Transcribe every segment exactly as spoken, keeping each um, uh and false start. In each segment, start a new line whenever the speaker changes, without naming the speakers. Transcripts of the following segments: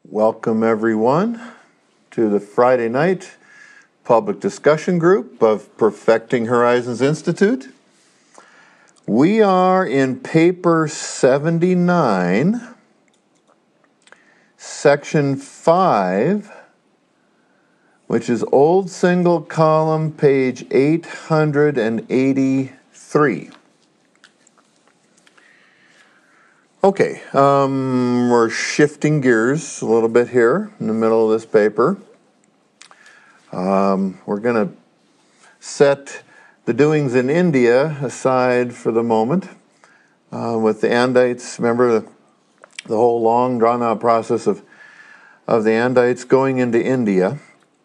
Welcome everyone to the Friday night public discussion group of Perfecting Horizons Institute. We are in paper seventy-nine, section five, which is old single column, page eight hundred eighty-three. Okay, um, we're shifting gears a little bit here in the middle of this paper. Um, we're going to set the doings in India aside for the moment uh, with the Andites. Remember the, the whole long drawn-out process of, of the Andites going into India,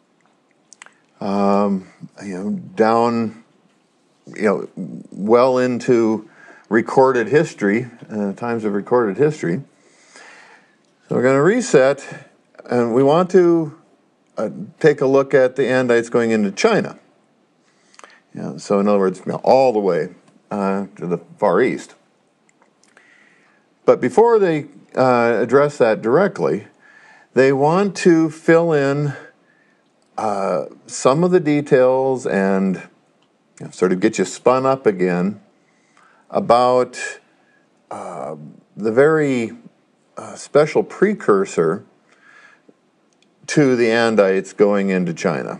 um, you know, down, you know, well into recorded history, uh, times of recorded history. So we're going to reset, and we want to uh, take a look at the Andites going into China. You know, so in other words, you know, all the way uh, to the Far East. But before they uh, address that directly, they want to fill in uh, some of the details and you know, sort of get you spun up again about uh, the very uh, special precursor to the Andites going into China.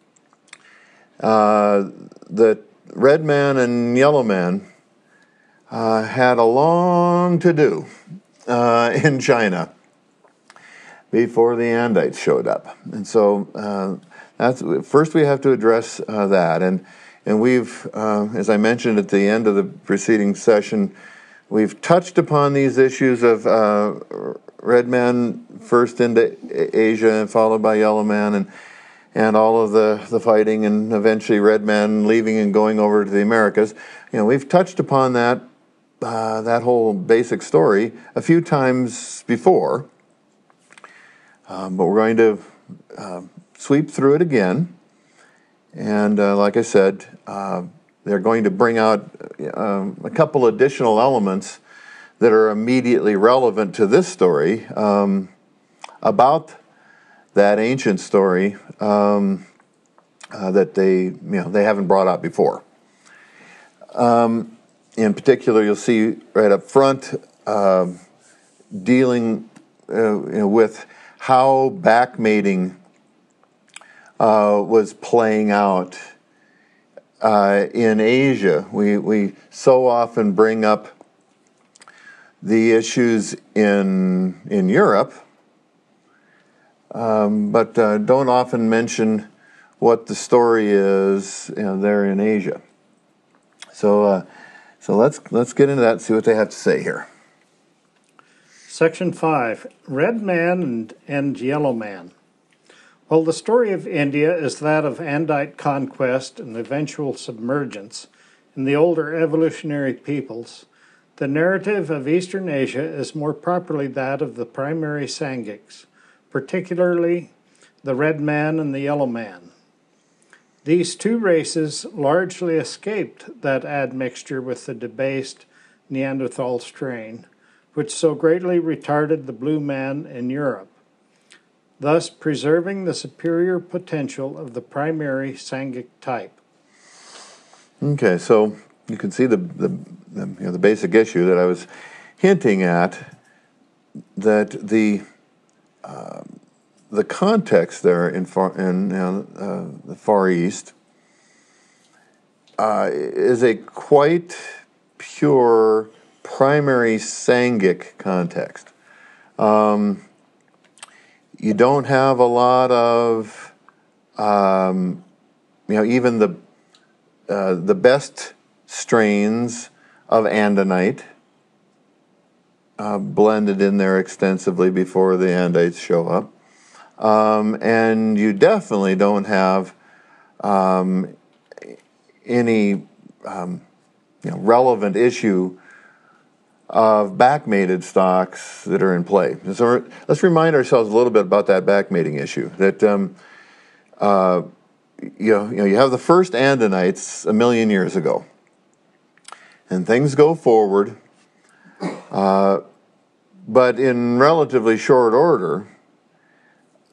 Uh, the red man and yellow man uh, had a long to do uh, in China before the Andites showed up. And so uh, that's first we have to address uh, that. And And we've, uh, as I mentioned at the end of the preceding session, we've touched upon these issues of uh, red man first into Asia, followed by yellow man, and and all of the, the fighting, and eventually red man leaving and going over to the Americas. You know, we've touched upon that uh, that whole basic story a few times before, um, but we're going to uh, sweep through it again. And uh, like I said, uh, they're going to bring out uh, a couple additional elements that are immediately relevant to this story um, about that ancient story um, uh, that they, you know, they haven't brought out before. Um, in particular, you'll see right up front uh, dealing uh, you know, with how backmating Uh, was playing out uh, in Asia. We we so often bring up the issues in in Europe, um, but uh, don't often mention what the story is, you know, there in Asia. So uh, so let's let's get into that and see what they have to say here.
Section five: Red Man and, and Yellow Man. While the story of India is that of Andite conquest and eventual submergence in the older evolutionary peoples, the narrative of Eastern Asia is more properly that of the primary Sangiks, particularly the Red Man and the Yellow Man. These two races largely escaped that admixture with the debased Neanderthal strain, which so greatly retarded the blue man in Europe, thus preserving the superior potential of the primary Sangik type.
Okay, so you can see the the, the, you know, the basic issue that I was hinting at, that the uh, the context there in far in you know, uh, the Far East uh, is a quite pure primary Sangik context. Um, You don't have a lot of, um, you know, even the uh, the best strains of Andinite uh, blended in there extensively before the Andites show up, um, and you definitely don't have um, any um, you know, relevant issue of backmated stocks that are in play. So let's remind ourselves a little bit about that backmating issue. That um, uh, you know, you know, you have the first Andinites a million years ago, and things go forward, uh, but in relatively short order,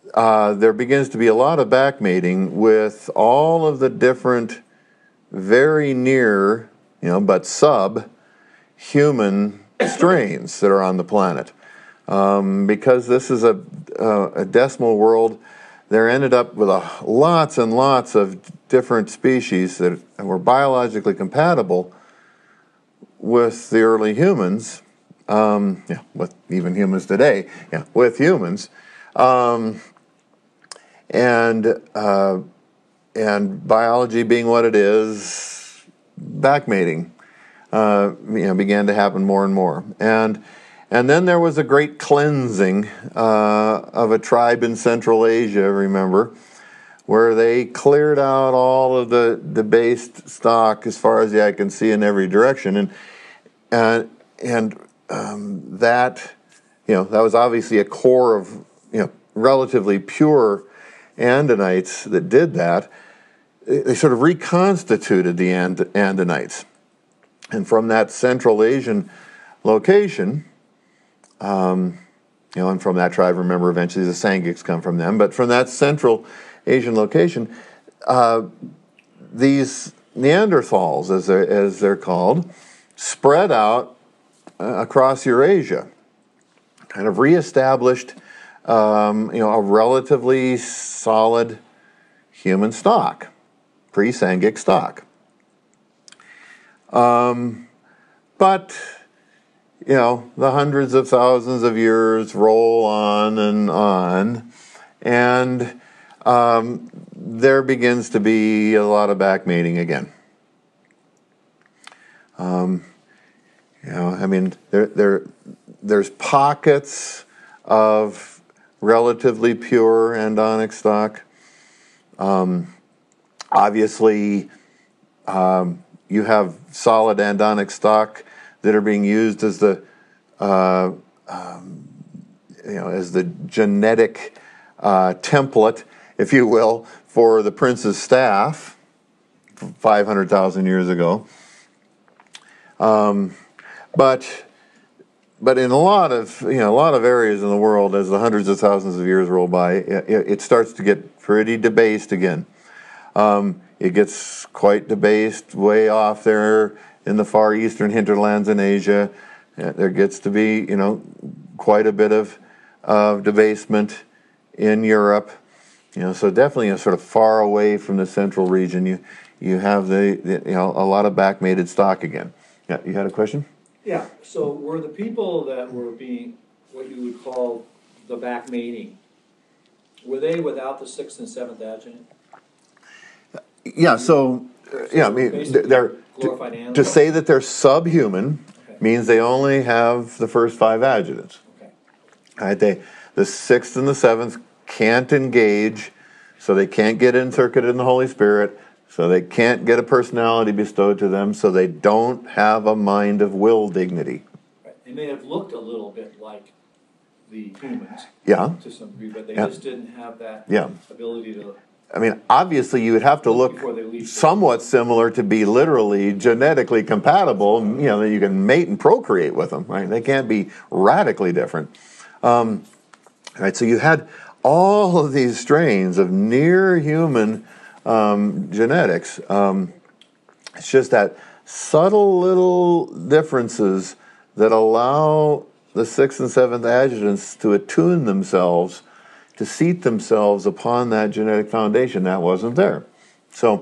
uh, there begins to be a lot of backmating with all of the different, very near, you know, but sub-human strains that are on the planet. Um, because this is a, uh, a decimal world, there ended up with a, lots and lots of different species that were biologically compatible with the early humans, um, yeah, with even humans today, yeah, with humans, um, and uh, and biology being what it is, backmating, uh, you know, began to happen more and more, and and then there was a great cleansing uh, of a tribe in Central Asia. Remember, where they cleared out all of the debased stock as far as the eye can see in every direction, and and and um, that, you know, that was obviously a core of, you know, relatively pure Andinites that did that. They sort of reconstituted the And- Andinites, and from that Central Asian location, um, you know, and from that tribe, remember, eventually the Sangiks come from them, but from that Central Asian location, uh, these Neanderthals, as they're, as they're called, spread out uh, across Eurasia, kind of reestablished, um, you know, a relatively solid human stock, pre-Sangic stock. Um, but, you know, the hundreds of thousands of years roll on and on, and um, there begins to be a lot of backmating again. Um, you know, I mean, there, there, there's pockets of relatively pure andonic stock. Um, obviously, um, you have solid andonic stock that are being used as the, uh, um, you know, as the genetic uh, template, if you will, for the prince's staff, five hundred thousand years ago. Um, but but in a lot of you know a lot of areas in the world, as the hundreds of thousands of years roll by, it, it starts to get pretty debased again. Um, it gets quite debased way off there in the far eastern hinterlands in Asia. There gets to be you know quite a bit of uh, debasement in Europe. You know, so definitely you know, sort of far away from the central region, you you have the, the you know a lot of backmated stock again. Yeah, you had a question?
Yeah. So were the people that were being what you would call the backmating, were they without the sixth and seventh adjunct?
Yeah. So, uh, yeah, I mean, they're
glorified
to,
animals?
to say that they're subhuman
Okay.
means they only have the first five adjuncts.
Okay.
All right. They the sixth and the seventh can't engage, so they can't get in-circuited in the Holy Spirit, so they can't get a personality bestowed to them, so they don't have a mind of will dignity.
Right. They may have looked a little bit like the humans,
Yeah.
to some degree, but they
Yeah.
just didn't have that
Yeah.
ability to.
I mean, obviously you would have to look
Before they leave.
somewhat similar to be literally genetically compatible, you know, that you can mate and procreate with them, right? They can't be radically different. Um, right, so you had all of these strains of near human um, genetics. Um, it's just that subtle little differences that allow the sixth and seventh adjutants to attune themselves, to seat themselves upon that genetic foundation. That wasn't there. So,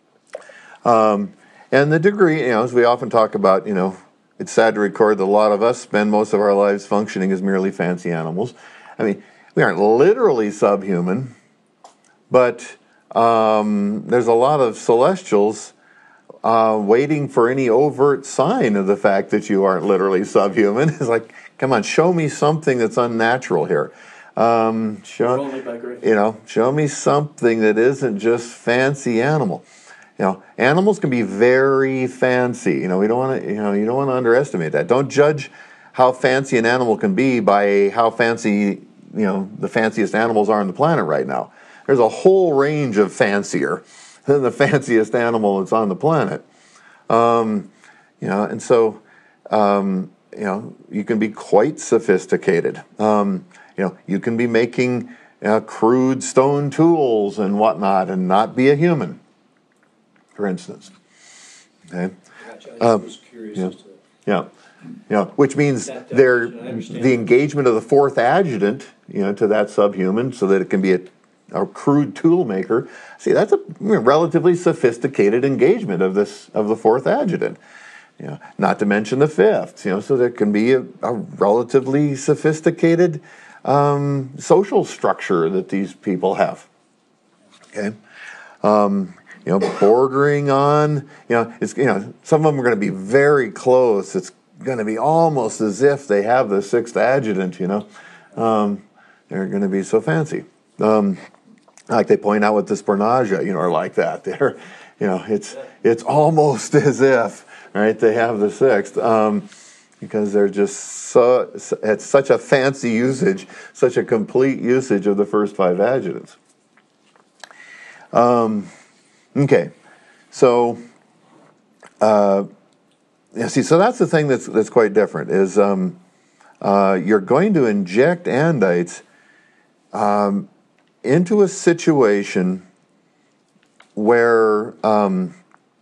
um, and the degree, you know, as we often talk about, you know, it's sad to record that a lot of us spend most of our lives functioning as merely fancy animals. I mean, we aren't literally subhuman, but um, there's a lot of celestials uh, waiting for any overt sign of the fact that you aren't literally subhuman. It's like, come on, show me something that's unnatural here. Um, show,
Only by grace.
you know, show me something that isn't just fancy animal. You know, animals can be very fancy. You know, we don't want to. You know, you don't want to underestimate that. Don't judge how fancy an animal can be by how fancy, you know, the fanciest animals are on the planet right now. There's a whole range of fancier than the fanciest animal that's on the planet. Um, you know, and so, um, you know, you can be quite sophisticated. Um, you know, you can be making uh, crude stone tools and whatnot, and not be a human, for instance. Okay.
Gotcha. I just
Um,
was curious
yeah.
as to.
Yeah, you know, which means
That
they're,
definition, I understand.
the engagement of the fourth adjutant, you know, to that subhuman, so that it can be a, a crude tool maker. See, that's a you know, relatively sophisticated engagement of this of the fourth adjutant. You know, not to mention the fifth. You know, so there can be a, a relatively sophisticated um, social structure that these people have. Okay. Um, You know, bordering on, you know, it's, you know, some of them are going to be very close. It's going to be almost as if they have the sixth adjutant, you know. Um, they're going to be so fancy. Um, like they point out with the Spornagia, you know, are like that. They're, you know, it's it's almost as if, right, they have the sixth, um, because they're just so, it's such a fancy usage, such a complete usage of the first five adjutants. Um, Okay, so uh, yeah, see, so that's the thing that's that's quite different. Is um, uh, you're going to inject Andites um, into a situation where um,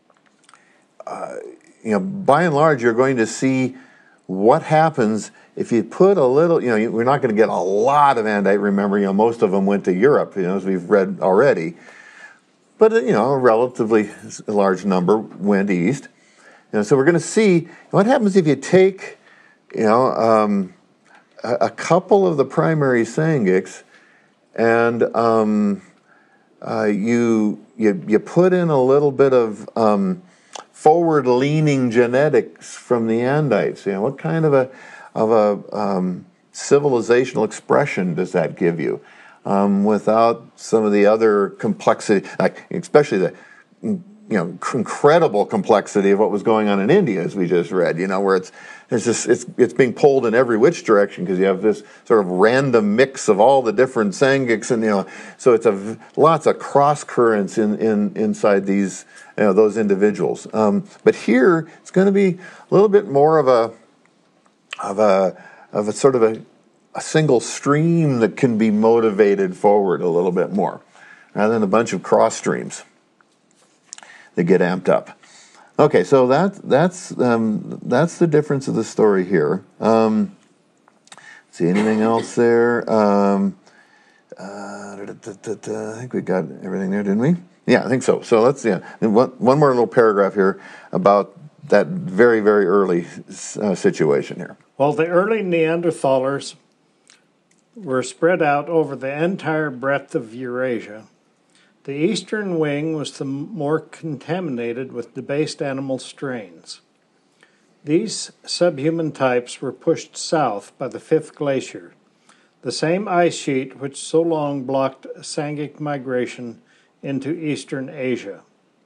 uh, you know, by and large, you're going to see what happens if you put a little. You know, we're not going to get a lot of Andite. Remember, you know, most of them went to Europe. You know, as we've read already. But, you know, a relatively large number went east. You know, so we're going to see what happens if you take, you know, um, a, a couple of the primary Sangiks and um, uh, you, you you put in a little bit of um, forward-leaning genetics from the Andites. You know, what kind of a of a um, civilizational expression does that give you? Um, without some of the other complexity, like especially the you know incredible complexity of what was going on in India, as we just read. You know, where it's it's just it's it's being pulled in every which direction because you have this sort of random mix of all the different Sangiks, and you know, so it's a lots of cross currents in, in inside these you know those individuals. Um, but here it's going to be a little bit more of a of a of a sort of a a single stream that can be motivated forward a little bit more, rather than a bunch of cross streams that get amped up. Okay, so that that's um, that's the difference of the story here. Um, see anything else there? Um, uh, da, da, da, da, I think we got everything there, didn't we? Yeah, I think so. So let's yeah, one, one more little paragraph here about that very very early uh, situation here.
Well, the early Neanderthalers were spread out over the entire breadth of Eurasia. The eastern wing was the more contaminated with debased animal strains. These subhuman types were pushed south by the fifth glacier, the same ice sheet which so long blocked Sangik migration into eastern Asia.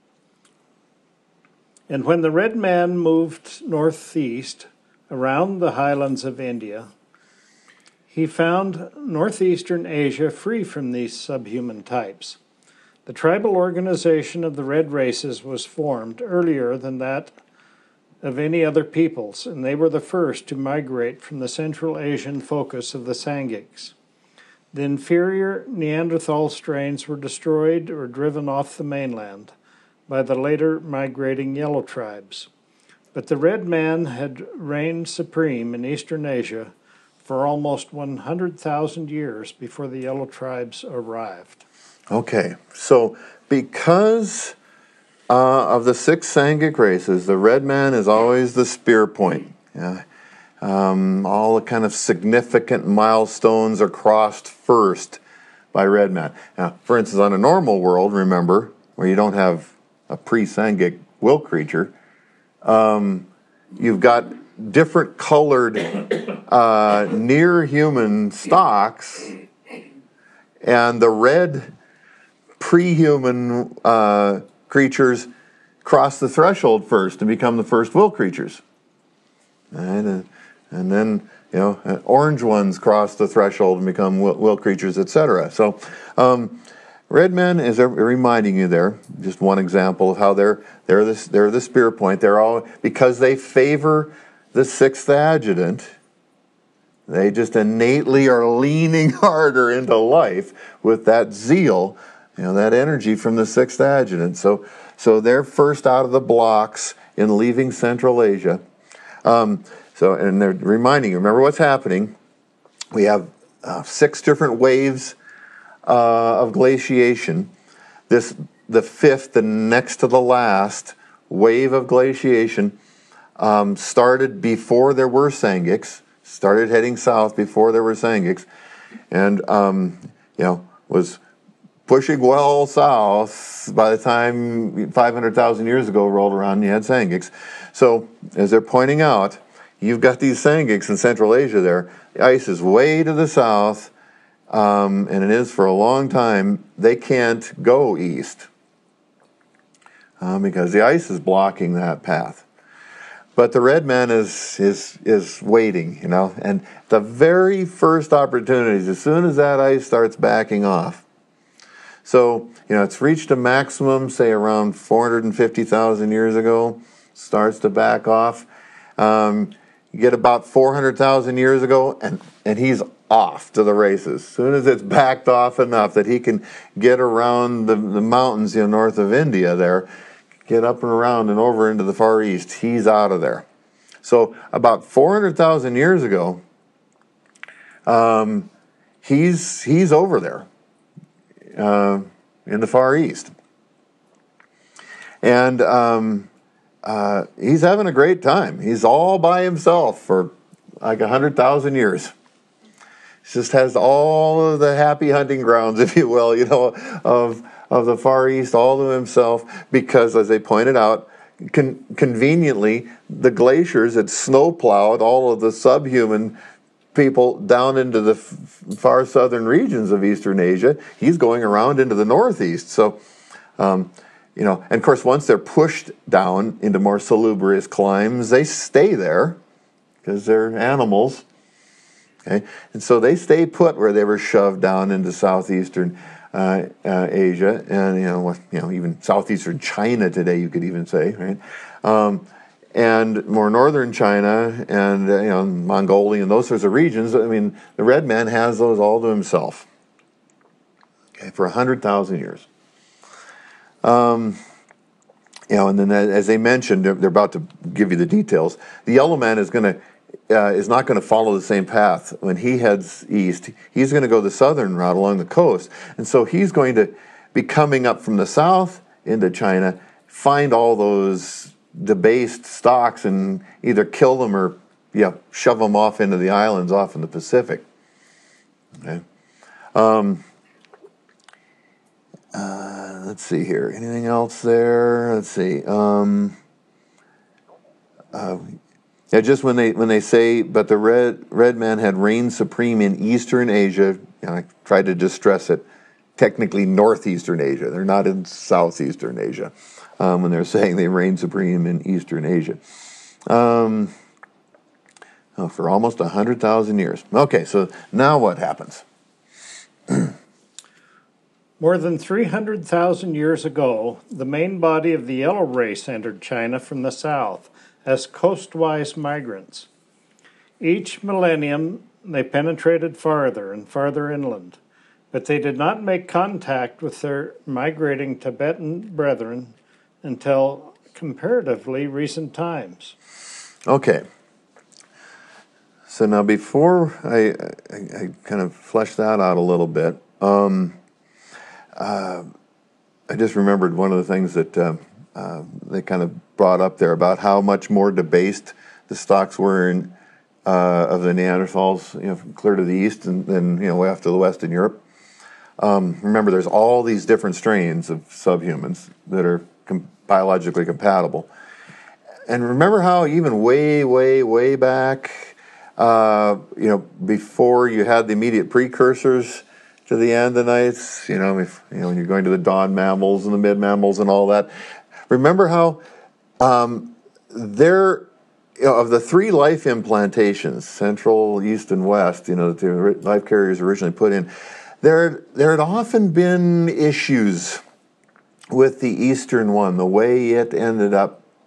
And when the red man moved northeast around the highlands of India, he found northeastern Asia free from these subhuman types. The tribal organization of the red races was formed earlier than that of any other peoples, and they were the first to migrate from the Central Asian focus of the Sangiks. The inferior Neanderthal strains were destroyed or driven off the mainland by the later migrating yellow tribes. But the red man had reigned supreme in eastern Asia for almost one hundred thousand years before the yellow tribes arrived.
Okay, so because uh, of the six Sangik races, the red man is always the spear point. Yeah. Um, all the kind of significant milestones are crossed first by red man. Now, for instance, on a normal world, remember, where you don't have a pre-Sangik will creature, um, you've got different colored uh, near-human stocks, and the red pre-human uh, creatures cross the threshold first and become the first will creatures. And, uh, and then, you know, uh, orange ones cross the threshold and become will, will creatures, et cetera. So, um, red men is a, reminding you there, just one example of how they're they're this they're the spear point. They're all because they favor the sixth adjutant. They just innately are leaning harder into life with that zeal, you know, that energy from the sixth adjutant. So, so they're first out of the blocks in leaving Central Asia. Um, so, and they're reminding you, remember what's happening. We have uh, six different waves uh, of glaciation. This, the fifth, the next to the last wave of glaciation, um, started before there were Sangiks. Started heading south before there were Sangiks, and um, you know, was pushing well south by the time five hundred thousand years ago rolled around and you had Sangiks. So, as they're pointing out, you've got these Sangiks in Central Asia there. The ice is way to the south, um, and it is for a long time. They can't go east um, because the ice is blocking that path. But the red man is is is waiting, you know, and the very first opportunities, as soon as that ice starts backing off. So, you know, it's reached a maximum, say around four hundred fifty thousand years ago, starts to back off. Um, you get about four hundred thousand years ago, and, and he's off to the races. As soon as it's backed off enough that he can get around the, the mountains, you know, north of India there, get up and around and over into the Far East, he's out of there. So about four hundred thousand years ago, um, he's he's over there uh, in the Far East. And um, uh, he's having a great time. He's all by himself for like one hundred thousand years. He just has all of the happy hunting grounds, if you will, you know, of of the Far East all to himself, because, as they pointed out, con- conveniently, the glaciers had snowplowed all of the subhuman people down into the f- far southern regions of Eastern Asia. He's going around into the northeast. So, um, you know, and of course, once they're pushed down into more salubrious climes, they stay there because they're animals. Okay, and so they stay put where they were shoved down into southeastern Uh, uh, Asia, and you know, you know, even southeastern China today, you could even say, right? Um, and more northern China, and uh, you know, Mongolia, and those sorts of regions. I mean, the red man has those all to himself. Okay, for a hundred thousand years. Um, you know, and then as they mentioned, they're, they're about to give you the details. The yellow man is going to. Uh, is not going to follow the same path. When he heads east, he's going to go the southern route along the coast. And so he's going to be coming up from the south into China, find all those debased stocks and either kill them or yeah, shove them off into the islands off in the Pacific. Okay. Um, uh, let's see here. Anything else there? Let's see. Um, uh, Yeah, just when they when they say, but the red red man had reigned supreme in Eastern Asia, you know, I tried to just stress it, technically Northeastern Asia. They're not in Southeastern Asia um, when they're saying they reigned supreme in Eastern Asia. Um, oh, for almost one hundred thousand years. Okay, so now what happens?
More than three hundred thousand years ago, the main body of the yellow race entered China from the south as coastwise migrants. Each millennium, they penetrated farther and farther inland, but they did not make contact with their migrating Tibetan brethren until comparatively recent times.
Okay. So now before I, I, I kind of flesh that out a little bit, um, uh, I just remembered one of the things that uh, uh, they kind of brought up there about how much more debased the stocks were in, uh, of the Neanderthals, you know, clear to the east and then, you know, way off to the west in Europe. Um, remember, there's all these different strains of subhumans that are com- biologically compatible. And remember how even way, way, way back, uh, you know, before you had the immediate precursors to the Andonites, you know, if, you know, when you're going to the dawn mammals and the mid mammals and all that. Remember how um, there, you know, of the three life implantations, central, east, and west, you know, that the life carriers originally put in, there there had often been issues with the eastern one, the way it ended up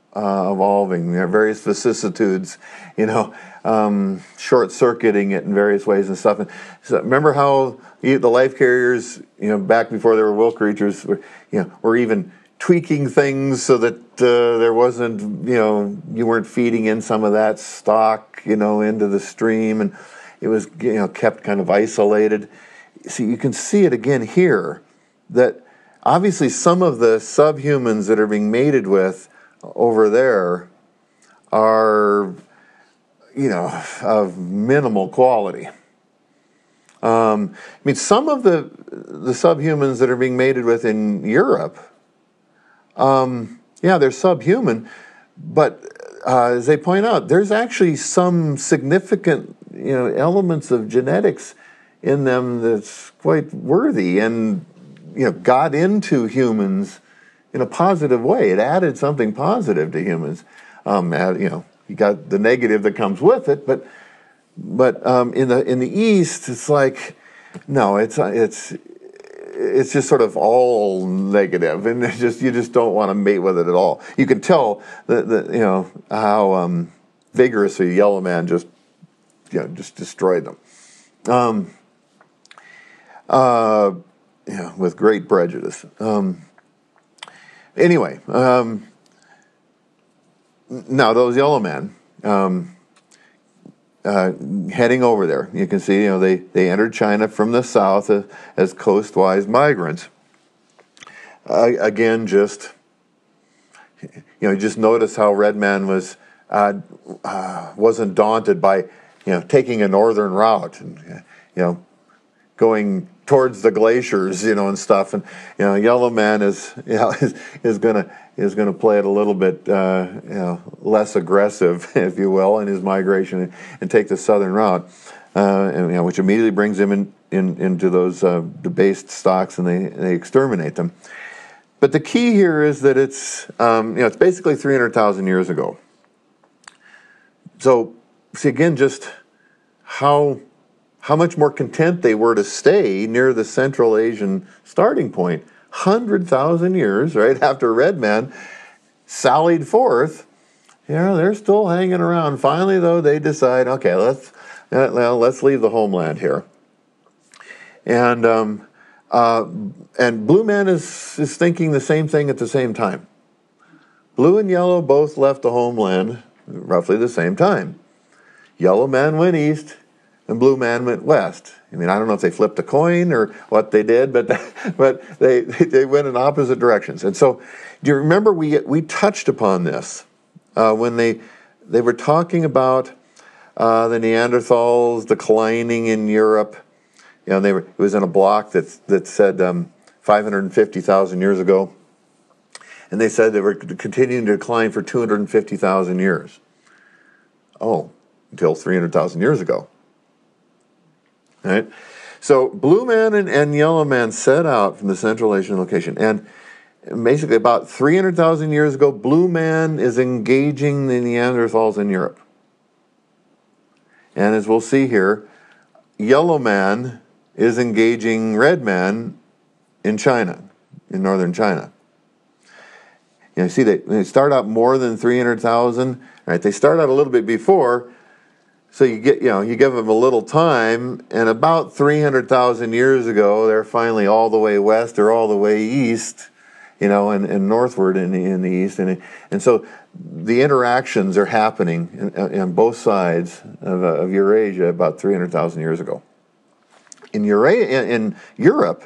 uh, evolving. There are various vicissitudes, you know, um, short-circuiting it in various ways and stuff. And so remember how you, the life carriers, you know, back before there were will creatures, were, you know, were even tweaking things so that uh, there wasn't, you know, you weren't feeding in some of that stock, you know, into the stream, and it was, you know, kept kind of isolated. See, you can see it again here, that obviously some of the subhumans that are being mated with over there are, you know, of minimal quality. Um, I mean, some of the the subhumans that are being mated with in Europe, um, yeah, they're subhuman, but uh, as they point out, there's actually some significant, you know, elements of genetics in them that's quite worthy, and, you know, got into humans in a positive way. It added something positive to humans. Um, add, you know, you got the negative that comes with it, but but um, in the in the East, it's like, no, it's it's it's just sort of all negative, and it's just you just don't want to mate with it at all. You can tell that, that you know how um, vigorously Yellow Man just you know just destroyed them. Um, uh, yeah, with great prejudice. Um, anyway, um, now those Yellow Men. Um, Uh, heading over there, you can see, you know, they, they entered China from the south as, as coastwise migrants. Uh, again, just, you know, just notice how Red Man was, uh, uh, wasn't daunted by, you know, taking a northern route and, you know, going towards the glaciers, you know, and stuff. And, you know, Yellow Man is, you know, is, is gonna, is going to play it a little bit, uh, you know, less aggressive, if you will, in his migration, and, and take the southern route, uh, and, you know, which immediately brings him in, in into those uh, debased stocks, and they they exterminate them. But the key here is that it's, um, you know, it's basically three hundred thousand years ago. So, see again, just how how much more content they were to stay near the Central Asian starting point. one hundred thousand years, right, after Red Man sallied forth, you know, they're still hanging around. Finally, though, they decide, okay, let's well, let's leave the homeland here. And um, uh, and Blue Man is, is thinking the same thing at the same time. Blue and Yellow both left the homeland roughly the same time. Yellow Man went east, and Blue Man went west. I mean, I don't know if they flipped a coin or what they did, but but they they went in opposite directions. And so, do you remember we we touched upon this uh, when they they were talking about uh, the Neanderthals declining in Europe? You know, they were, it was in a block that that said um, five hundred fifty thousand years ago, and they said they were continuing to decline for two hundred fifty thousand years. Oh, until three hundred thousand years ago. Right? So Blue Man and, and Yellow Man set out from the Central Asian location, and basically about three hundred thousand years ago, Blue Man is engaging the Neanderthals in Europe. And as we'll see here, Yellow Man is engaging Red Man in China, in northern China. You know, see, they, they start out more than three hundred thousand, right? They start out a little bit before. So you get, you know, you give them a little time, and about three hundred thousand years ago, they're finally all the way west or all the way east, you know, and, and northward in the, in the east. And, and so the interactions are happening on both sides of, uh, of Eurasia about three hundred thousand years ago. In, Eura- in, in Europe,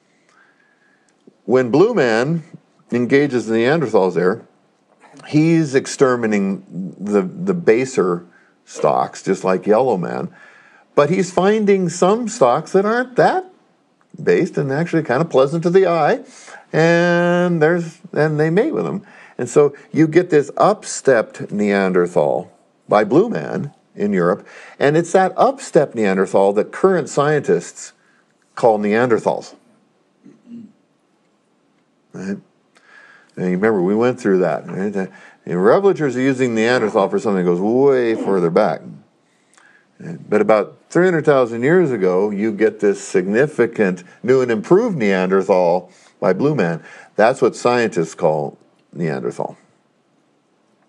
when Blue Man engages the Neanderthals there, he's exterminating the, the baser stocks, just like Yellow Man, but he's finding some stocks that aren't that based and actually kind of pleasant to the eye, and there's and they mate with them, and so you get this upstepped Neanderthal by Blue Man in Europe, and it's that upstepped Neanderthal that current scientists call Neanderthals. Right? And you remember we went through that. Right? The revelers are using Neanderthal for something that goes way further back. But about three hundred thousand years ago, you get this significant new and improved Neanderthal by Blue Man. That's what scientists call Neanderthal.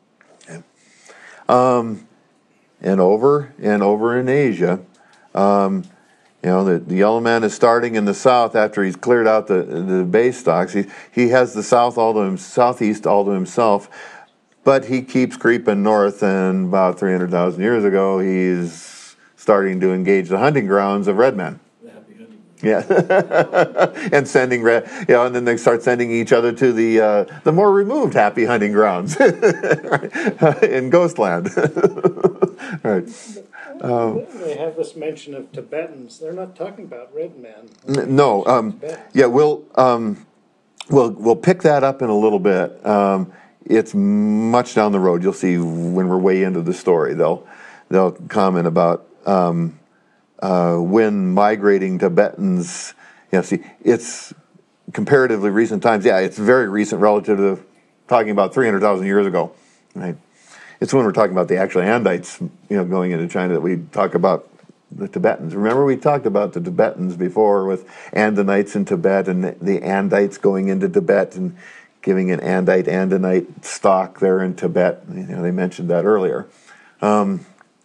Um, and over and over in Asia, um, you know, the, the yellow man is starting in the south after he's cleared out the the bay stocks. He he has the south all to him, southeast all to himself, but he keeps creeping north. And about three hundred thousand years ago, he's starting to engage the hunting grounds of red men. Yeah, and sending red, you know, and then they start sending each other to the uh, the more removed happy hunting grounds in Ghostland. Right.
Um, they have this mention of Tibetans. They're not talking about red men.
N- no, um, yeah, we'll um, we'll we'll pick that up in a little bit. Um, it's much down the road. You'll see when we're way into the story. They'll they'll comment about. Um, Uh, when migrating Tibetans, you know, see, it's comparatively recent times. Yeah, it's very recent relative to talking about three hundred thousand years ago, right? It's when we're talking about the actual Andites, you know, going into China that we talk about the Tibetans. Remember, we talked about the Tibetans before with Andinites in Tibet and the Andites going into Tibet and giving an Andite, Andinite stock there in Tibet. You know, they mentioned that earlier. Um,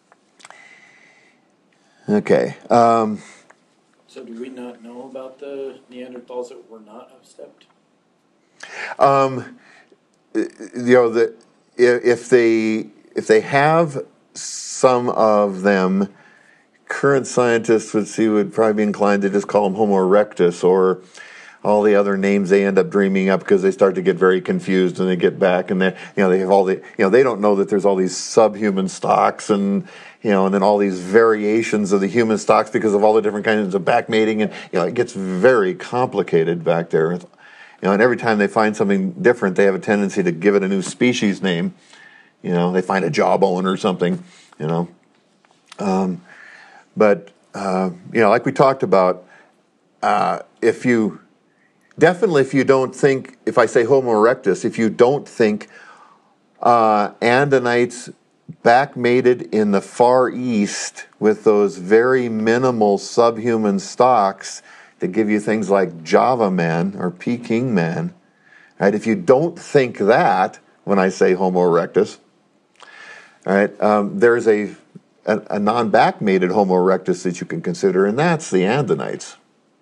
Okay. Um,
so do we not know about the Neanderthals that were not upstepped?
Um, you know, the, if they if they have some of them, current scientists would see would probably be inclined to just call them Homo erectus or all the other names they end up dreaming up because they start to get very confused and they get back and they you know they have all the you know they don't know that there's all these subhuman stocks and you know and then all these variations of the human stocks because of all the different kinds of back mating and you know it gets very complicated back there. You know, and every time they find something different, they have a tendency to give it a new species name. You know, they find a jawbone or something. You know, um, but uh, you know, like we talked about, uh, if you Definitely, if you don't think, if I say Homo erectus, if you don't think uh, Andinites backmated in the Far East with those very minimal subhuman stocks that give you things like Java man or Peking man, right? If you don't think that, when I say Homo erectus, all right, um, there's a, a, a non-backmated Homo erectus that you can consider, and that's the Andinites.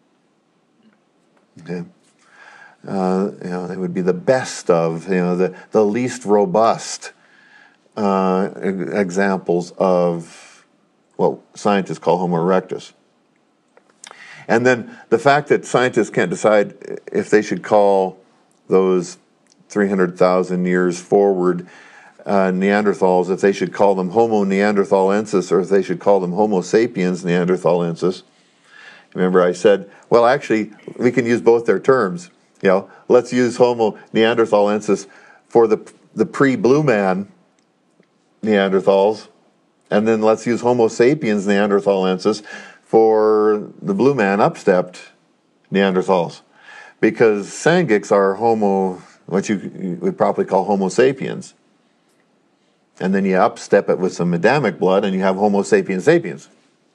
Okay. Uh, you know, they would be the best of, you know, the, the least robust uh, examples of what scientists call Homo erectus. And then the fact that scientists can't decide if they should call those three hundred thousand years forward uh, Neanderthals, if they should call them Homo neanderthalensis or if they should call them Homo sapiens neanderthalensis. Remember I said, well, actually, we can use both their terms. You know, let's use Homo neanderthalensis for the the pre-blue man Neanderthals, and then let's use Homo sapiens neanderthalensis for the blue man upstepped Neanderthals, because Sangiks are Homo, what you would probably call Homo sapiens, and then you upstep it with some Adamic blood, and you have Homo sapiens sapiens.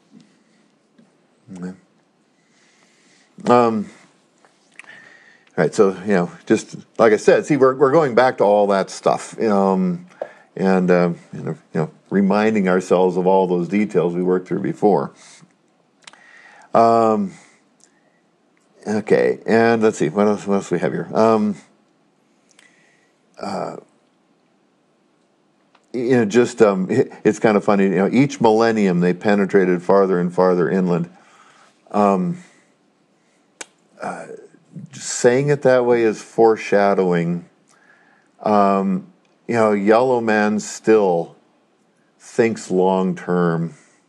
Okay. Um. Right, so, you know, just like I said, see, we're we're going back to all that stuff, um, and, uh, you know, you know, reminding ourselves of all those details we worked through before. Um, okay, and let's see, what else, what else do we have here? Um, uh, you know, just, um, it, it's kind of funny, you know, each millennium they penetrated farther and farther inland. Um, uh, saying it that way is foreshadowing. Um, you know, Yellow Man still thinks long term.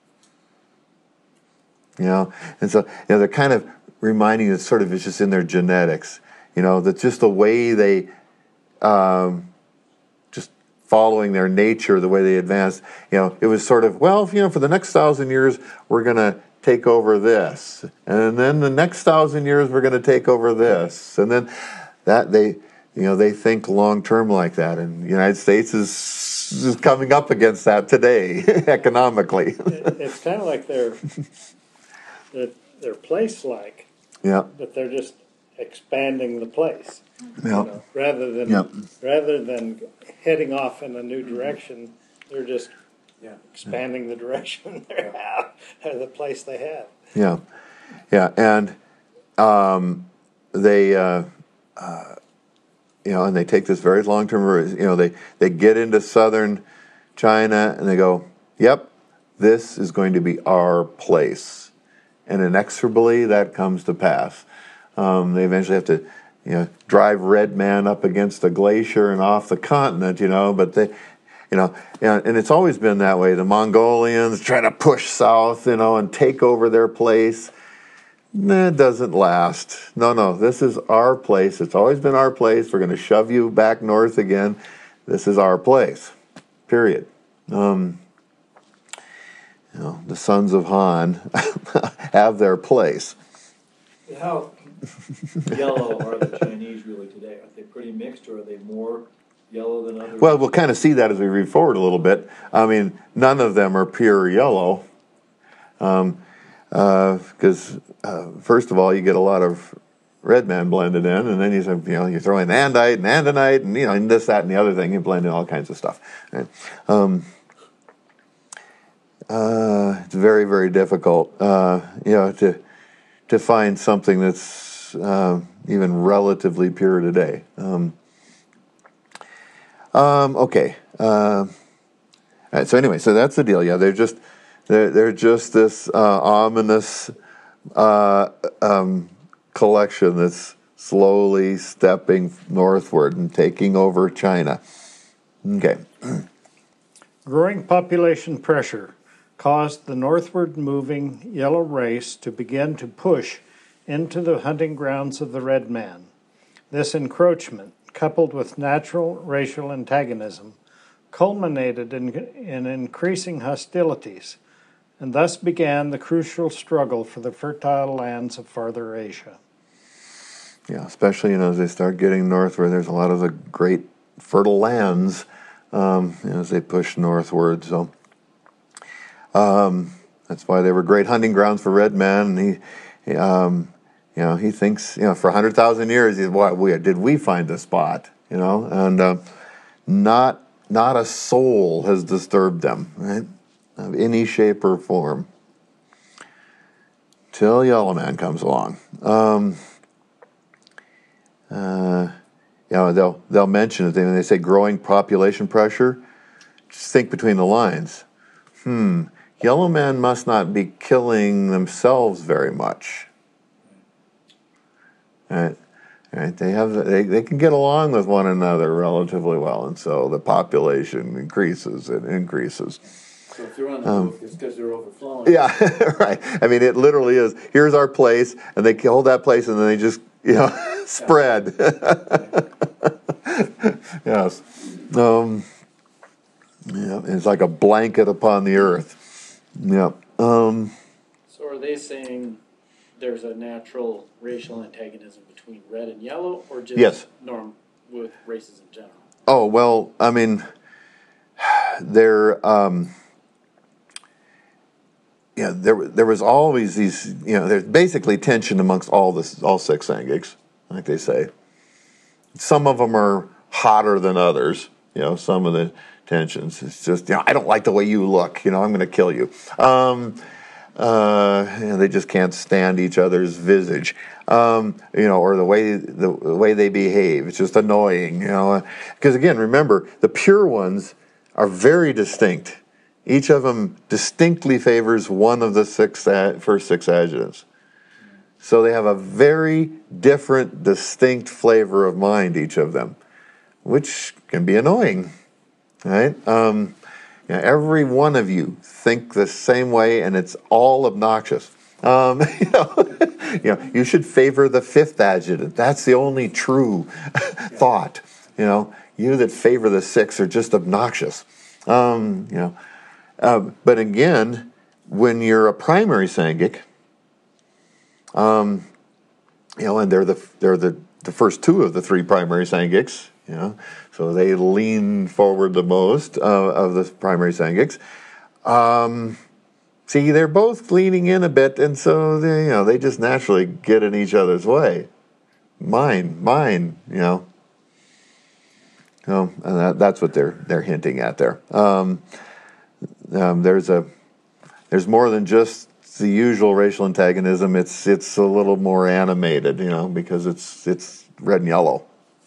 You know, and so you know they're kind of reminding us, sort of, it's just in their genetics. You know, that just the way they, um, just following their nature, the way they advanced. You know, it was sort of, well, you know, for the next thousand years we're gonna take over this, and then the next thousand years we're going to take over this, and then that they, you know, they think long term like that, and the United States is, is coming up against that today economically.
it, it's kind of like they're they're, they're place-like,
yeah,
but they're just expanding the place,
yeah,
you know, rather than
yeah.
rather than heading off in a new direction.
They're just
yeah, expanding the direction they have, or the place they have.
Yeah, yeah, and um, they, uh, uh, you know, and they take this very long-term. You know, they they get into southern China and they go, "Yep, this is going to be our place," and inexorably that comes to pass. Um, they eventually have to, you know, drive Red Man up against a glacier and off the continent. You know, but they. You know, and it's always been that way. The Mongolians try to push south, you know, and take over their place. Nah, it doesn't last. No, no, this is our place. It's always been our place. We're going to shove you back north again. This is our place, period. Um, you know, the sons of Han have their place.
How yellow are the Chinese really today? Are they pretty mixed, or are they more yellow than others?
Well, we'll kind of see that as we read forward a little bit. I mean, none of them are pure yellow. Um, because uh, uh, first of all, you get a lot of red man blended in, and then you you know you throw in andite and andonite, and you know and this, that, and the other thing. You blend in all kinds of stuff. Right? Um, uh, it's very, very difficult, uh, you know, to to find something that's uh, even relatively pure today. Um, Um, okay. Uh, all right, so anyway, so that's the deal. Yeah, they're just they're they're just this uh, ominous uh, um, collection that's slowly stepping northward and taking over China. Okay.
Growing population pressure caused the northward moving yellow race to begin to push into the hunting grounds of the red man. This encroachment, coupled with natural racial antagonism, culminated in, in increasing hostilities, and thus began the crucial struggle for the fertile lands of farther Asia.
Yeah, especially you know as they start getting north, where there's a lot of the great fertile lands, um, you know, as they push northward. So um, that's why they were great hunting grounds for red men. And he, he um, You know, he thinks, you know, for one hundred thousand years, he, what, we, did we find the spot, you know? And uh, not not a soul has disturbed them, right, of any shape or form, till Yellow Man comes along. Um, uh, you know, they'll, they'll mention it, when they say growing population pressure, just think between the lines. Hmm, Yellow Man must not be killing themselves very much. Right, right. They have they they can get along with one another relatively well, and so the population increases and increases.
So if they're on the
Um,
roof, it's because they're overflowing.
Yeah, right. I mean, it literally is. Here's our place, and they hold that place, and then they just you know spread. Yes. Um, yeah, it's like a blanket upon the earth. Yeah. Um,
So are they saying there's a natural racial antagonism between red and yellow, or just
Yes.
norm with races in general?
oh well, I mean, they're. Um, Yeah, there there was always these, you know, there's basically tension amongst all this, all six Sangiks, like they say. Some of them are hotter than others, you know, some of the tensions. It's just, you know, I don't like the way you look, you know, I'm going to kill you. Um, uh, you know, they just can't stand each other's visage, um, you know, or the way the, the way they behave. It's just annoying, you know. Because again, remember, the pure ones are very distinct. Each of them distinctly favors one of the six first six adjectives. So they have a very different, distinct flavor of mind, each of them, which can be annoying, right? Um, you know, every one of you think the same way, and it's all obnoxious. Um, you know, you know, you should favor the fifth adjective. That's the only true thought. You know, you that favor the sixth are just obnoxious. Um, you know. Uh, but again, when you're a primary Sangik, um, you know, and they're the they're the, the first two of the three primary Sangiks, you know, so they lean forward the most uh, of the primary Sangiks. Um, see, they're both leaning in a bit, and so they, you know, they just naturally get in each other's way. Mine, mine, you know. know, and that, that's what they're they're hinting at there. Um, um, there's a there's more than just the usual racial antagonism. It's it's a little more animated, you know, because it's it's red and yellow.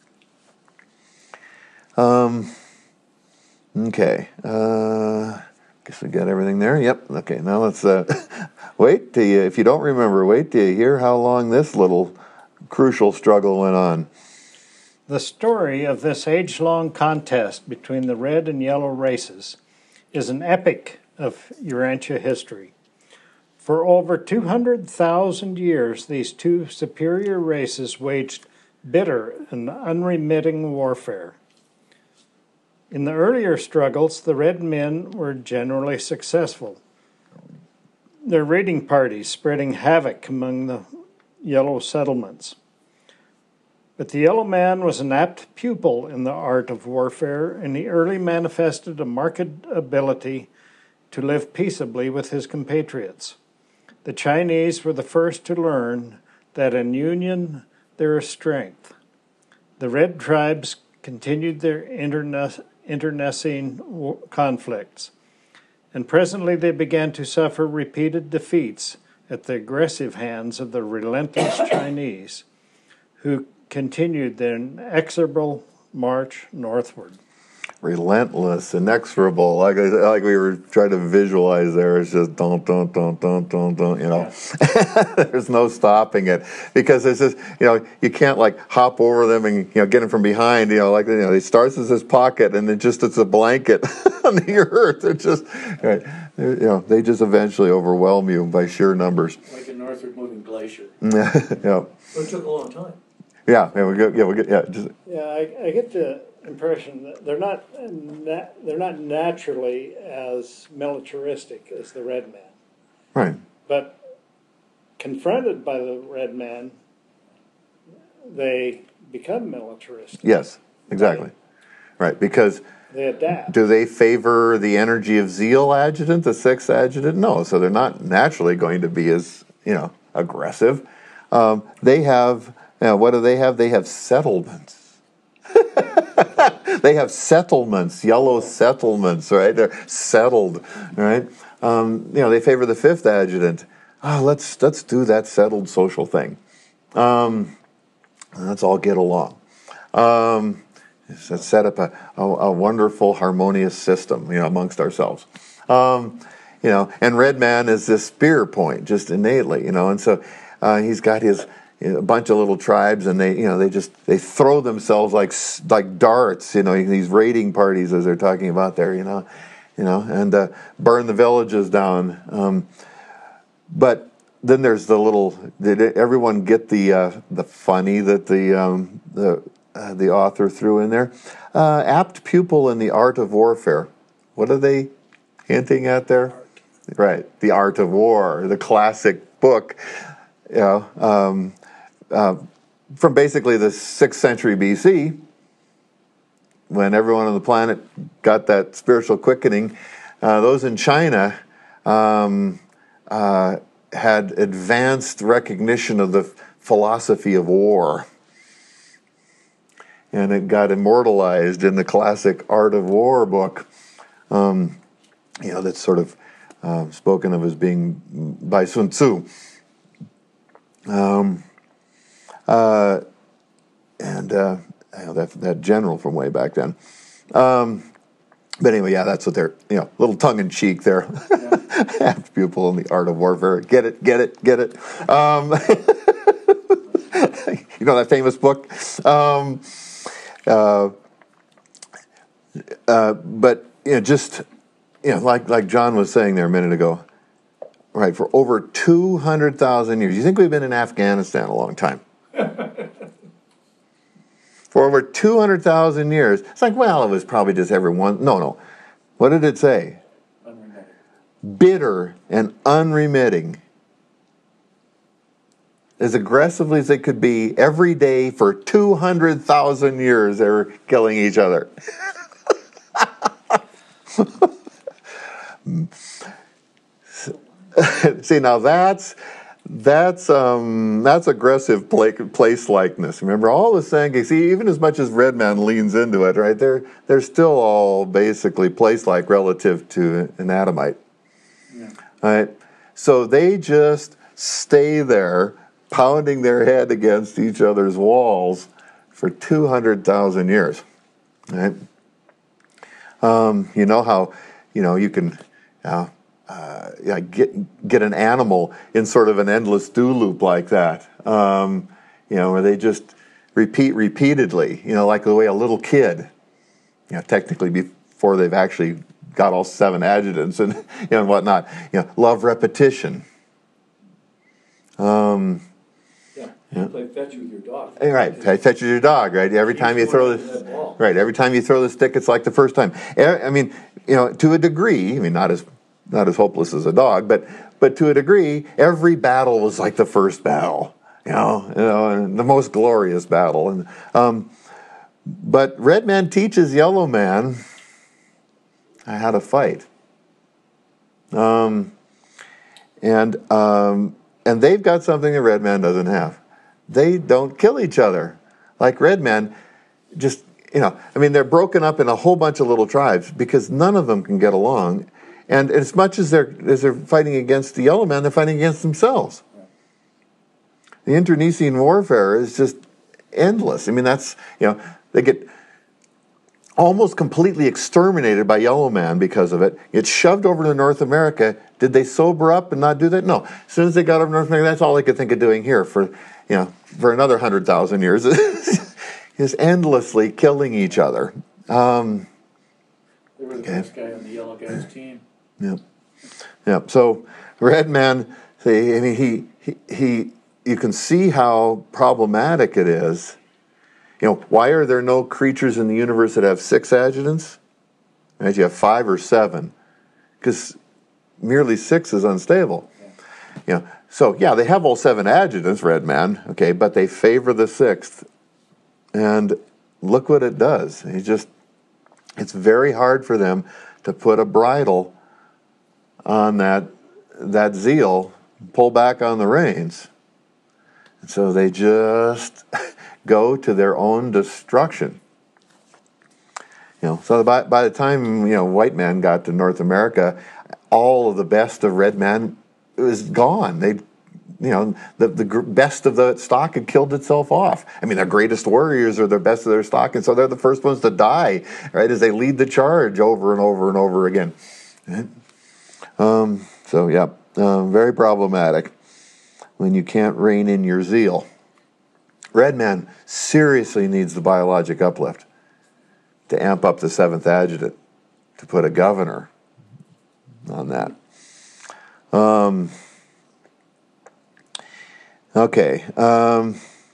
Um, okay. Uh, guess we got everything there. Yep. Okay. Now let's uh, wait till you. If you don't remember, wait till you hear how long this little crucial struggle went on.
The story of this age-long contest between the red and yellow races is an epic of Urantia history. For over two hundred thousand years, these two superior races waged bitter and unremitting warfare. In the earlier struggles, the red men were generally successful, their raiding parties spreading havoc among the yellow settlements. But the yellow man was an apt pupil in the art of warfare, and he early manifested a marked ability to live peaceably with his compatriots. The Chinese were the first to learn that in union there is strength. The red tribes continued their interne- internecine conflicts, and presently they began to suffer repeated defeats at the aggressive hands of the relentless Chinese, who continued their inexorable march northward.
Relentless, inexorable, like like we were trying to visualize there. It's just don't, don't, don't, don't, don't, don't. You know, there's no stopping it because it's just, you know, you can't like hop over them and, you know, get them from behind. You know, like, you know, it starts as this pocket and it just it's a blanket on the earth. It's just, right, you know, they just eventually overwhelm you by sheer numbers.
Like a northward moving glacier.
Yeah.
But it took a long time.
Yeah. Yeah. We go. Yeah. We get. Yeah. Just,
Yeah, I, I get the impression that they're not na- they're not naturally as militaristic as the red man.
right.
But confronted by the red man, they become militaristic.
Yes. Exactly. Right. Because.
They adapt.
Do they favor the energy of zeal adjutant, the sixth adjutant? No, so they're not naturally going to be as, you know, aggressive. Um, they have, you know, what do they have? They have settlements. They have settlements, yellow settlements, right? They're settled, right? Um, you know, they favor the fifth adjutant. Oh, let's let's do that settled social thing. Um, let's all get along. Um, Let's set up a, a, a wonderful, harmonious system, you know, amongst ourselves. Um, you know, and Red Man is this spear point, just innately, you know, and so uh, he's got his you know, a bunch of little tribes, and they, you know, they just they throw themselves like like darts, you know, these raiding parties as they're talking about there, you know, you know, and uh, burn the villages down. Um, but then there's the little. Did everyone get the uh, the funny that the um, the Uh, the author threw in there? Uh, apt pupil in the art of warfare. What are they hinting at there? Right, The Art of War, the classic book, you know, um, uh, from basically the sixth century B C, when everyone on the planet got that spiritual quickening. Uh, those in China um, uh, had advanced recognition of the philosophy of war. And it got immortalized in the classic Art of War book, um, you know, that's sort of uh, spoken of as being by Sun Tzu. Um, uh, and uh, you know, that, that general from way back then. Um, but anyway, yeah, that's what they're, you know, little tongue-in-cheek there. Yeah. Apt pupil in the art of warfare. Get it, get it, get it. Um, you know that famous book? Um, Uh, uh, but you know, just you know, like like John was saying there a minute ago, right? For over two hundred thousand years, you think we've been in Afghanistan a long time? For over two hundred thousand years, it's like, well, it was probably just everyone. No, no. What did it say? Unremitting. Bitter and unremitting. As aggressively as they could be, every day for two hundred thousand years, they were killing each other. See, now that's that's um, that's aggressive pla- place likeness. Remember, all the Sangay, see, even as much as Red Man leans into it, right? They're they're still all basically place like relative to an Adamite.
Yeah.
Right? So they just stay there, pounding their head against each other's walls for two hundred thousand years. Right? Um, you know how, you know, you can uh, uh, yeah, get get an animal in sort of an endless do loop like that. Um, you know, where they just repeat repeatedly. You know, like the way a little kid, you know, technically before they've actually got all seven adjutants and you know and whatnot. You know, love repetition. Um,
Yeah,
Yeah.
play fetch with your dog.
Right, fetch with your dog. Right, every time you throw the right, every time you throw the stick, it's like the first time. I mean, you know, to a degree. I mean, not as not as hopeless as a dog, but but to a degree, every battle was like the first battle. You know, you know, and the most glorious battle. And um, but Red Man teaches Yellow Man how to fight. Um, and um, and they've got something that Red Man doesn't have. They don't kill each other. Like Red Man, just, you know, I mean, they're broken up in a whole bunch of little tribes because none of them can get along. And as much as they're, as they're fighting against the Yellow Man, they're fighting against themselves. The internecine warfare is just endless. I mean, that's, you know, they get almost completely exterminated by Yellow Man because of it. Get shoved over to North America. Did they sober up and not do that? No. As soon as they got over to North America, that's all they could think of doing here for, you know, for another hundred thousand years. Is endlessly killing each other. Um,
They were the
Okay.
best guy on the yellow guy's team.
yeah, yeah. So Red Man, see, I mean, he, he, he, you can see how problematic it is. You know, why are there no creatures in the universe that have six adjutants? Right, you have five or seven, because merely six is unstable. You know, so yeah, they have all seven adjutants, Red Man. Okay, but they favor the sixth, and look what it does. He just, it's very hard for them to put a bridle on that that zeal, pull back on the reins. And so they just go to their own destruction. You know, so by by the time you know White Man got to North America, all of the best of Red Man was gone. They, you know, the the gr- best of the stock had killed itself off. I mean, their greatest warriors are the best of their stock, and so they're the first ones to die, right? As they lead the charge over and over and over again. Um, so yeah, um, very problematic when you can't rein in your zeal. Red Man seriously needs the biologic uplift to amp up the seventh adjutant, to put a governor on that. Um, okay. Um,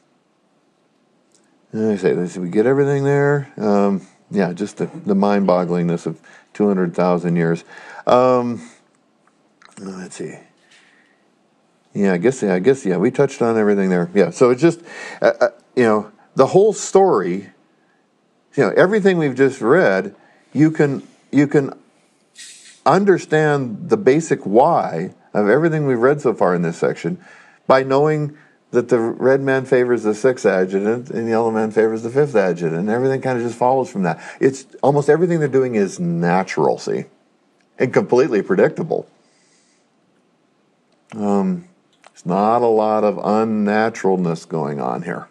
let me say, let's see, we get everything there. Um, yeah, just the, the mind-bogglingness of two hundred thousand years. Um, let's see. Yeah, I guess, yeah, I guess, yeah, we touched on everything there. Yeah, so it's just, uh, uh, you know, the whole story, you know, everything we've just read, you can, you can understand the basic why of everything we've read so far in this section by knowing that the Red Man favors the sixth adjutant and the Yellow Man favors the fifth adjutant, and everything kind of just follows from that. It's almost everything they're doing is natural, see, and completely predictable. Um, there's not a lot of unnaturalness going on here.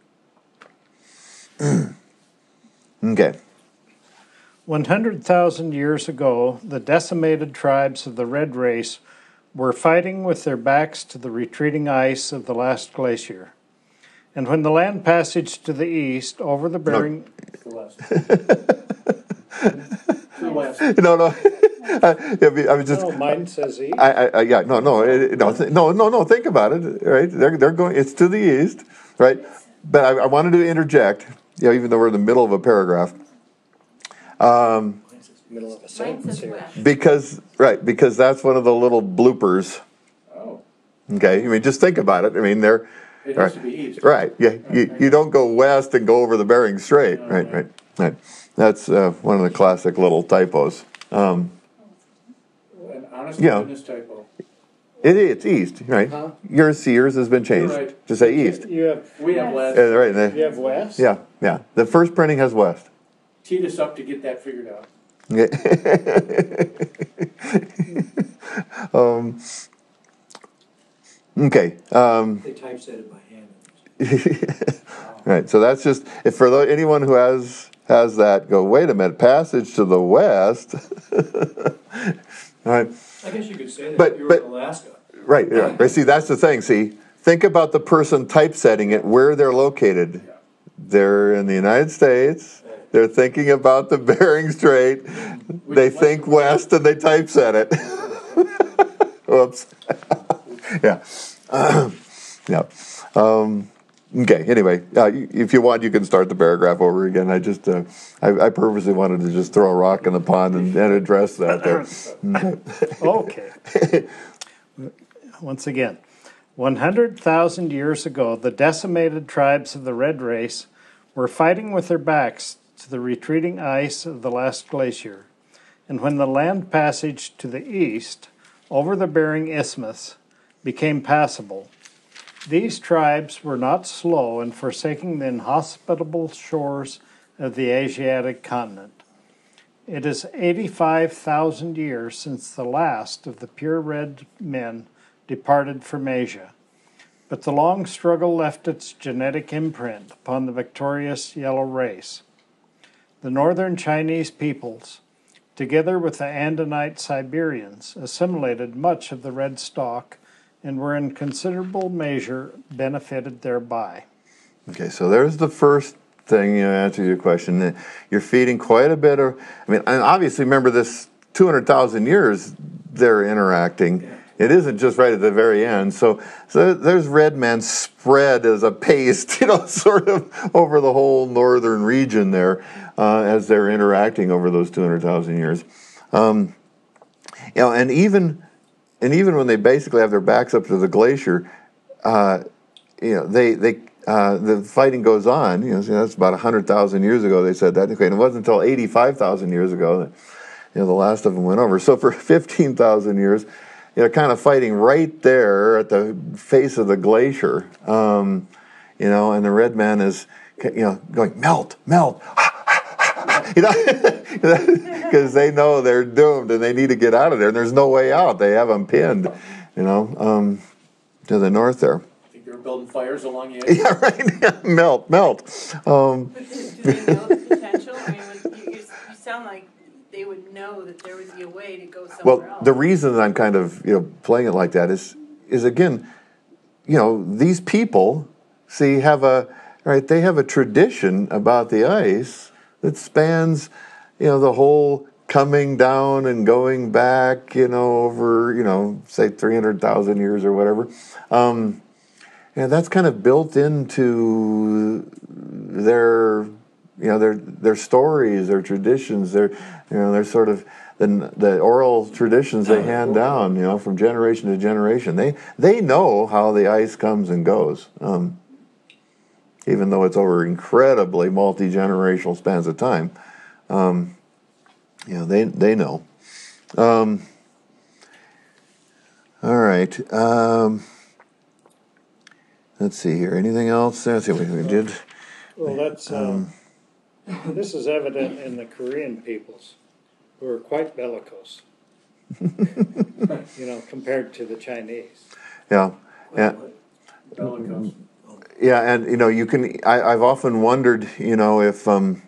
Okay.
one hundred thousand years ago, the decimated tribes of the Red Race were fighting with their backs to the retreating ice of the last glacier. And when the land passage to the east over the Bering...
The west. The west.
No, no. I, I was just.
No, mine says east.
I, I, yeah, no, no, it, no, th- no, no, no. Think about it, right? They're they're going. It's to the east, right? But I, I wanted to interject, you know, even though we're in the middle of a paragraph, um,
Middle of a
Mine
sentence
says
here.
west.
because right, because that's one of the little bloopers.
Oh,
Okay, I mean, just think about it. I mean, they're
it
right,
has to be east.
right. Yeah, you, you don't go west and go over the Bering Strait, right, right, right. That's uh, one of the classic little typos. Um,
An honest
Yeah.
goodness typo.
It, it's east, right?
Huh?
Your Sears has been changed
You're right.
to say east.
You have
We have
Yes.
West.
Uh, right. they-
you have west.
yeah, yeah. The first printing has west.
Teed us up to get that figured out.
um, okay. Um,
They typeset it by hand.
right. So that's just if for tho- anyone who has has that, go. Wait a minute. Passage to the west. All right.
I guess you could say that
But-
if you were
but-
in Alaska.
Right. Yeah. Right. See, that's the thing. See, think about the person typesetting it, where they're located. They're in the United States. They're thinking about the Bering Strait. They think west and they typeset it. Whoops. yeah. yeah. Um, okay. Anyway, uh, if you want, you can start the paragraph over again. I just, uh, I, I purposely wanted to just throw a rock in the pond and, and address that there.
Okay. Once again, one hundred thousand years ago, the decimated tribes of the Red Race were fighting with their backs to the retreating ice of the last glacier. And when the land passage to the east, over the Bering Isthmus, became passable, these tribes were not slow in forsaking the inhospitable shores of the Asiatic continent. It is eighty-five thousand years since the last of the pure red men departed from Asia, but the long struggle left its genetic imprint upon the victorious yellow race. The northern Chinese peoples, together with the Andinite Siberians, assimilated much of the red stock and were in considerable measure benefited thereby.
Okay, so there's the first thing, you know, answer your question. You're feeding quite a bit of, I mean, and obviously remember this two hundred thousand years they're interacting. It isn't just right at the very end. So, so there's red men spread as a paste, you know, sort of over the whole northern region there uh, as they're interacting over those two hundred thousand years. Um, you know, and even and even when they basically have their backs up to the glacier, uh, you know, they they uh, the fighting goes on. You know, so that's about one hundred thousand years ago they said that. Okay, and it wasn't until eighty-five thousand years ago that, you know, the last of them went over. So for fifteen thousand years, they're kind of fighting right there at the face of the glacier, um, you know, and the red man is, you know, going, melt, melt, you know, because they know they're doomed and they need to get out of there, and there's no way out. They have them pinned, you know, um, to the north there.
I think they were building fires along the edge.
Yeah, right. Yeah, melt, melt. Um,
But do, do they know the potential? I mean, would- you, you, you sound like they would know that there would be a way to go somewhere
Well,
else.
the reason that I'm kind of, you know, playing it like that is is again, you know, these people see have a right. They have a tradition about the ice that spans, you know, the whole coming down and going back, you know, over, you know, say three hundred thousand years or whatever. Um, and that's kind of built into their, you know, their their stories, their traditions, their, you know, their sort of the the oral traditions they hand down, you know, from generation to generation. They they know how the ice comes and goes, um, even though it's over incredibly multi-generational spans of time. Um, you know, they they know. Um, all right. Um, let's see here. Anything else? Let's see what we did.
Well, that's um, this is evident in the Korean peoples, who are quite bellicose, you know, compared to the Chinese.
Yeah. Yeah.
Bellicose.
Yeah, and you know, you can. I, I've often wondered, you know, if um,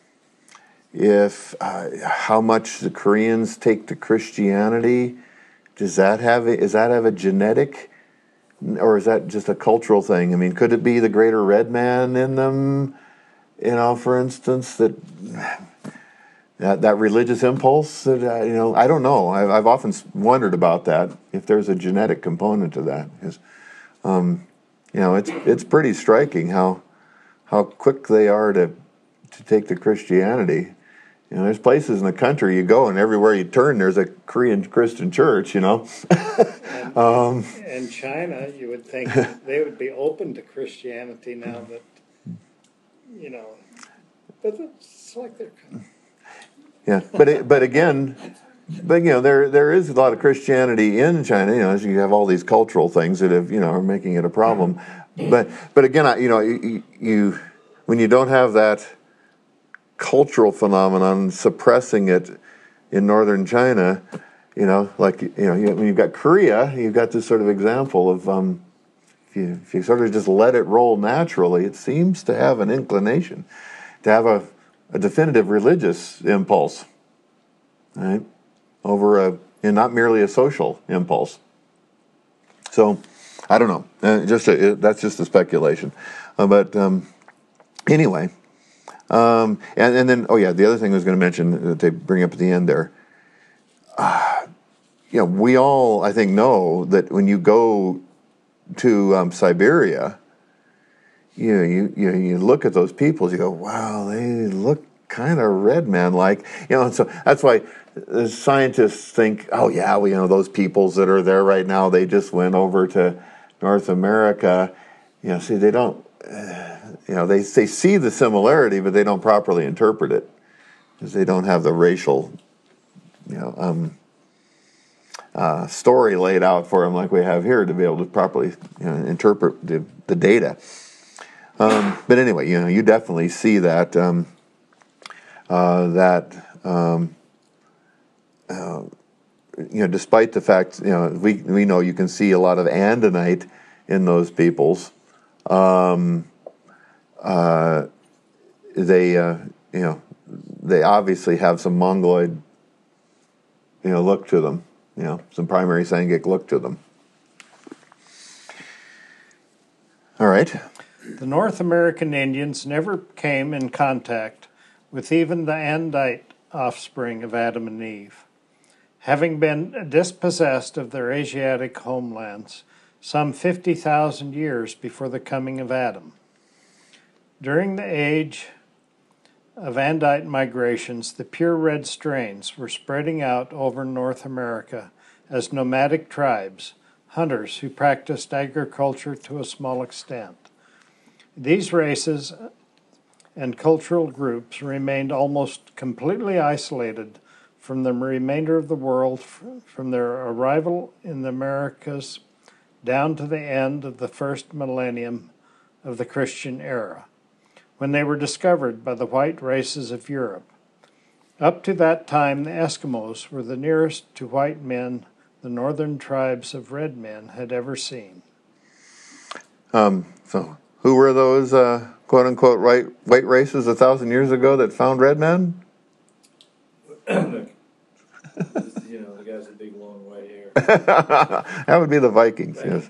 if uh, how much the Koreans take to Christianity. Does that have a, is that have a genetic, or is that just a cultural thing? I mean, could it be the greater red man in them? You know, for instance, that that, that religious impulse. That uh, you know, I don't know. I've, I've often wondered about that. If there's a genetic component to that, because um, you know, it's it's pretty striking how how quick they are to to take to Christianity. You know, there's places in the country you go, and everywhere you turn, there's a Korean Christian church. You know,
And,
um,
in China, you would think they would be open to Christianity now that, you know, but it's like they're.
yeah. But it, but again, but you know, there there is a lot of Christianity in China. You know, as you have all these cultural things that have, you know, are making it a problem. But but again, I, you know, you, you when you don't have that cultural phenomenon suppressing it in northern China, you know, like you know, you, when you've got Korea, you've got this sort of example of um, if you if you sort of just let it roll naturally, it seems to have an inclination to have a, a definitive religious impulse. Right, over a and not merely a social impulse. So, I don't know. Uh, just a, it, that's just a speculation. Uh, but um, anyway, um, and, and then oh yeah, the other thing I was going to mention that they bring up at the end there. Uh, you know, we all I think know that when you go to um, Siberia, you know, you you you look at those peoples, you go, wow, they look kind of red man like, you know, and so that's why the scientists think, oh yeah, well, you know, those peoples that are there right now, they just went over to North America. You know, see, they don't, uh, you know, they they see the similarity, but they don't properly interpret it because they don't have the racial, you know, um, uh, story laid out for them like we have here to be able to properly, you know, interpret the the data. Um, but anyway, you know, you definitely see that. Um, Uh, that um, uh, you know, despite the fact, you know, we we know you can see a lot of Andinite in those peoples. Um, uh, they uh, you know, they obviously have some Mongoloid, you know, look to them. You know, some primary Sangic look to them. All right.
The North American Indians never came in contact with even the Andite offspring of Adam and Eve, having been dispossessed of their Asiatic homelands some fifty thousand years before the coming of Adam. During the age of Andite migrations, the pure red strains were spreading out over North America as nomadic tribes, hunters who practiced agriculture to a small extent. These races and cultural groups remained almost completely isolated from the remainder of the world from their arrival in the Americas down to the end of the first millennium of the Christian era, when they were discovered by the white races of Europe. Up to that time, the Eskimos were the nearest to white men the northern tribes of red men had ever seen.
Um, so, who were those uh, quote-unquote white, white races a thousand years ago that found red men?
You know, the guys with big, long, white hair.
That would be the Vikings, yes.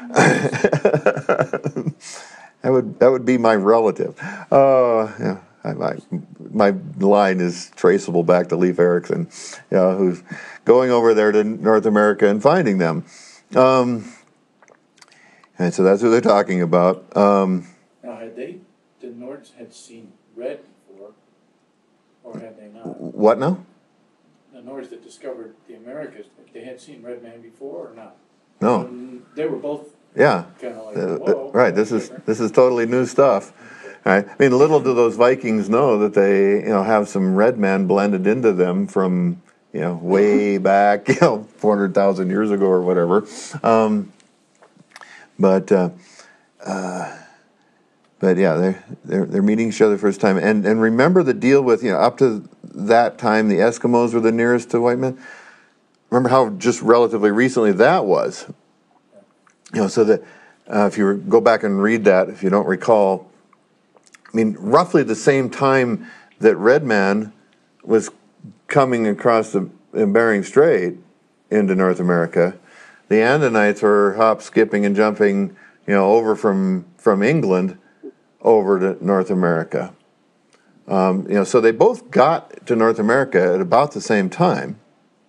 that would that would be my relative. Uh, yeah, I, I, my line is traceable back to Leif Erikson, you know, who's going over there to North America and finding them. Um, and so that's what they're talking about. Um,
now, had they, the Nords had seen red before, or had they not?
What now?
The Nords that discovered the Americas, they had seen red man before or not?
No.
Um, they were both
Yeah.
kind of like,
Uh,
whoa.
right. This is this is totally new stuff. Right. I mean, little do those Vikings know that they, you know, have some red men blended into them from, you know, way back, you know, four hundred thousand years ago or whatever. Um, but, uh, uh, but yeah, they're, they're they're meeting each other for the first time. And and remember the deal with, you know, up to that time, the Eskimos were the nearest to white men. Remember how just relatively recently that was. You know, so that uh, if you were, go back and read that, if you don't recall, I mean, roughly the same time that Red Man was coming across the Bering Strait into North America, the Andinites were hop, skipping, and jumping, you know, over from from England over to North America. Um, you know, so they both got to North America at about the same time.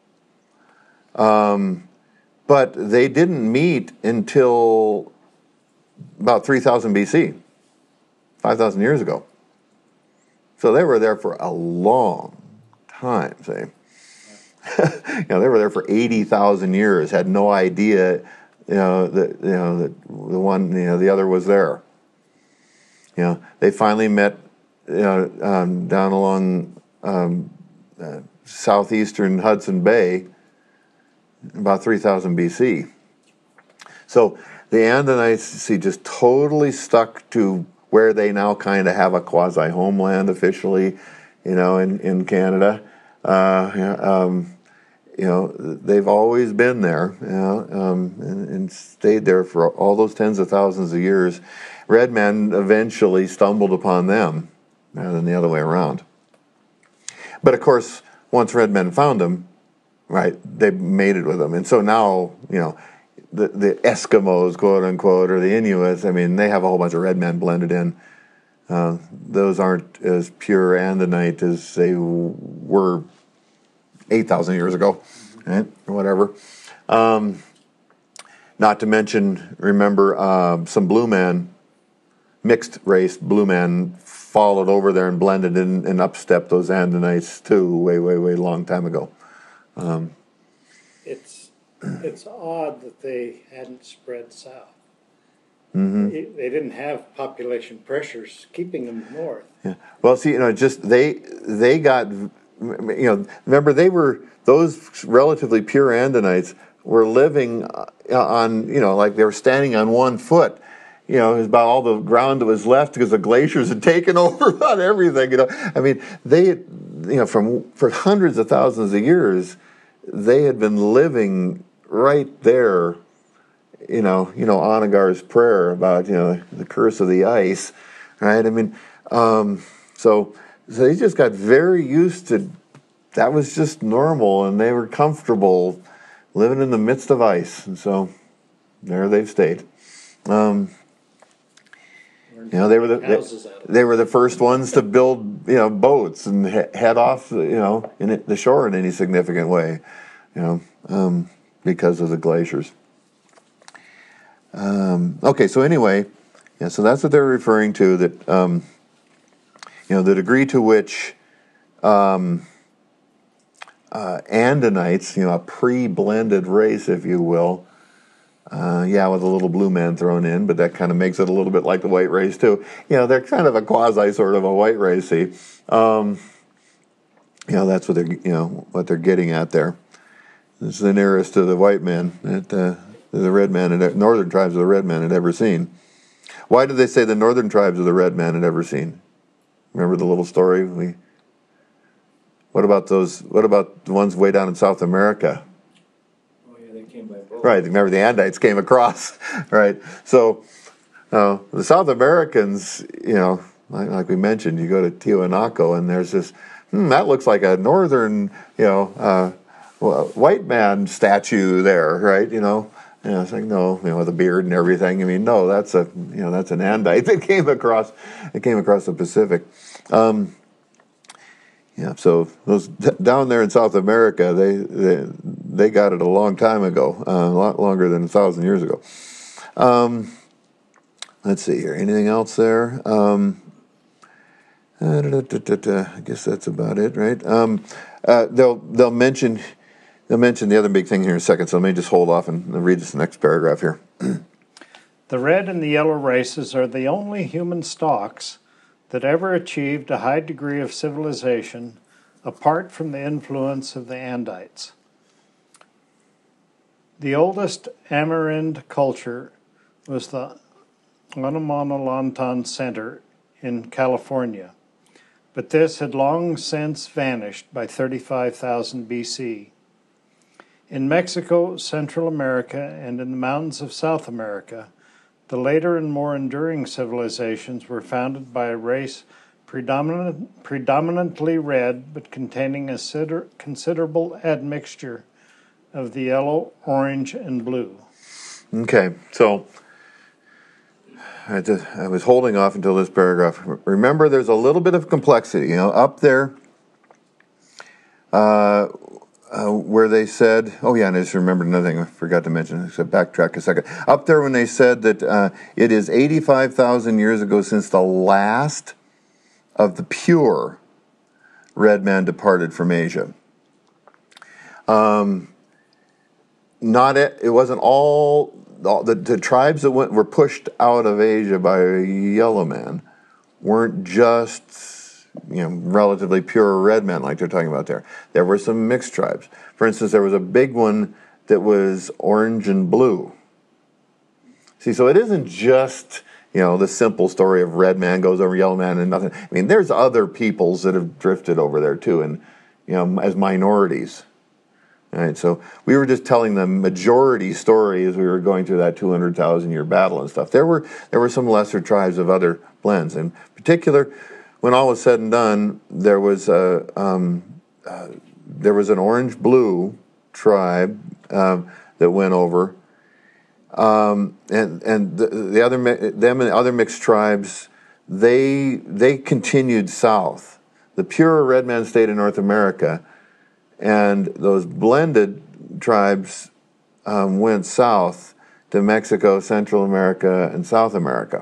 Um, but they didn't meet until about three thousand B C, five thousand years ago. So they were there for a long time, say. You know, they were there for eighty thousand years, had no idea, you know, that, you know, that the one, you know, the other was there. You know, they finally met, you know, um, down along um, uh, southeastern Hudson Bay about three thousand B C. So the Andinites, see, just totally stuck to where they now kind of have a quasi-homeland officially, you know, in, in Canada. Uh, yeah, um, you know, they've always been there, you know, um, and, and stayed there for all those tens of thousands of years. Red men eventually stumbled upon them, rather than the other way around. But of course, once red men found them, right, they mated with them. And so now, you know, the, the Eskimos, quote unquote, or the Inuits, I mean, they have a whole bunch of red men blended in. Uh, those aren't as pure Andinite as they were eight thousand years ago, right, or whatever. Um, not to mention, remember, uh, some blue man, mixed race blue man followed over there and blended in and upstepped those Andinites too, way, way, way long time ago. Um,
It's it's odd that they hadn't spread south.
mm-hmm.
They they didn't have population pressures keeping them north.
Yeah. Well, see, you know, just they they got, you know, remember they were, those relatively pure Andinites were living on, you know, like they were standing on one foot. You know, it was about all the ground that was left because the glaciers had taken over about everything. You know, I mean, they, you know, from for hundreds of thousands of years, they had been living right there. You know, you know, Anagar's prayer about, you know, the curse of the ice, right? I mean, um, so so they just got very used to, that was just normal, and they were comfortable living in the midst of ice, and so there they've stayed. Um, You know, they were the they, they were the first ones to build, you know, boats and he, head off, you know, in it, the shore in any significant way, you know, um, because of the glaciers. Um, okay, so anyway, yeah, so that's what they're referring to. That um, you know, the degree to which um, uh, Andinites, you know, a pre-blended race, if you will. Uh, yeah, with a little blue man thrown in, but that kind of makes it a little bit like the white race too. You know, they're kind of a quasi sort of a white race. See, um, you know, that's what they're, you know, what they're getting at there. This is the nearest to the white man that uh, the red man and northern tribes of the red man had ever seen. Why did they say the northern tribes of the red man had ever seen? Remember the little story? We. What about those? What about the ones way down in South America? Right, remember the Andites came across, right? So, uh, the South Americans, you know, like, like we mentioned, you go to Tiwanaku and there's this, hmm, that looks like a northern, you know, uh, white man statue there, right? You know, and it's like, no, you know, with a beard and everything. I mean, no, that's a, you know, that's an Andite that came across, it came across the Pacific. Um, Yeah, so those down there in South America, they they, they got it a long time ago, uh, a lot longer than a thousand years ago. Um, let's see here. Anything else there? Um, uh, da, da, da, da, I guess that's about it, right? Um, uh, they'll they'll mention they'll mention the other big thing here in a second. So let me just hold off and read this next paragraph here.
The red and the yellow races are the only human stocks that ever achieved a high degree of civilization apart from the influence of the Andites. The oldest Amerindian culture was the Onamanalantan Center in California, but this had long since vanished by thirty-five thousand B C. In Mexico, Central America, and in the mountains of South America, the later and more enduring civilizations were founded by a race predominant, predominantly red, but containing a consider, considerable admixture of the yellow, orange, and blue.
Okay, so I, just, I was holding off until this paragraph. Remember, there's a little bit of complexity, you know, up there uh, uh, where they said, oh yeah, and I just remembered another thing I forgot to mention, so backtrack a second. Up there when they said that uh, it is eighty-five thousand years ago since the last of the pure red man departed from Asia. Um, not it, it wasn't all, all the, the tribes that went, were pushed out of Asia by Yellow Man weren't just you know, relatively pure red men like they're talking about there. There were some mixed tribes. For instance, there was a big one that was orange and blue. See, so it isn't just, you know, the simple story of red man goes over yellow man and nothing. I mean, there's other peoples that have drifted over there too, and, you know, as minorities. All right, so we were just telling the majority story as we were going through that two hundred thousand year battle and stuff. There were there were some lesser tribes of other blends. In particular, when all was said and done, there was a um, uh, there was an orange-blue tribe um, that went over, um, and and the, the other them and other mixed tribes, they they continued south. The pure red man stayed in North America. And those blended tribes um, went south to Mexico, Central America, and South America.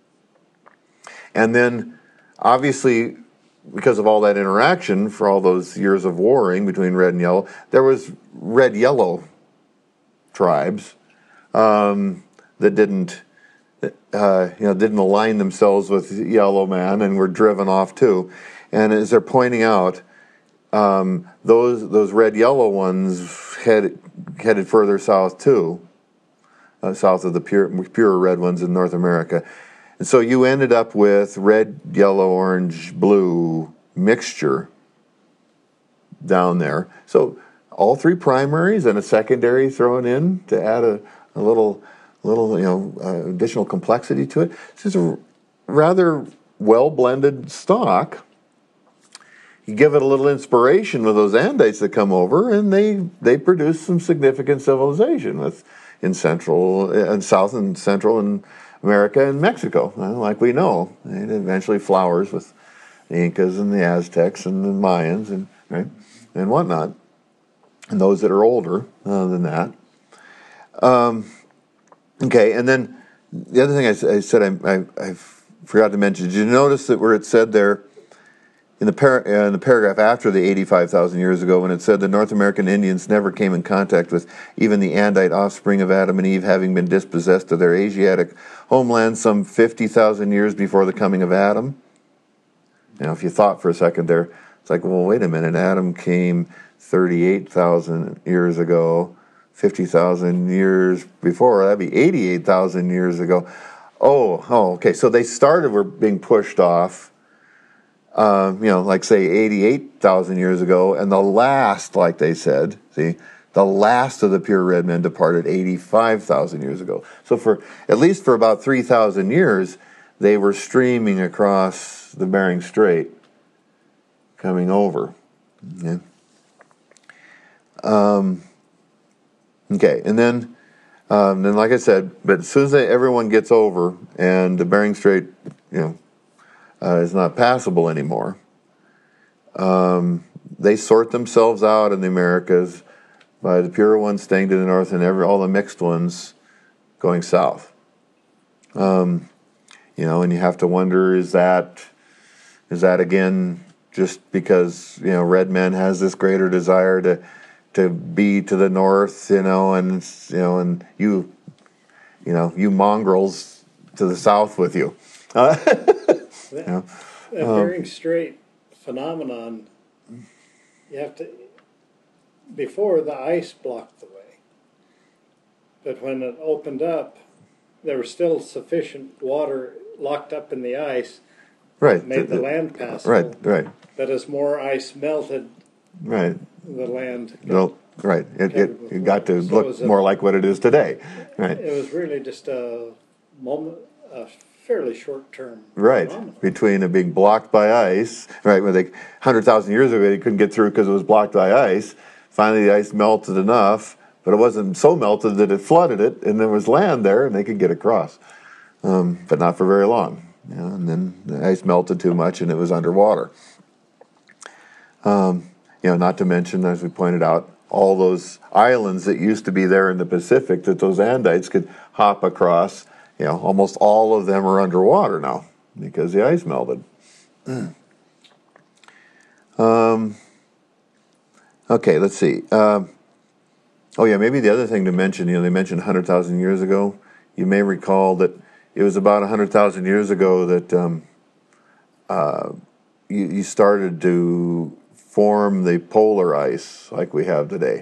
And then, obviously, because of all that interaction for all those years of warring between red and yellow, there was red-yellow tribes um, that didn't, uh, you know, didn't align themselves with yellow man and were driven off too. And as they're pointing out, Um, those those red yellow ones headed headed further south too, uh, south of the pure pure red ones in North America, and so you ended up with red, yellow, orange, blue mixture down there. So all three primaries and a secondary thrown in to add a, a little little you know uh, additional complexity to it. This is a rather well blended stock. You give it a little inspiration with those Andites that come over, and they they produce some significant civilization with in Central and South and Central and America and Mexico, like we know. It eventually flowers with the Incas and the Aztecs and the Mayans and right and whatnot, and those that are older uh, than that. Um, okay, and then the other thing I, I said I, I I forgot to mention. Did you notice that where it said there? In the, par- uh, in the paragraph after the eighty-five thousand years ago, when it said the North American Indians never came in contact with even the Andite offspring of Adam and Eve, having been dispossessed of their Asiatic homeland some fifty thousand years before the coming of Adam. Now, if you thought for a second there, it's like, well, wait a minute, Adam came thirty-eight thousand years ago, fifty thousand years before, that'd be eighty-eight thousand years ago. Oh, oh, okay, so they started, were being pushed off. Uh, you know, like say eighty-eight thousand years ago, and the last, like they said, see, the last of the pure red men departed eighty-five thousand years ago. So for at least for about three thousand years, they were streaming across the Bering Strait, coming over. Okay, um, okay, and then, um, then like I said, but as soon as they, everyone gets over and the Bering Strait, you know, Uh, is not passable anymore. Um, they sort themselves out in the Americas by the pure ones staying to the north and every all the mixed ones going south. Um, you know, and you have to wonder: is that is that again just because you know red men has this greater desire to to be to the north, you know, and you know, and you you know you mongrels to the south with you. Uh,
That,
Yeah.
that
Um,
Bering Strait phenomenon, you have to, before the ice blocked the way, but when it opened up, there was still sufficient water locked up in the ice,
Right.
made the land passable.
Right, right,
But as more ice melted,
right.
the land,
No, right. It, it, it got to
So it
look
was a-
more like what it is today. Right.
it was really just a moment, a fairly short-term
Right.
phenomenon.
Between it being blocked by ice, right, when they, one hundred thousand years ago, they couldn't get through because it was blocked by ice. Finally, the ice melted enough, but it wasn't so melted that it flooded it, and there was land there, and they could get across. Um, but not for very long. You know, and then the ice melted too much, and it was underwater. Um, you know, not to mention, as we pointed out, all those islands that used to be there in the Pacific that those Andites could hop across. You know, almost all of them are underwater now because the ice melted. um, okay, let's see. Um, oh, yeah, maybe the other thing to mention, you know, they mentioned one hundred thousand years ago. You may recall that it was about one hundred thousand years ago that um, uh, you, you started to form the polar ice like we have today.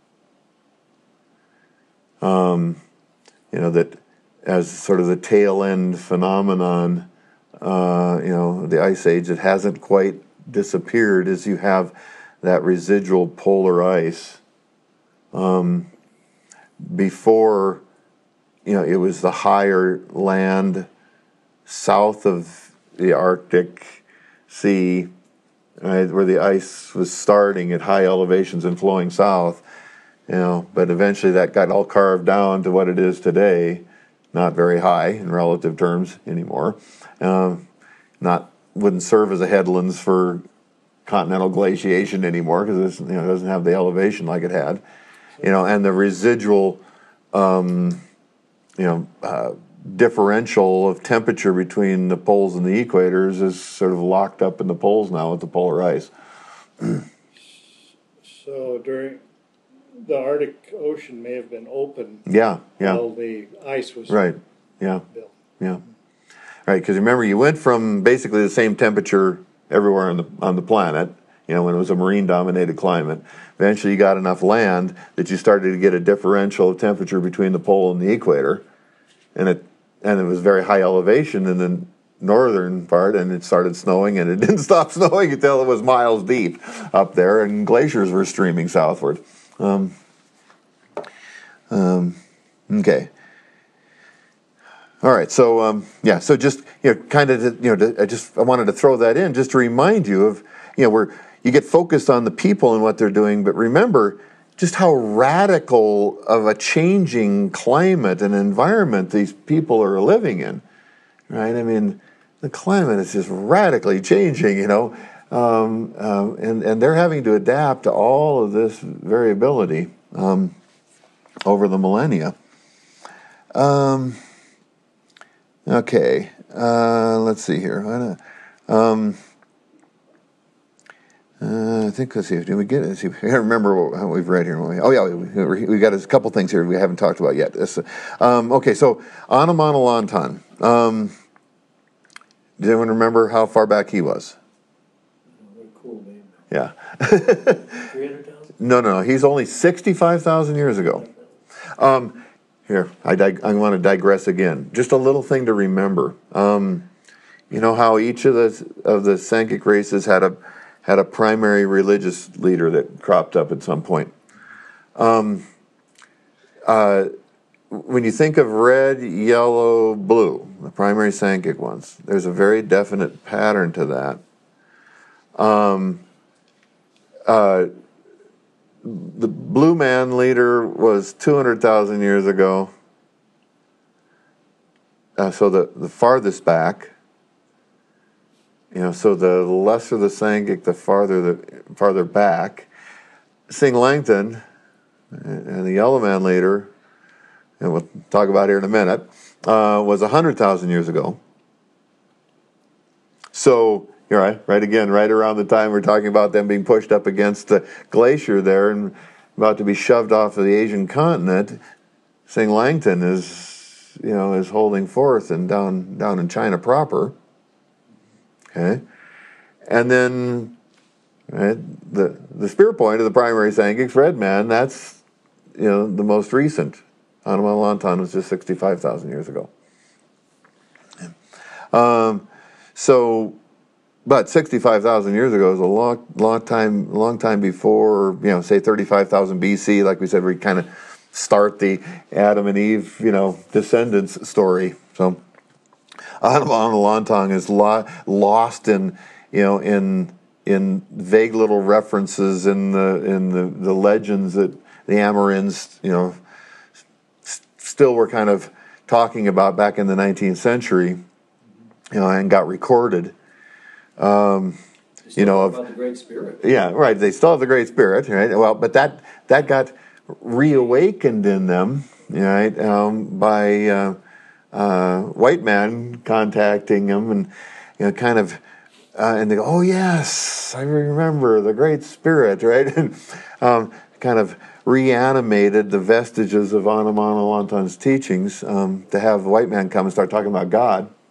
Um, you know, that as sort of the tail end phenomenon, uh, you know, the ice age that hasn't quite disappeared, is you have that residual polar ice. Um, before, you know, it was the higher land south of the Arctic Sea, right, where the ice was starting at high elevations and flowing south, you know, but eventually that got all carved down to what it is today, not very high in relative terms anymore. Um, not wouldn't serve as a headlands for continental glaciation anymore because, you know, it doesn't have the elevation like it had, you know, and the residual, um, you know, uh, differential of temperature between the poles and the equators is sort of locked up in the poles now with the polar ice.
So during the Arctic Ocean may have been open
Yeah, yeah,
while the ice was
right, yeah,
built.
yeah, right. Because remember, you went from basically the same temperature everywhere on the on the planet. You know, when it was a marine-dominated climate. Eventually, you got enough land that you started to get a differential of temperature between the pole and the equator, and it and it was very high elevation in the northern part, and it started snowing, and it didn't stop snowing until it was miles deep up there, and glaciers were streaming southward. Um, um, okay. All right. So um, yeah. So just, you know, kind of, you know, to, I just I wanted to throw that in just to remind you of, you know, where you get focused on the people and what they're doing, but remember just how radical of a changing climate and environment these people are living in, right? I mean, the climate is just radically changing, you know, um, um, and, and they're having to adapt to all of this variability um, over the millennia. Um, okay, uh, let's see here. Um, Uh, I think, let's see, did we get it? See, I can't remember what we've read here. Oh, yeah, we, we got a couple things here we haven't talked about yet. This, um, okay, so Anamonalantan. Um, does anyone remember how far back he was?
What a cool name.
Yeah.
three hundred thousand?
No, no, no. He's only sixty-five thousand years ago. Um, here, I, dig- I want to digress again. Just a little thing to remember. Um, you know how each of the of the Sankhya races had a had a primary religious leader that cropped up at some point. Um, uh, when you think of red, yellow, blue, the primary Sankhya ones, there's a very definite pattern to that. Um, uh, the blue man leader was two hundred thousand years ago. Uh, so the, the farthest back. You know, so the lesser the Sangik, the farther the farther back. Sing Langton and the Yellow Man leader, and we'll talk about here in a minute, uh, was one hundred thousand years ago. So, you're right, right again, right around the time we're talking about them being pushed up against the glacier there and about to be shoved off of the Asian continent, Sing Langton is, you know, is holding forth and down down in China proper. Okay, and then right, the the spear point of the primary Sankhya, Red Man, that's, you know, the most recent. Anamonalantan was just sixty-five thousand years ago. Um, so, but sixty-five thousand years ago is a long, long time, long time before, you know, say thirty-five thousand B C. Like we said, we kind of start the Adam and Eve, you know, descendants story. So. Anamonalantan is lo- lost in, you know, in in vague little references in the in the, the legends that the Amerinds, you know, s- still were kind of talking about back in the nineteenth century, you know, and got recorded. Um, you know, of,
about the Great Spirit.
Yeah, right. They still have the Great Spirit, right? Well, but that that got reawakened in them, right, um, by. Uh, Uh, white man contacting him, and, you know, kind of, uh, and they go, "Oh yes, I remember the Great Spirit," right? And um, kind of reanimated the vestiges of Anamonalantan's teachings um, to have the white man come and start talking about God.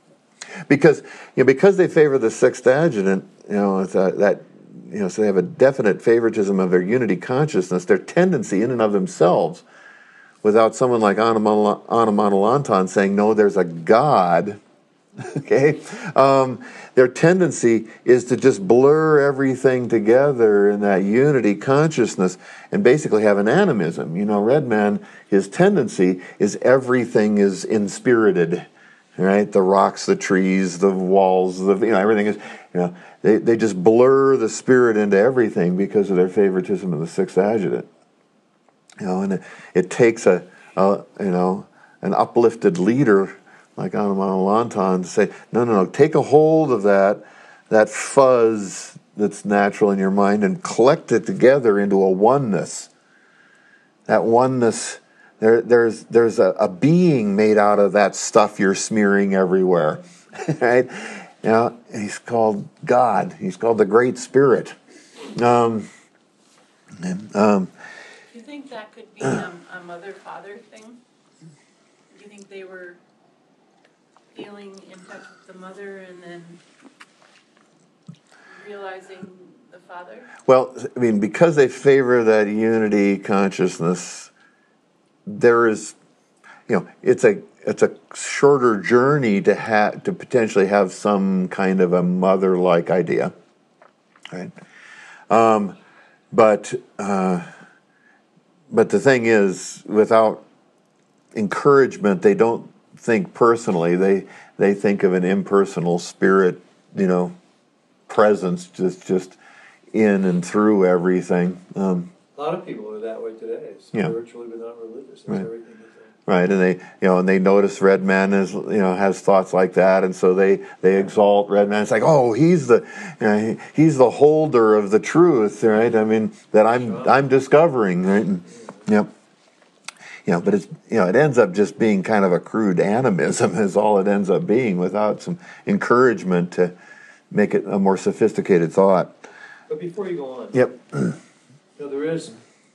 because you know, because they favor the sixth adjutant, you know, it's a, that you know, so they have a definite favoritism of their unity consciousness. Their tendency, in and of themselves, without someone like Anumana Anumanalantan saying, "No, there's a God." Okay, um, their tendency is to just blur everything together in that unity consciousness and basically have an animism. You know, Red Man, his tendency is everything is inspirited, right? The rocks, the trees, the walls, the you know everything is you know they they just blur the spirit into everything because of their favoritism of the sixth adjutant. You know, and it, it takes a, a you know an uplifted leader like Anumanalantan to say, no, no, no, take a hold of that, that fuzz that's natural in your mind and collect it together into a oneness. That oneness, there, there's there's a, a being made out of that stuff you're smearing everywhere, right? You know, he's called God. He's called the Great Spirit. Um, and, um,
Do you think that could be a, a mother-father thing? Do you think they were feeling in touch with the mother and then realizing the father?
Well, I mean, because they favor that unity consciousness, there is, you know, it's a it's a shorter journey to have to potentially have some kind of a mother-like idea, right? Um, but uh, but the thing is, without encouragement, they don't think personally. They they think of an impersonal spirit, you know, presence just just in and through everything. Um,
A lot of people are that way today,
Yeah.
spiritually but not religious. That's
Right.
everything is there.
right, and they you know and they notice Red Man is you know has thoughts like that, and so they they exalt Red Man. It's like, oh, he's the you know, he, he's the holder of the truth, right? I mean that I'm
Sure.
I'm discovering, right? And, yep. You know, but it's you know it ends up just being kind of a crude animism is all it ends up being without some encouragement to make it a more sophisticated thought.
But before you go on,
Yep.
you know, there is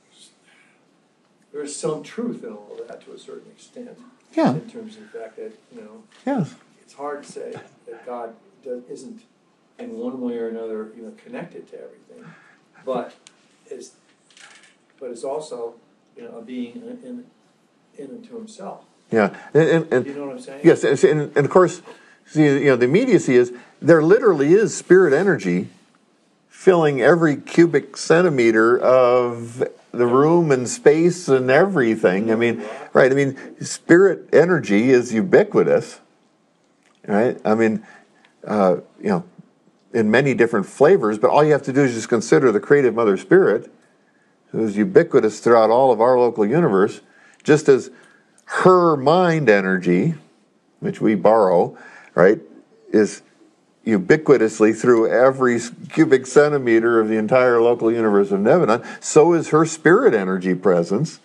there is some truth in all of that to a certain extent.
Yeah.
In terms of the fact that, you know,
Yes.
it's hard to say that God does, isn't in one way or another, you know, connected to everything, but is but it's also, you know, a being in in, in and to himself.
Yeah. And, and, and
You know what I'm saying?
yes, and, and and of course, see, you know, the immediacy is there literally is spirit energy filling every cubic centimeter of the room and space and everything. I mean, right? I mean, spirit energy is ubiquitous, right? I mean, uh, you know, in many different flavors, but all you have to do is just consider the creative Mother Spirit, who is ubiquitous throughout all of our local universe, just as her mind energy, which we borrow, right, is ubiquitously through every cubic centimeter of the entire local universe of Nevanon, so is her spirit energy presence.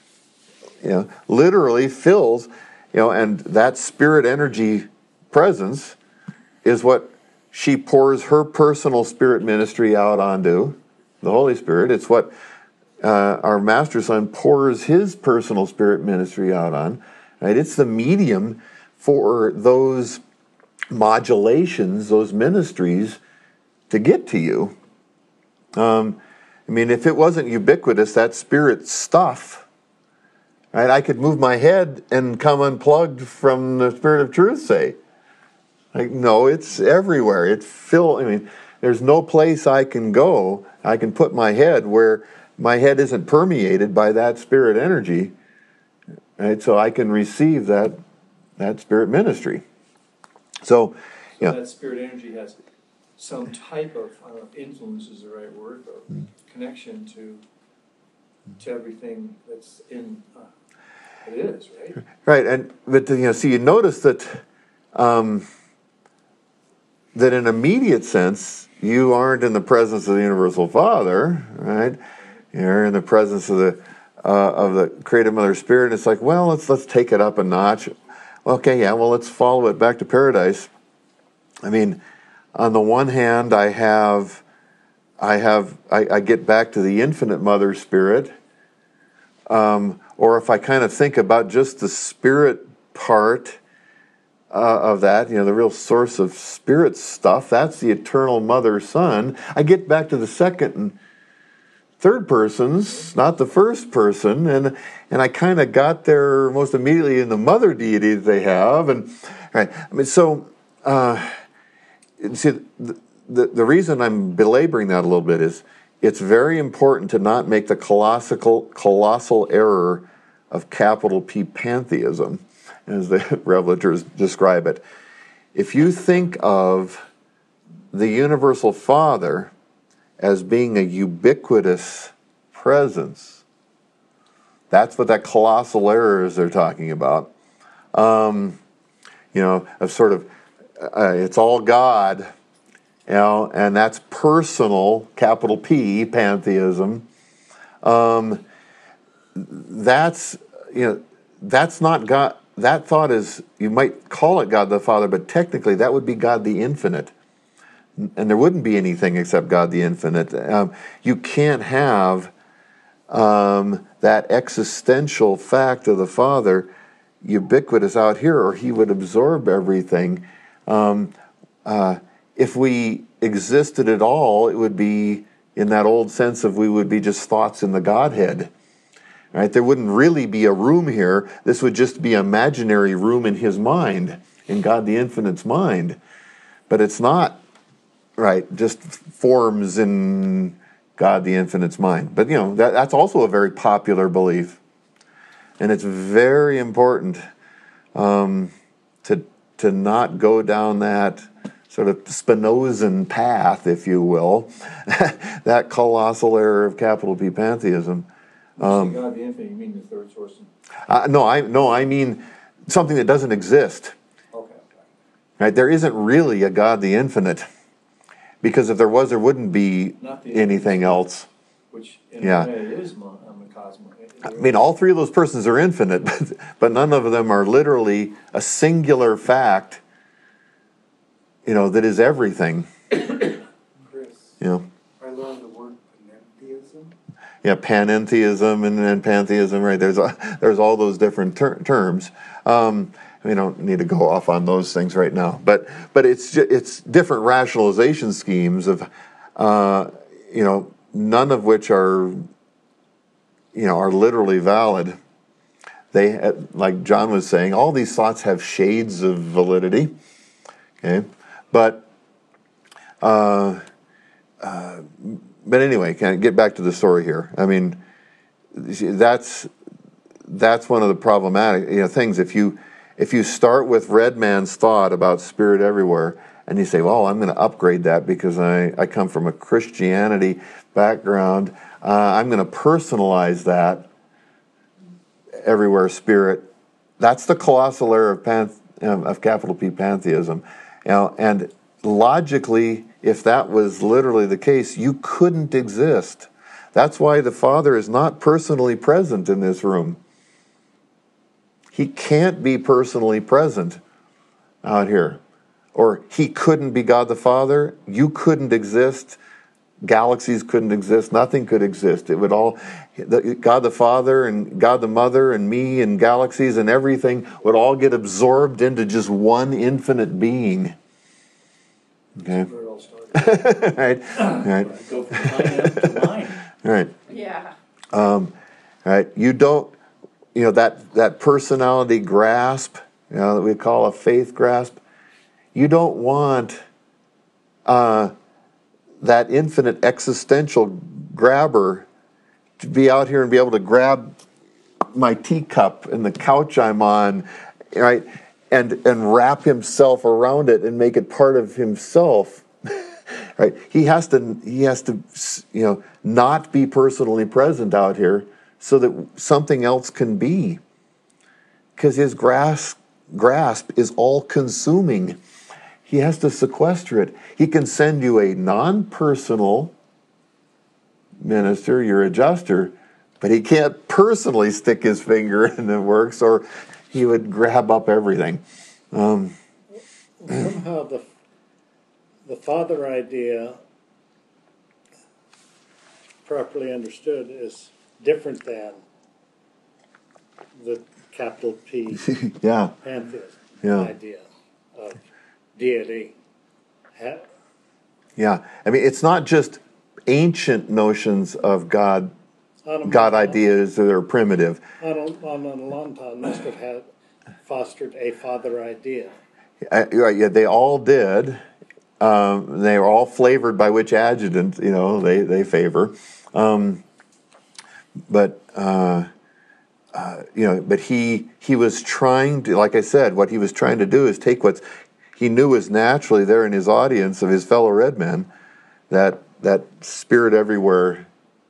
You know, literally fills, you know, and that spirit energy presence is what she pours her personal spirit ministry out onto, the Holy Spirit. It's what uh, our Master Son pours his personal spirit ministry out on. Right? It's the medium for those modulations, those ministries, to get to you. Um, I mean, if it wasn't ubiquitous, that spirit stuff, right? I could move my head and come unplugged from the Spirit of Truth, say. Like, no, it's everywhere. It's fill. I mean, there's no place I can go. I can put my head where my head isn't permeated by that spirit energy, right? So I can receive that that spirit ministry. So,
So
yeah,
that spirit energy has some type of, I don't know if influence is the right word, or
Mm.
connection to to everything that's in, uh, it is, right?
right. And but you know, see, you notice that um, that in immediate sense, you aren't in the presence of the Universal Father, right? You're in the presence of the uh, of the Creative Mother Spirit. And it's like, well, let's let's take it up a notch. Okay, yeah, well, let's follow it back to paradise. I mean, on the one hand, I have, I have, I, I get back to the Infinite Mother Spirit. Um, or if I kind of think about just the spirit part, uh, of that, you know, the real source of spirit stuff, that's the eternal Mother Son. I get back to the second and third persons, not the first person, and and I kind of got there most immediately in the mother deity that they have, and right. I mean, so uh, see, the, the the reason I'm belaboring that a little bit is it's very important to not make the colossal colossal error of capital P pantheism, as the Revelators describe it. If you think of the Universal Father as being a ubiquitous presence, that's what that colossal error is they're talking about. Um, you know, of sort of, uh, it's all God, you know, and that's personal, capital P, pantheism. Um, that's, you know, that's not God. That thought is, you might call it God the Father, but technically that would be God the Infinite. And there wouldn't be anything except God the Infinite. Um, you can't have um, that existential fact of the Father ubiquitous out here, or he would absorb everything. Um, uh, if we existed at all, it would be in that old sense of we would be just thoughts in the Godhead. Right? There wouldn't really be a room here. This would just be an imaginary room in his mind, in God the Infinite's mind. But it's not. Right, just forms in God the Infinite's mind. But, you know, that, that's also a very popular belief. And it's very important um, to, to not go down that sort of Spinozan path, if you will, that colossal error of capital P pantheism.
Um, God the Infinite, you mean the third source?
Uh, no, I no, I mean something that doesn't exist.
Okay.
Right, there isn't really a God the Infinite. Because if there was, there wouldn't be anything else.
Which in
yeah.
a way is um, a cosmos.
I mean, all three of those persons are infinite, but, but none of them are literally a singular fact, you know, that is everything.
Chris,
You know?
I love the word panentheism.
Yeah, panentheism and, and pantheism, right? There's a, there's all those different ter- terms. Um, we don't need to go off on those things right now, but but it's ju- it's different rationalization schemes of, uh, you know, none of which are, you know, are literally valid. They, like John was saying, all these thoughts have shades of validity. Okay, but uh, uh, but anyway, can I get back to the story here? I mean, that's that's one of the problematic, you know, things. If you If you start with Redman's thought about spirit everywhere, and you say, well, I'm going to upgrade that because I, I come from a Christianity background, uh, I'm going to personalize that everywhere spirit, that's the colossal error of, panth- um, of capital P pantheism. You know, and logically, if that was literally the case, you couldn't exist. That's why the Father is not personally present in this room. He can't be personally present out here. Or he couldn't be God the Father. You couldn't exist. Galaxies couldn't exist. Nothing could exist. It would all, God the Father and God the Mother and me and galaxies and everything would all get absorbed into just one infinite being. Okay?
Where it all started.
right? Right.
Go from mine to mine.
Right.
Yeah.
Um, right. You don't, you know, that, that personality grasp, you know, that we call a faith grasp, you don't want uh, that infinite existential grabber to be out here and be able to grab my teacup and the couch I'm on, right, and and wrap himself around it and make it part of himself, right? He has to he has to you know not be personally present out here so that something else can be, because his grasp grasp is all consuming. He has to sequester it. He can send you a non-personal minister, your adjuster, but he can't personally stick his finger in the works, or he would grab up everything. Um,
Somehow the the father idea, properly understood, is different than the capital P
yeah,
pantheism
yeah.
idea. of deity. Ha-
Yeah, I mean, it's not just ancient notions of God,
Ana-
God ideas that are primitive.
Ana- Analantan must have had fostered a father idea.
Uh, right, yeah, they all did. Um, they were all flavored by which adjutant, you know, they, they favor. Um, but, uh, uh, you know, but he he was trying to, like I said, what he was trying to do is take what's he knew was naturally there in his audience of his fellow red men, that that spirit everywhere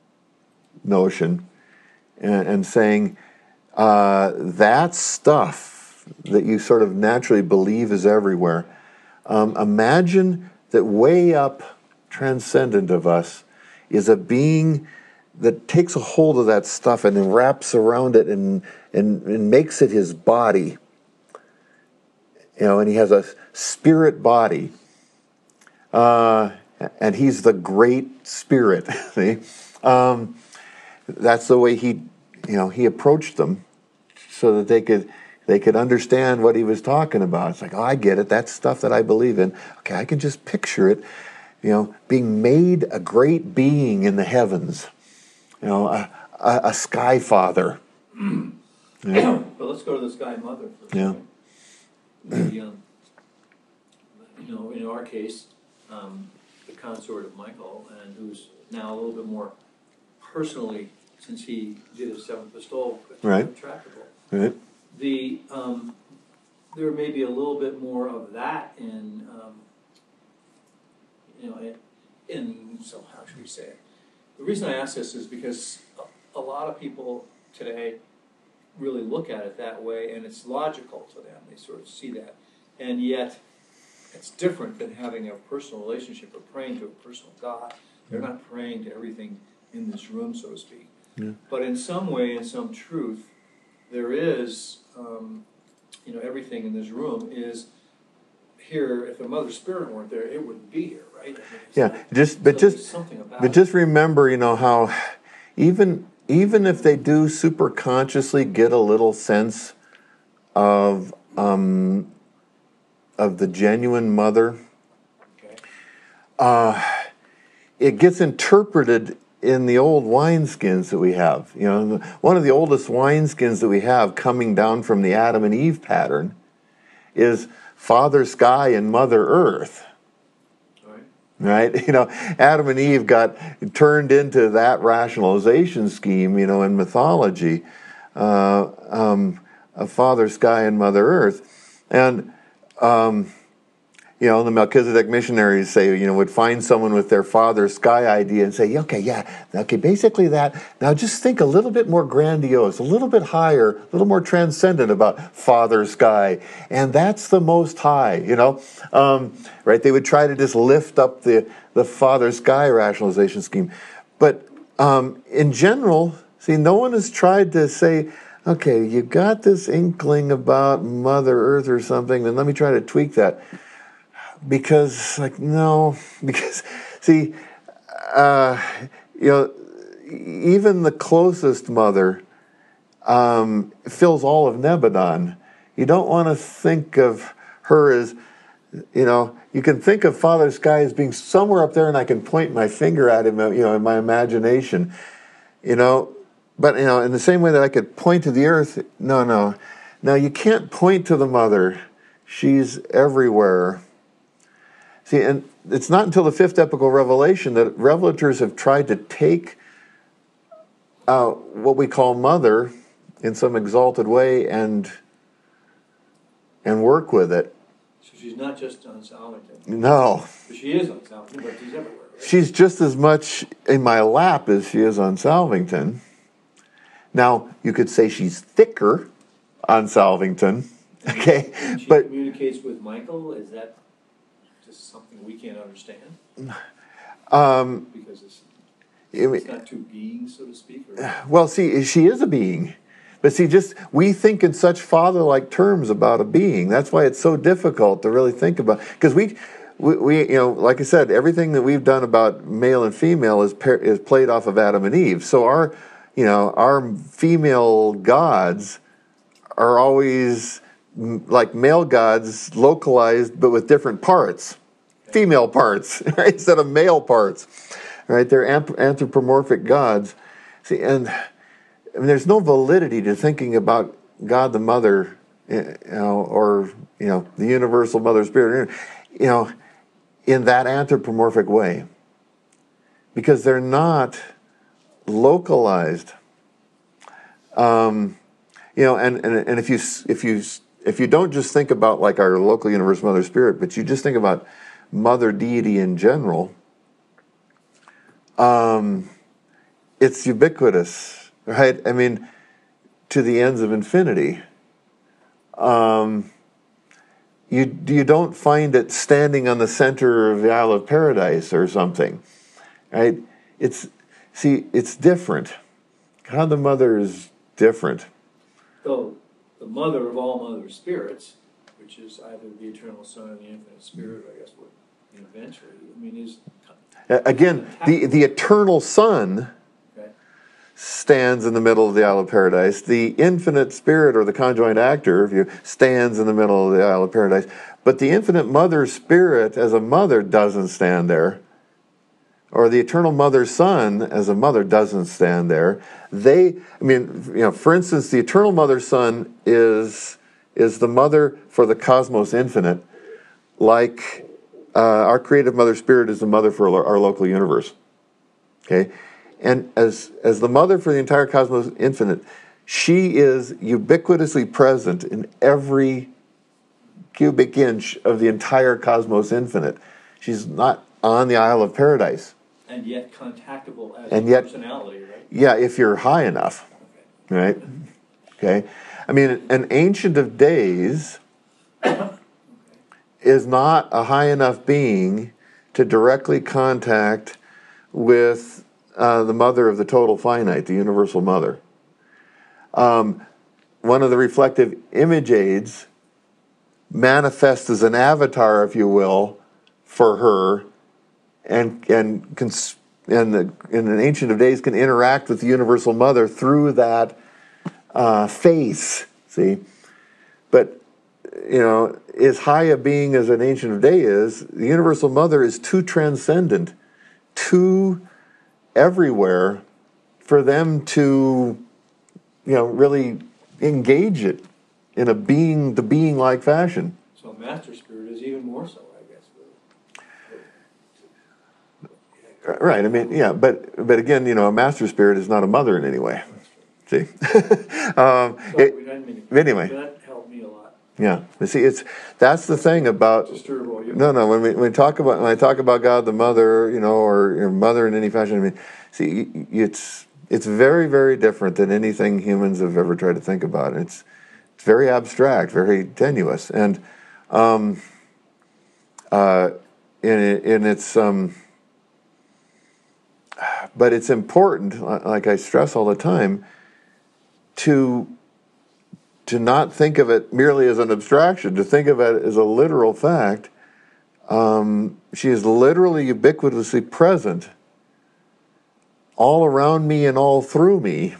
notion, and, and saying uh, that stuff that you sort of naturally believe is everywhere. Um, imagine that way up, transcendent of us, is a being that takes a hold of that stuff and then wraps around it and, and, and makes it his body. You know, and he has a spirit body. Uh, and he's the great spirit. See? Um, that's the way he, you know, he approached them so that they could they could understand what he was talking about. It's like, oh, I get it. That's stuff that I believe in. Okay, I can just picture it, you know, being made a great being in the heavens. You know, a, a, a sky father. Yeah.
But let's go to the Sky Mother for a
Yeah.
second. The, um, you know, in our case, um, the consort of Michael, and who's now a little bit more personally, since he did his seventh bestowal,
Right.
tractable.
Right.
The um, there may be a little bit more of that in, um, you know, in, in so how should we say it? The reason I ask this is because a, a lot of people today really look at it that way, and it's logical to them. They sort of see that, and yet it's different than having a personal relationship or praying to a personal God. They're not praying to everything in this room, so to speak.
Yeah.
But in some way, in some truth, there is, um, you know, everything in this room is here. If the Mother Spirit weren't there, it wouldn't be here, right? I mean,
Yeah.
not,
Just, but
so there's
just,
something about
but
it.
just remember, you know, how even even if they do super consciously get a little sense of um, of the genuine mother,
Okay.
uh, it gets interpreted in the old wineskins that we have. You know, one of the oldest wineskins that we have coming down from the Adam and Eve pattern is Father Sky and Mother Earth.
All right.
Right? You know, Adam and Eve got turned into that rationalization scheme, you know, in mythology, uh, um, of Father Sky and Mother Earth. And, um, you know, the Melchizedek missionaries say, you know, would find someone with their Father Sky idea and say, okay, yeah, okay, basically that. Now just think a little bit more grandiose, a little bit higher, a little more transcendent about Father Sky. And that's the Most High, you know. Um, right? They would try to just lift up the, the Father Sky rationalization scheme. But um, in general, see, no one has tried to say, okay, you got this inkling about Mother Earth or something, then let me try to tweak that. Because, like, no, because, see, uh, you know, even the closest mother um, fills all of Nebadon. You don't want to think of her as, you know, you can think of Father Sky as being somewhere up there and I can point my finger at him, you know, in my imagination, you know, but, you know, in the same way that I could point to the earth, no, no. Now, you can't point to the mother. She's everywhere. See, and it's not until the fifth epical revelation that revelators have tried to take uh, what we call mother in some exalted way and and work with it.
So she's not just on Salvington.
No.
But she is on Salvington, but she's everywhere, right?
She's just as much in my lap as she is on Salvington. Now, you could say she's thicker on Salvington, okay?
And she
But
communicates with Michael. Is that just something we can't understand?
um,
Because it's,
I mean,
it's not two beings, so to speak? Or,
well, see, she is a being. But see, just we think in such father-like terms about a being. That's why it's so difficult to really think about. Because we, we, we, you know, like I said, everything that we've done about male and female is par- is played off of Adam and Eve. So our, you know, our female gods are always m- like male gods localized but with different parts, female parts, right, instead of male parts, right? They're amp- anthropomorphic gods. See, and I mean, there's no validity to thinking about God the Mother, you know, or you know, the universal Mother Spirit, you know, in that anthropomorphic way, because they're not localized. Um, you know, and, and and if you if you if you don't just think about like our local universal Mother Spirit, but you just think about Mother Deity in general, um, it's ubiquitous, right? I mean, to the ends of infinity. Um, you you don't find it standing on the center of the Isle of Paradise or something, right? It's see, it's different. God the Mother is different.
Though the mother of all mother spirits, which is either the eternal Son or the infinite Spirit, I guess, what you know, eventually, I mean, is
Again, the the eternal Son
okay.
stands in the middle of the Isle of Paradise. The infinite Spirit, or the conjoined actor, if you stands in the middle of the Isle of Paradise. But the infinite Mother Spirit as a mother doesn't stand there. Or the eternal Mother Son as a mother doesn't stand there. They, I mean, you know, for instance, the eternal Mother Son is is the mother for the cosmos infinite, like uh, our creative Mother Spirit is the mother for our, our local universe. Okay, and as as the mother for the entire cosmos infinite, she is ubiquitously present in every cubic inch of the entire cosmos infinite. She's not on the Isle of Paradise.
And yet contactable as
And
a
yet-
personality, right?
Yeah, if you're high enough, right? Okay. I mean, an Ancient of Days is not a high enough being to directly contact with uh, the mother of the total finite, the universal mother. Um, one of the reflective image aids manifests as an avatar, if you will, for her, and and cons- and the in an Ancient of Days can interact with the universal mother through that uh, face. See, but you know, as high a being as an Ancient of Day is, the universal mother is too transcendent, too everywhere for them to, you know, really engage it in a being the being like fashion.
So Master Spirit is even more so, I guess.
Right. I mean, yeah, but but again, you know, a Master Spirit is not a mother in any way. See, um,
Sorry,
it-
we didn't mean to-
anyway.
That helped me a lot.
yeah. But see, it's that's the thing about
Disturb all you.
no, no. When we when we talk about when I talk about God the Mother, you know, or your mother in any fashion, I mean, see, it's it's very very different than anything humans have ever tried to think about. It's it's very abstract, very tenuous, and um, uh, in in its um. But it's important, like I stress all the time, to to not think of it merely as an abstraction, to think of it as a literal fact. Um, she is literally ubiquitously present all around me and all through me.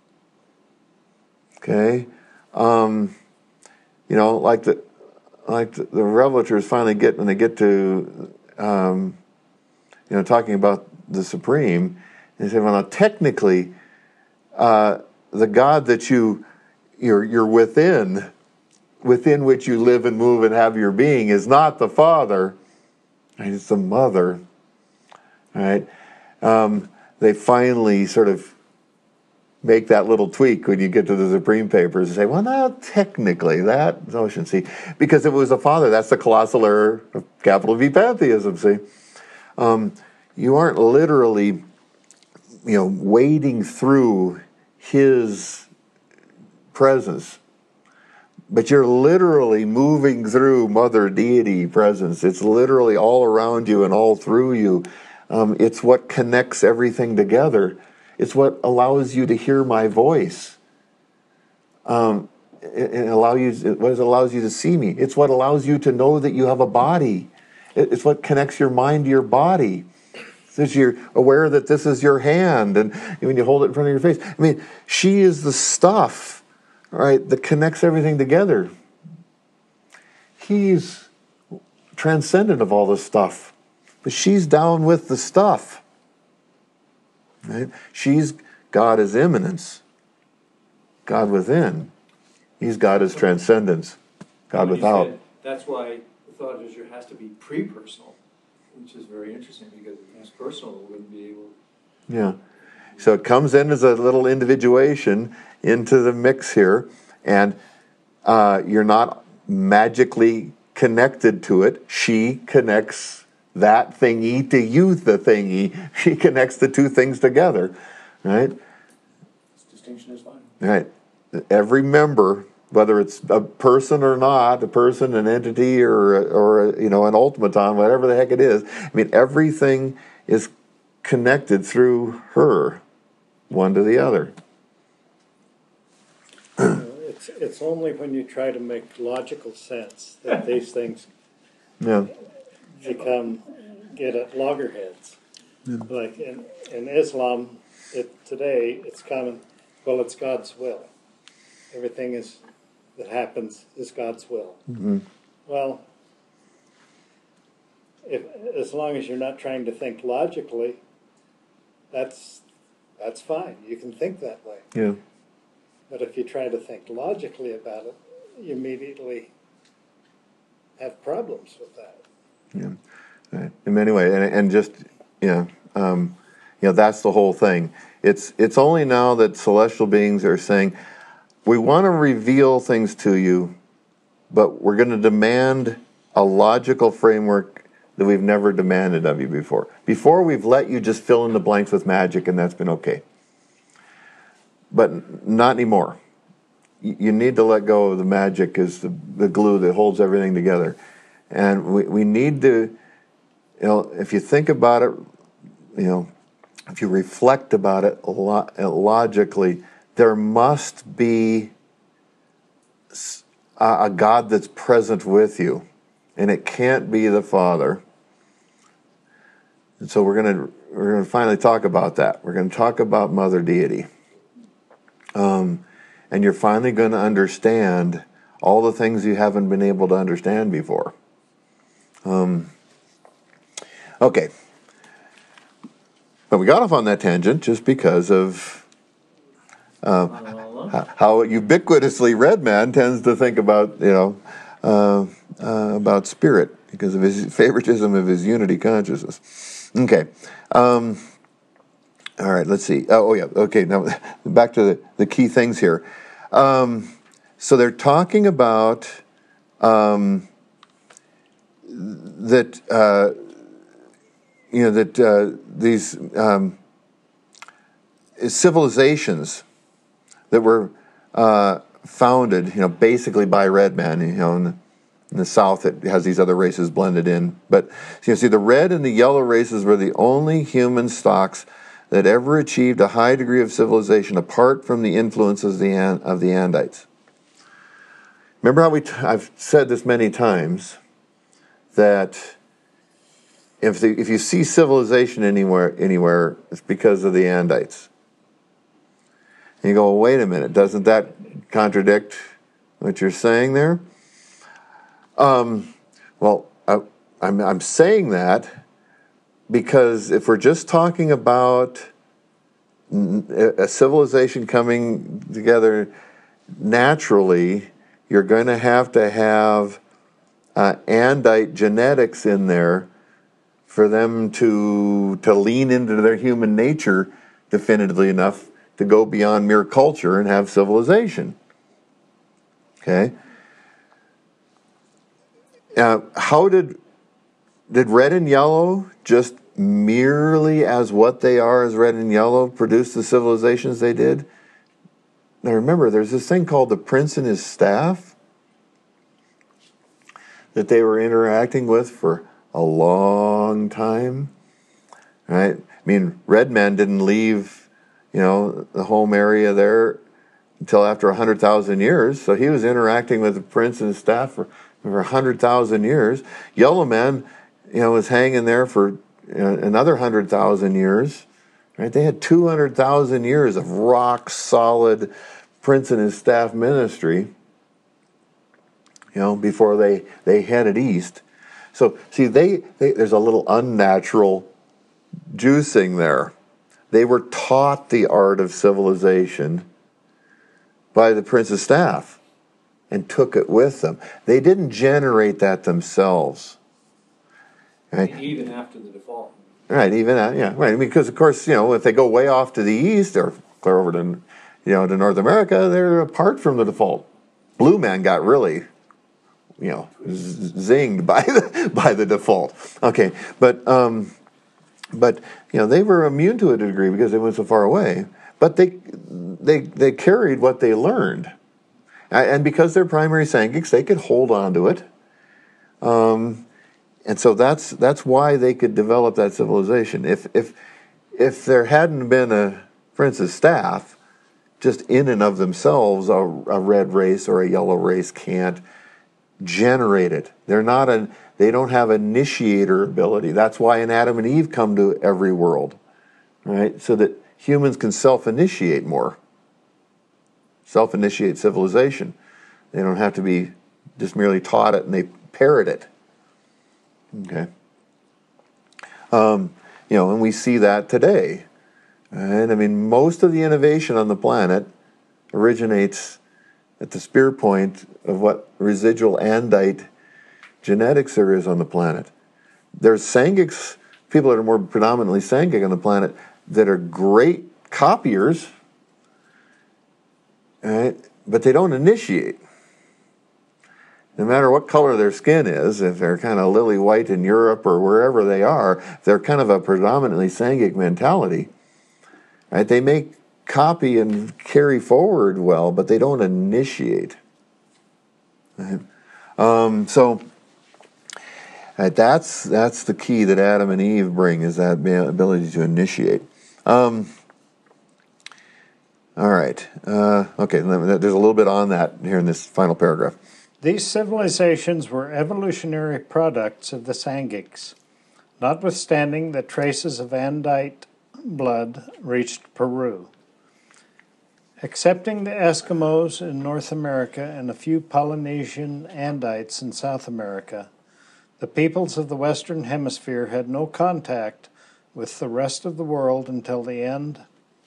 Okay? Um, you know, like the like the, the revelators finally get, when they get to, um, you know, talking about the Supreme, they say, well, now technically, uh, the God that you you're you're within, within which you live and move and have your being, is not the Father, right? It's the Mother, right? Um, they finally sort of make that little tweak when you get to the Supreme Papers and say, well, no, technically that notion, see, because if it was a Father, that's the colossal error of capital V pantheism, see. Um, you aren't literally, you know, wading through his presence, but you're literally moving through Mother Deity presence. It's literally all around you and all through you. Um, it's what connects everything together. It's what allows you to hear my voice. Um, it, it allow you. It, what allows you to see me. It's what allows you to know that you have a body. It, it's what connects your mind to your body. That you're aware that this is your hand, and when you hold it in front of your face. I mean, she is the stuff, right, that connects everything together. he's transcendent of all this stuff. But she's down with the stuff. Right? She's God as immanence. God within. He's God as transcendence. God
When you
without.
said, that's why the thought measure has to be pre-personal, which is very interesting because if it was personal, it wouldn't be able.
Yeah. So it comes in as a little individuation into the mix here, and uh, you're not magically connected to it. She connects that thingy to you, the thingy. She connects the two things together, right?
This distinction is fine.
Right. Every member, whether it's a person or not, a person, an entity, or or you know, an automaton, whatever the heck it is. I mean, everything is connected through her, one to the other.
It's, it's only when you try to make logical sense that these things
Yeah.
become, get at loggerheads. Like in, in Islam, it, today, it's common, well, it's God's will. Everything is that happens is God's will.
Mm-hmm.
Well, if, as long as you're not trying to think logically, that's that's fine. You can think that way.
Yeah.
But if you try to think logically about it, you immediately have problems with that.
Yeah. Right. In many ways, and, and just you know, um, you know, that's the whole thing. It's it's only now that celestial beings are saying, we want to reveal things to you, but we're going to demand a logical framework that we've never demanded of you before. Before, we've let you just fill in the blanks with magic, and that's been okay. But not anymore. You need to let go of the magic as the, the glue that holds everything together. And we, we need to, you know, if you think about it, you know, if you reflect about it lo- logically, there must be a, a God that's present with you. And it can't be the Father. And so we're going to we're going to finally talk about that. We're going to talk about Mother Deity. Um, and you're finally going to understand all the things you haven't been able to understand before. Um, okay. But we got off on that tangent just because of uh, how ubiquitously Redman tends to think about, you know, uh, uh, about spirit because of his favoritism of his unity consciousness. Okay. Um, all right, let's see. Oh, oh, yeah. Okay, now back to the, the key things here. Um, so they're talking about um, that, uh, you know, that uh, these um, civilizations that were uh, founded, you know, basically by red men, you know, in the, in the South it has these other races blended in. But you know, see, the red and the yellow races were the only human stocks that ever achieved a high degree of civilization apart from the influences of the, An- of the Andites. Remember how we t- I've said this many times, that if the, if you see civilization anywhere, anywhere, it's because of the Andites. And you go, well, wait a minute, doesn't that contradict what you're saying there? Um, well, I, I'm, I'm saying that because if we're just talking about a civilization coming together naturally, you're going to have to have uh, Andite genetics in there for them to to lean into their human nature definitively enough to go beyond mere culture and have civilization. Okay? Uh, how did did red and yellow just merely as what they are as red and yellow produce the civilizations they did? Now remember, there's this thing called the prince and his staff that they were interacting with for a long time, right? I mean, red men didn't leave, you know, the home area there until after one hundred thousand years, so he was interacting with the prince and his staff for, for one hundred thousand years. Yellow man, you know, was hanging there for you know, another one hundred thousand years, right? They had two hundred thousand years of rock-solid prince and his staff ministry. you know, before they, they headed east. So, see, they, they there's a little unnatural juicing there. They were taught the art of civilization by the Prince's staff and took it with them. They didn't generate that themselves. Right?
Even after the default.
Right, even uh, yeah, right. Because of course, you know, if they go way off to the east or clear over to, you know, to North America, they're apart from the default. Blue Man got really, you know, z- zinged by the by the default. Okay, but um, but you know, they were immune to it to a degree because they went so far away. But they they they carried what they learned, and because they're primary Sangics, they could hold on to it. Um, and so that's that's why they could develop that civilization. If if if there hadn't been a Prince's staff, just in and of themselves, a, a red race or a yellow race can't generate it. They're not a, they don't have initiator ability. That's why in Adam and Eve come to every world, right? So that humans can self-initiate more. Self-initiate civilization. They don't have to be just merely taught it and they parrot it. Okay. Um, you know, and we see that today. And I mean, most of the innovation on the planet originates at the spear point of what residual andite genetics there is on the planet. There's Sangics, people that are more predominantly Sangic on the planet, that are great copiers, right? But they don't initiate. No matter what color their skin is, if they're kind of lily white in Europe or wherever they are, they're kind of a predominantly Sangic mentality. Right? They may copy and carry forward well, but they don't initiate. Right? Um, so right, that's that's the key that Adam and Eve bring, is that ability to initiate. Um, all right. Uh, okay, there's a little bit on that here in this final paragraph.
These civilizations were evolutionary products of the Sangics, notwithstanding that traces of Andite blood reached Peru. Excepting the Eskimos in North America and a few Polynesian Andites in South America, the peoples of the Western Hemisphere had no contact with the rest of the world until the end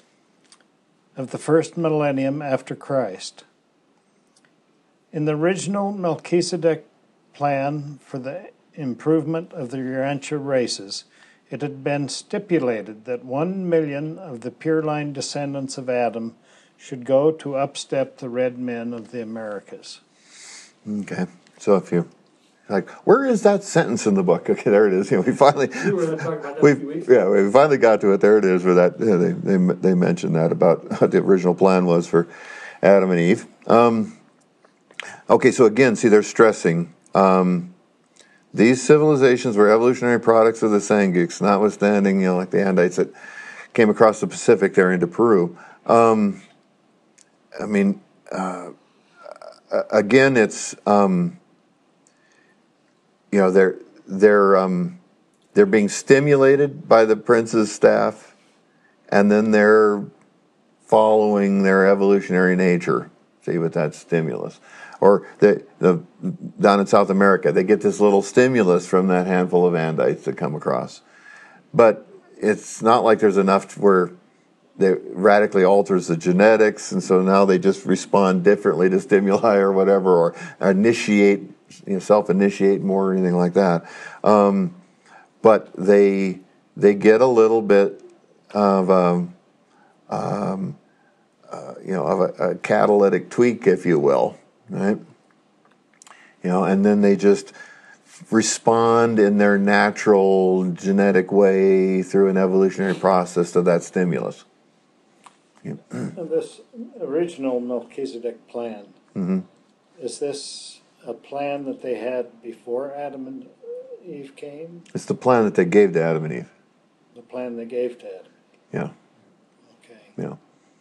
of the first millennium after Christ. In the original Melchizedek plan for the improvement of the Urantia races, it had been stipulated that one million of the pure-line descendants of Adam should go to upstep the red men of the Americas.
Okay, so if you like, where is that sentence in the book? Okay, there it is. You know, we finally,
We were talking about that a
we
few weeks
yeah,
ago.
we finally got to it. There it is. Where that yeah, they they they mentioned that about what the original plan was for Adam and Eve. Um, okay, so again, see, they're stressing. Um, These civilizations were evolutionary products of the Sangics, notwithstanding, you know, like the Andites that came across the Pacific there into Peru. Um, I mean, uh, again, it's um, you know they're they're um, they're being stimulated by the Prince's staff, and then they're following their evolutionary nature. See, with that stimulus. Or the, the down in South America, they get this little stimulus from that handful of Andites that come across. But it's not like there's enough where it radically alters the genetics, and so now they just respond differently to stimuli or whatever, or initiate, you know, self-initiate more or anything like that. Um, but they they get a little bit of um, um, uh, you know of a, a catalytic tweak, if you will. Right, you know, and then they just respond in their natural genetic way through an evolutionary process to that stimulus. Yeah.
This original Melchizedek plan,
Mm-hmm.
is this a plan that they had before Adam and Eve came?
It's the plan that they gave to Adam and Eve.
The plan they gave to Adam?
Yeah,
Okay.
yeah,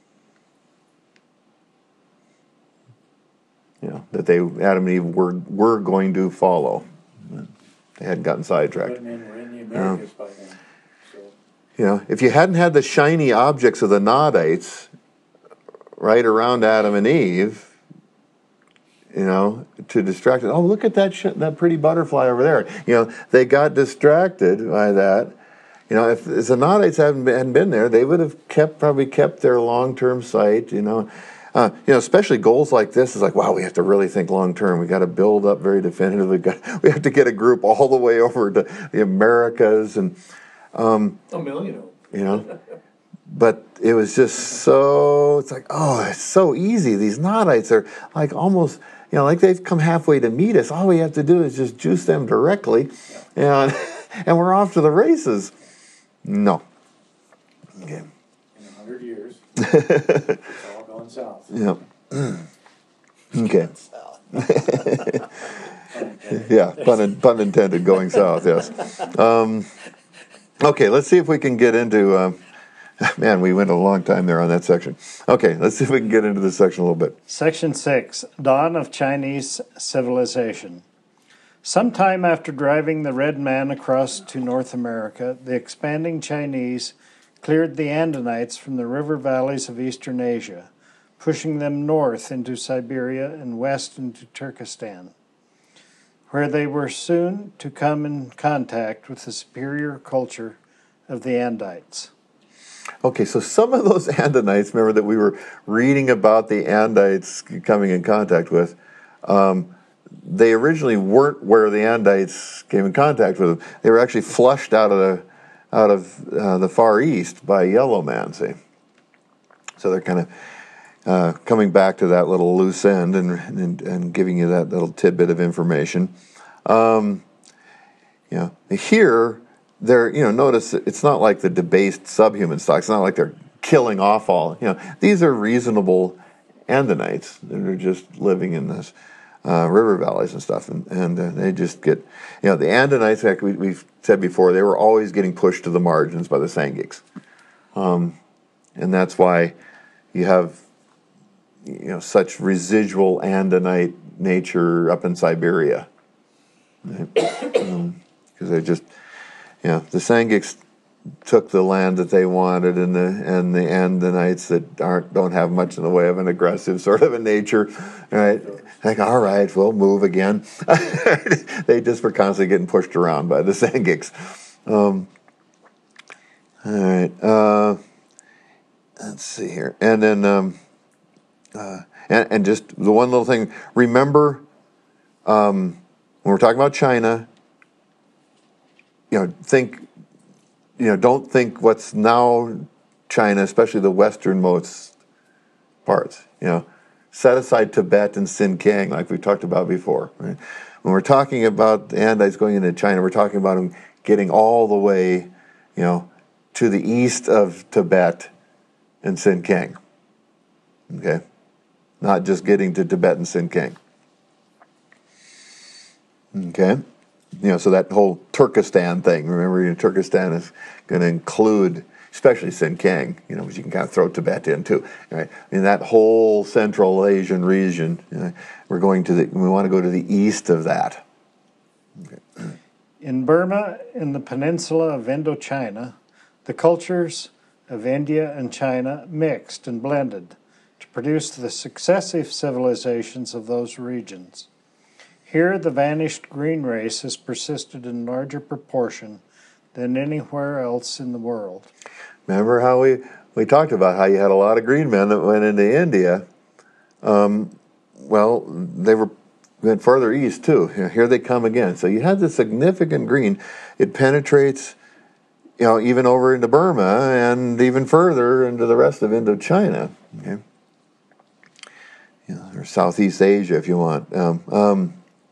yeah. That they Adam and Eve were were going to follow. They hadn't gotten sidetracked.
Red men were in the Americas by then. So
You know, if you hadn't had the shiny objects of the Nodites right around Adam and Eve, you know, to distract it. Oh, look at that sh- that pretty butterfly over there. You know, they got distracted by that. You know, if the Sonatites hadn't been, hadn't been there, they would have kept probably kept their long-term sight. You know, uh, you know, especially goals like this is like, wow, we have to really think long-term. We got to build up very definitively. We got we have to get a group all the way over to the Americas and um,
A million of them.
you know. But it was just so, it's like, oh, it's so easy. These Nodites are like almost, you know, like they've come halfway to meet us. All we have to do is just juice them directly, and and we're off to the races. No. Okay.
In a hundred years, it's all going south.
Yep. Okay. Yeah, pun, pun intended, going south, yes. Um, okay, let's see if we can get into, um, man, we went a long time there on that section. Okay, let's see if we can get into this section a little bit.
Section six, Dawn of Chinese Civilization. Sometime after driving the Red Man across to North America, the expanding Chinese cleared the Andinites from the river valleys of eastern Asia, pushing them north into Siberia and west into Turkestan, where they were soon to come in contact with the superior culture of the Andites.
Okay, so some of those Andinites, remember that we were reading about the Andites coming in contact with, um, they originally weren't where the Andites came in contact with them. They were actually flushed out of the out of uh, the Far East by Yellow Man, see? So they're kind of uh, coming back to that little loose end and, and and giving you that little tidbit of information. Um, you know, here, they're, you know, notice it's not like the debased subhuman stock. It's not like they're killing off all, you know, these are reasonable Andinites that are just living in this uh, river valleys and stuff, and, and uh, they just get, you know, the Andinites, like we, we've said before, they were always getting pushed to the margins by the Sangiks. Um, and that's why you have, you know, such residual Andinite nature up in Siberia. Because um, they're just, you know, the Sangiks took the land that they wanted, and the and the Andinites that aren't don't have much in the way of an aggressive sort of a nature, right? Like, all right, we'll move again. They just were constantly getting pushed around by the Sangiks. Um, all right, uh, let's see here, and then um, uh, and and just the one little thing. Remember, um, when we're talking about China, you know, think. You know, don't think what's now China, especially the westernmost parts. You know, set aside Tibet and Xinjiang, like we talked about before. Right? When we're talking about the Andites going into China, we're talking about them getting all the way, you know, to the east of Tibet and Xinjiang. Okay, not just getting to Tibet and Xinjiang. Okay. You know, so that whole Turkestan thing, remember, you know, Turkestan is going to include, especially Xinjiang, you know, which you can kind of throw Tibet in too, right? In that whole Central Asian region, you know, we're going to the, we want to go to the east of that. Okay.
In Burma, in the peninsula of Indochina, the cultures of India and China mixed and blended to produce the successive civilizations of those regions. Here, the vanished green race has persisted in larger proportion than anywhere else in the world.
Remember how we, we talked about how you had a lot of green men that went into India? Um, well, they were went further east too. Here they come again. So you had the significant green. It penetrates, you know, even over into Burma and even further into the rest of Indochina. Okay, you know, or Southeast Asia if you want. Um, um,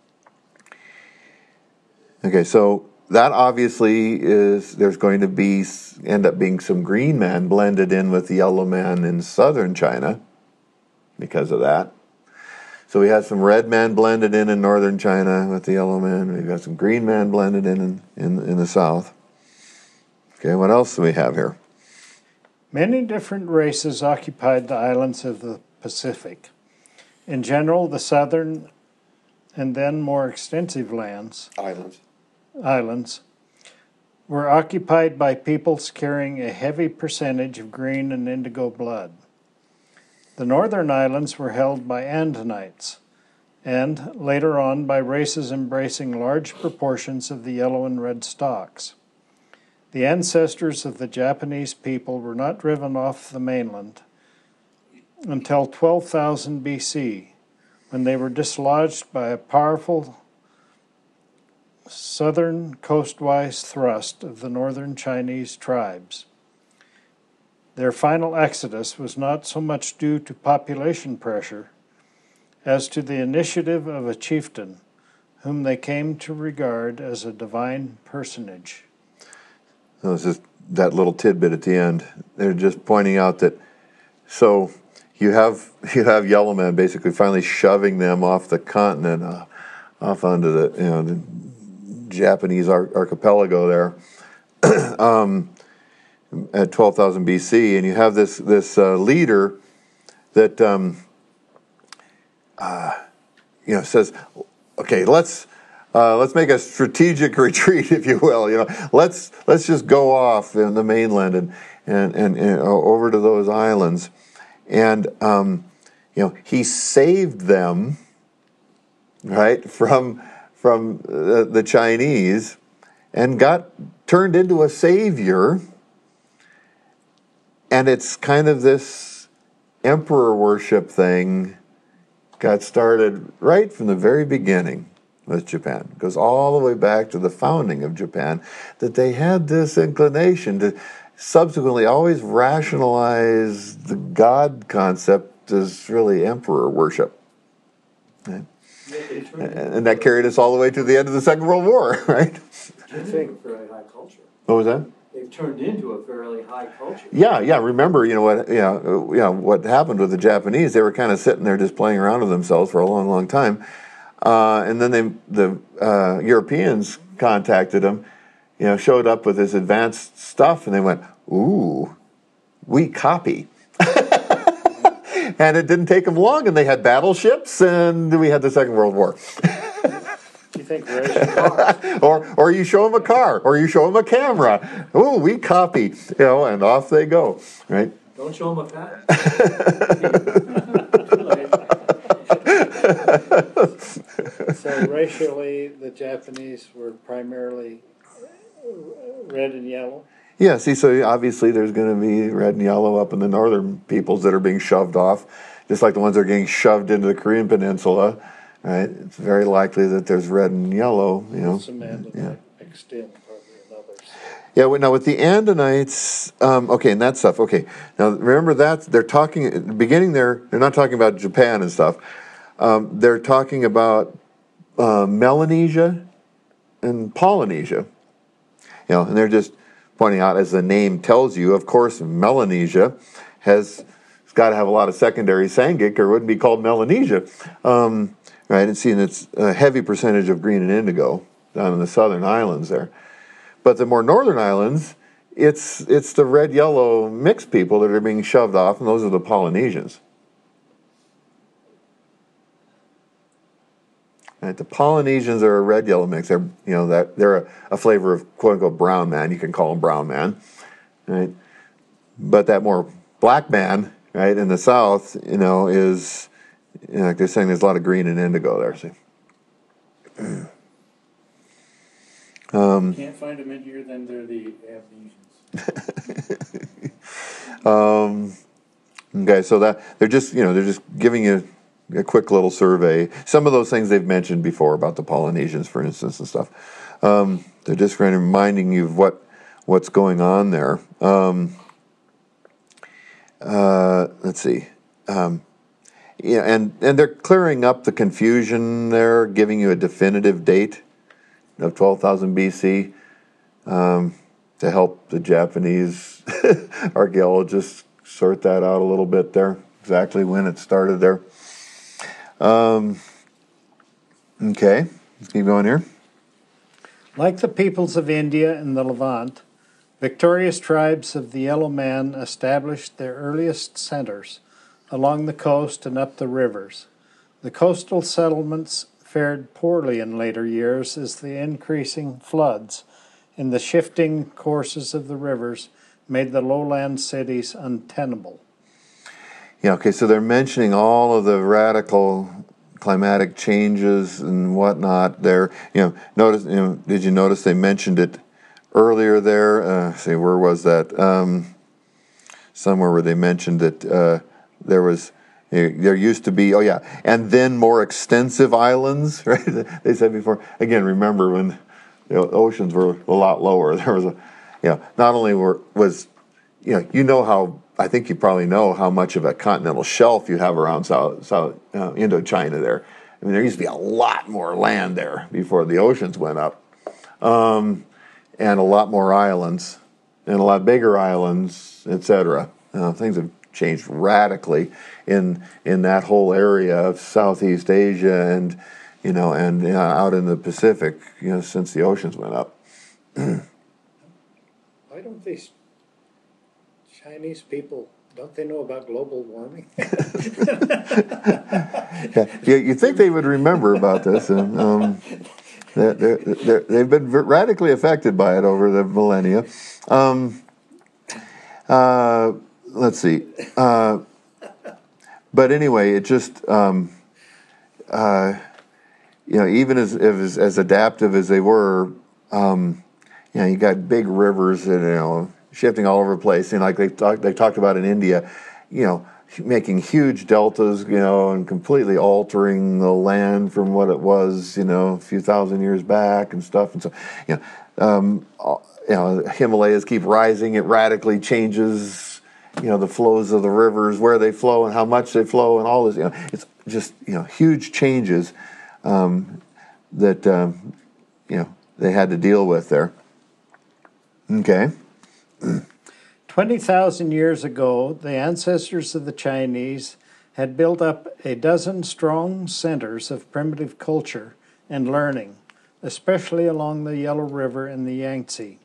Okay, so that obviously is, there's going to be, end up being some green man blended in with the yellow man in southern China because of that. So we had some red man blended in in northern China with the yellow man. We've got some green man blended in in, in, in the south. Okay, what else do we have here?
Many different races occupied the islands of the Pacific. In general, the southern and then more extensive lands,
Islands.
islands, were occupied by peoples carrying a heavy percentage of green and indigo blood. The northern islands were held by Andinites, and later on by races embracing large proportions of the yellow and red stocks. The ancestors of the Japanese people were not driven off the mainland until twelve thousand B C, when they were dislodged by a powerful southern coastwise thrust of the northern Chinese tribes. Their final exodus was not so much due to population pressure as to the initiative of a chieftain whom they came to regard as a divine personage.
So it's just that little tidbit at the end. They're just pointing out that so you have you have Yellow Man basically finally shoving them off the continent, uh, off onto the you know the Japanese ar- archipelago there um, at twelve thousand B C, and you have this this uh, leader that um, uh, you know says, okay, let's. Uh, let's make a strategic retreat, if you will. You know, let's let's just go off in the mainland and and, and, and over to those islands, and um, you know he saved them, right, from from the, the Chinese, and got turned into a savior. And it's kind of this emperor worship thing got started right from the very beginning with Japan. It goes all the way back to the founding of Japan, that they had this inclination to subsequently always rationalize the God concept as really emperor worship. Right? And that carried us all the way to the end of the Second World War, right?
I think a fairly high culture.
What was that?
They've turned into a fairly high culture.
Yeah, yeah. Remember, you know what? Yeah, you know what happened with the Japanese? They were kind of sitting there just playing around with themselves for a long, long time. Uh, and then they, the uh, Europeans contacted them, you know, showed up with this advanced stuff, and they went, "Ooh, we copy." And it didn't take them long, and they had battleships, and we had the Second World War.
You think racial
or, or you show them a car, or you show them a camera. Ooh, we copy, you know, and off they go, right?
Don't show them a patent.
So racially, the Japanese were primarily red and yellow?
Yeah, see, so obviously there's going to be red and yellow up in the northern peoples that are being shoved off, just like the ones that are getting shoved into the Korean Peninsula, right? It's very likely that there's red and yellow, you know.
Some Andonite mixed in, probably, and others.
Yeah, well, now with the Andonites, um, okay, and that stuff, okay. Now remember that, they're talking, at the beginning there, they're not talking about Japan and stuff. Um, they're talking about uh, Melanesia and Polynesia. You know, and they're just pointing out, as the name tells you, of course, Melanesia has got to have a lot of secondary Sangik, or it wouldn't be called Melanesia. Um, right, and seeing it's a heavy percentage of green and indigo down in the southern islands there. But the more northern islands, it's it's the red-yellow mixed people that are being shoved off, and those are the Polynesians. Right, the Polynesians are a red-yellow mix. They're, you know, that they're a, a flavor of quote-unquote brown man. You can call them brown man, right? But that more black man, right, in the south, you know, is, you know, like they're saying, there's a lot of green and indigo there. See, um,
Can't find them in here, then they're the Amnesians.
um, okay, so that they're just, you know, they're just giving you a quick little survey. Some of those things they've mentioned before about the Polynesians, for instance, and stuff. Um, they're just kind of reminding you of what what's going on there. Um, uh, let's see. Um, yeah, and, and they're clearing up the confusion there, giving you a definitive date of twelve thousand B C um, to help the Japanese archaeologists sort that out a little bit there, exactly when it started there. Um, okay, let's keep going here.
Like the peoples of India and the Levant, victorious tribes of the Yellow Man established their earliest centers along the coast and up the rivers. The coastal settlements fared poorly in later years as the increasing floods and the shifting courses of the rivers made the lowland cities untenable.
Yeah, okay, so they're mentioning all of the radical climatic changes and whatnot there. You know, notice. You know, did you notice they mentioned it earlier there? Uh, see, where was that? Um, somewhere where they mentioned that uh, there was. There used to be, oh yeah, and then more extensive islands, right? They said before. Again, remember when you know, oceans were a lot lower. There was a, you know, not only were was, you know, you know how I think you probably know how much of a continental shelf you have around South South uh, Indochina there. I mean, there used to be a lot more land there before the oceans went up, um, and a lot more islands, and a lot bigger islands, et cetera. Uh, things have changed radically in in that whole area of Southeast Asia and you know and you know, out in the Pacific, you know, since the oceans went up.
Why don't these Chinese people, don't they know about global warming?
Yeah, you, you think they would remember about this, and um, they're, they're, they're, they've been radically affected by it over the millennia. Um, uh, let's see. Uh, but anyway, it just, um, uh, you know, even as, as as adaptive as they were, um, you know, you got big rivers, and, you know, shifting all over the place. And like they talked, they talked about in India, you know, making huge deltas, you know, and completely altering the land from what it was, you know, a few thousand years back and stuff. And so, you know, um, you know, Himalayas keep rising. It radically changes, you know, the flows of the rivers, where they flow and how much they flow, and all this. You know, it's just, you know, huge changes um, that um, you know they had to deal with there. Okay.
twenty thousand years ago, the ancestors of the Chinese had built up a dozen strong centers of primitive culture and learning, especially along the Yellow River and the Yangtze.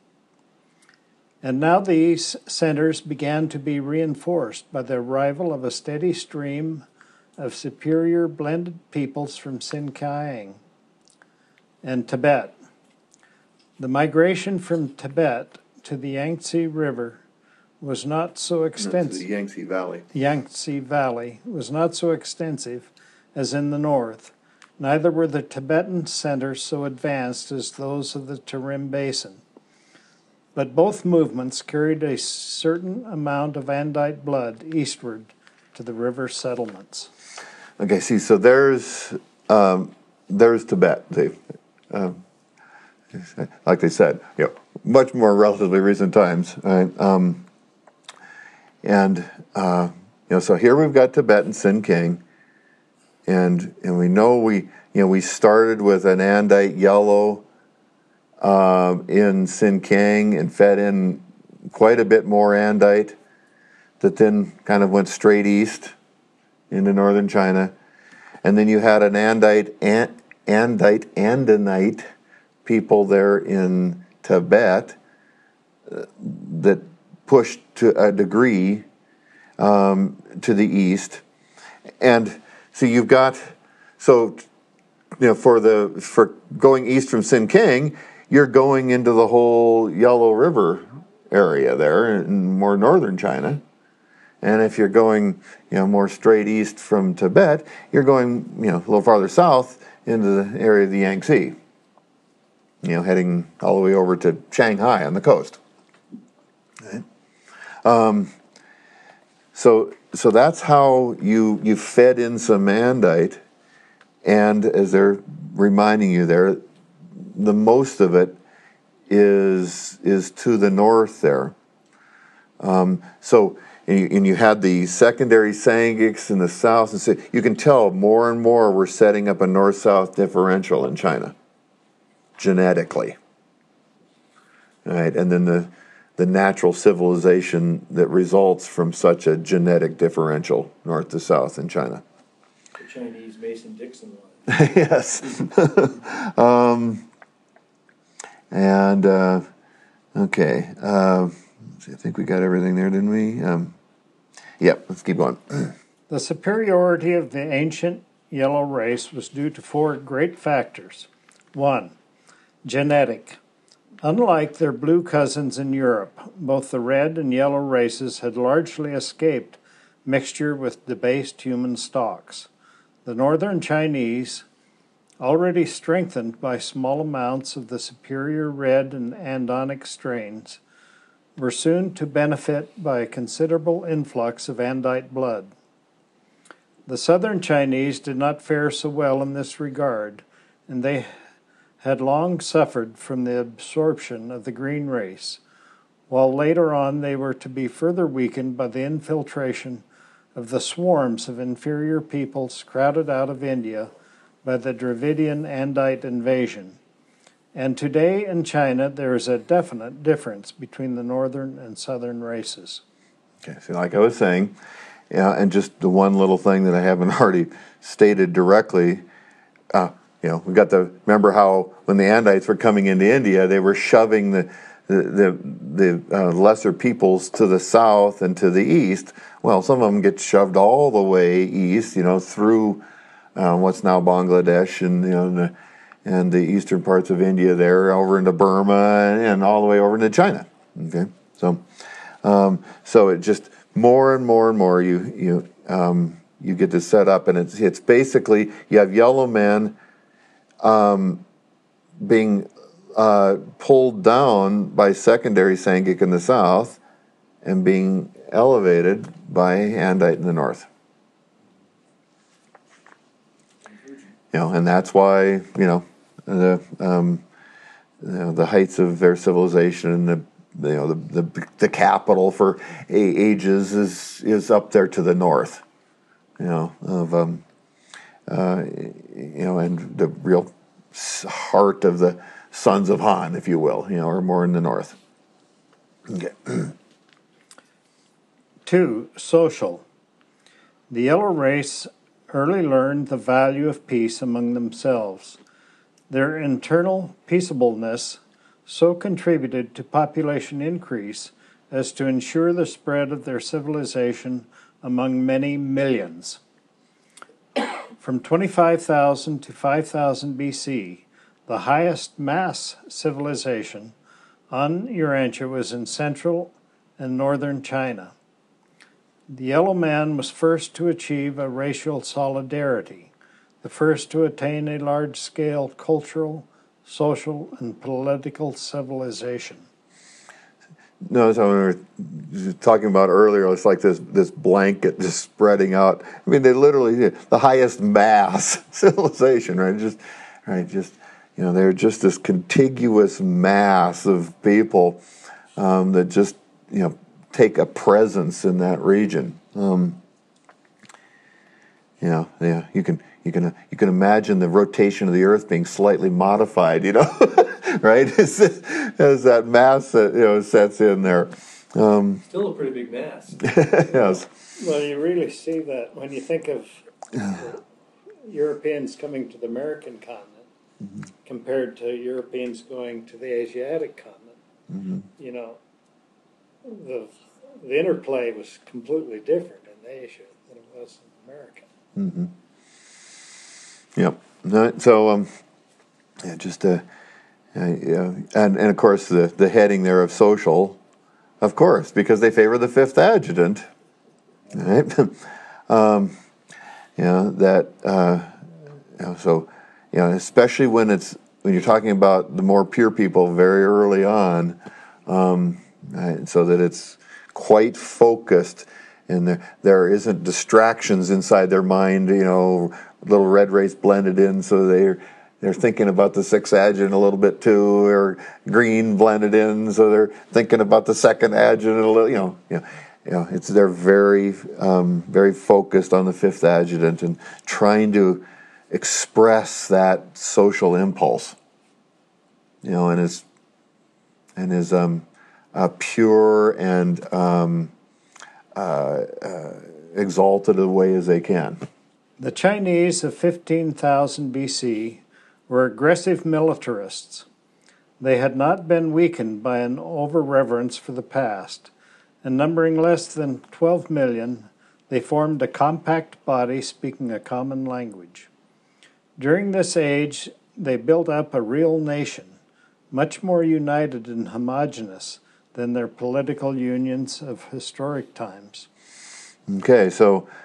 And now these centers began to be reinforced by the arrival of a steady stream of superior blended peoples from Xinjiang and Tibet. The migration from Tibet to the Yangtze River was not so extensive.
The Yangtze Valley.
Yangtze Valley was not so extensive as in the north. Neither were the Tibetan centers so advanced as those of the Tarim Basin. But both movements carried a certain amount of Andite blood eastward to the river settlements.
Okay, see, so there's um, there's Tibet. They, um, like they said, you know, much more relatively recent times, right? Um, and uh, you know, so here we've got Tibet and Xinjiang, and and we know we you know we started with an Andite yellow um, in Xinjiang and fed in quite a bit more Andite that then kind of went straight east into northern China, and then you had an Andite an, Andite Andanite people there in Tibet uh, that pushed to a degree um, to the east, and so you've got so you know for the for going east from Xinjiang, you're going into the whole Yellow River area there in more northern China. And if you're going, you know, more straight east from Tibet, you're going, you know, a little farther south into the area of the Yangtze. You know, heading all the way over to Shanghai on the coast. Right? Um, so, so that's how you you fed in some Andite, and as they're reminding you there, the most of it is is to the north there. Um, so. And you, and you had the secondary Sangiks in the south, and so you can tell more and more we're setting up a north-south differential in China, genetically. All right, and then the the natural civilization that results from such a genetic differential, north to south in China.
The Chinese Mason-Dixon line.
Yes. um, and uh, okay. Uh, I think we got everything there, didn't we? Um, yep, let's keep going.
The superiority of the ancient yellow race was due to four great factors. One, genetic. Unlike their blue cousins in Europe, both the red and yellow races had largely escaped mixture with debased human stocks. The northern Chinese, already strengthened by small amounts of the superior red and Andonic strains, were soon to benefit by a considerable influx of Andite blood. The southern Chinese did not fare so well in this regard, and they had long suffered from the absorption of the green race, while later on they were to be further weakened by the infiltration of the swarms of inferior peoples crowded out of India by the Dravidian Andite invasion. And today in China, there is a definite difference between the northern and southern races.
Okay, so like I was saying, yeah, and just the one little thing that I haven't already stated directly, uh, you know, we got the, remember how when the Andites were coming into India, they were shoving the the the, the uh, lesser peoples to the south and to the east. Well, some of them get shoved all the way east, you know, through uh, what's now Bangladesh and, you know, the, and the eastern parts of India there, over into Burma, and all the way over into China. Okay, so um, so it just more and more and more you you um, you get to set up, and it's it's basically you have yellow men um, being uh, pulled down by secondary Sangik in the south, and being elevated by Andite in the north. You know, and that's why you know the um, you know, the heights of their civilization and the you know the the, the capital for ages is is up there to the north. You know of um, uh, you know and the real heart of the sons of Han, if you will, you know, are more in the north. Okay.
Two, social. The yellow race early learned the value of peace among themselves. Their internal peaceableness so contributed to population increase as to ensure the spread of their civilization among many millions. From twenty-five thousand to five thousand B C, the highest mass civilization on Urantia was in central and northern China. The yellow man was first to achieve a racial solidarity, the first to attain a large-scale cultural, social, and political civilization.
No, so we were talking about earlier, it's like this this blanket just spreading out. I mean, they literally the highest mass civilization, right? Just, right, just you know, they're just this contiguous mass of people um, that just you know take a presence in that region. Um, you know, yeah, you can you can you can imagine the rotation of the Earth being slightly modified, you know, right? As, as that mass that you know sets in there. Um,
Still a pretty big mass.
Yes.
Well, you really see that when you think of Europeans coming to the American continent mm-hmm. compared to Europeans going to the Asiatic continent. Mm-hmm. You know, the the interplay was completely different in Asia than it was in America.
Mm-hmm. Yep. No, so, um, yeah, just uh, uh, yeah, and and of course the the heading there of social, of course, because they favor the fifth adjutant, right? um, you know that uh, you know, so you know especially when it's when you're talking about the more pure people very early on, um, right, so that it's quite focused. And there, there isn't distractions inside their mind, you know, little red race blended in, so they're they're thinking about the sixth adjutant a little bit too, or green blended in, so they're thinking about the second adjutant a little, you know, you know, you know it's they're very um, very focused on the fifth adjutant and trying to express that social impulse, you know, and is and is um, uh, pure and um, Uh, uh, exalted a way as they can.
The Chinese of fifteen thousand B C were aggressive militarists. They had not been weakened by an over-reverence for the past, and numbering less than twelve million, they formed a compact body speaking a common language. During this age, they built up a real nation, much more united and homogeneous than their political unions of historic times.
Okay, so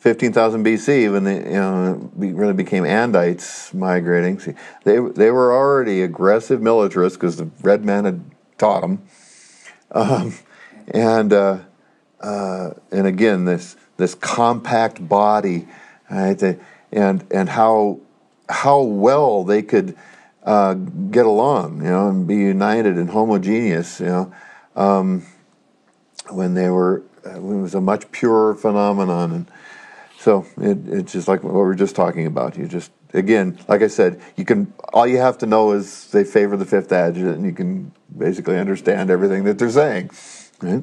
fifteen thousand B C, when they, you know, be- really became Andites migrating. See, they they were already aggressive militarists because the red men had taught them, um, and uh, uh, and again this this compact body, right? They, and and how how well they could uh, get along, you know, and be united and homogeneous, you know, um, when they were when it was a much purer phenomenon. And so it, it's just like what we were just talking about. You just, again, like I said, you can, all you have to know is they favor the fifth adjunct, and you can basically understand everything that they're saying. Right?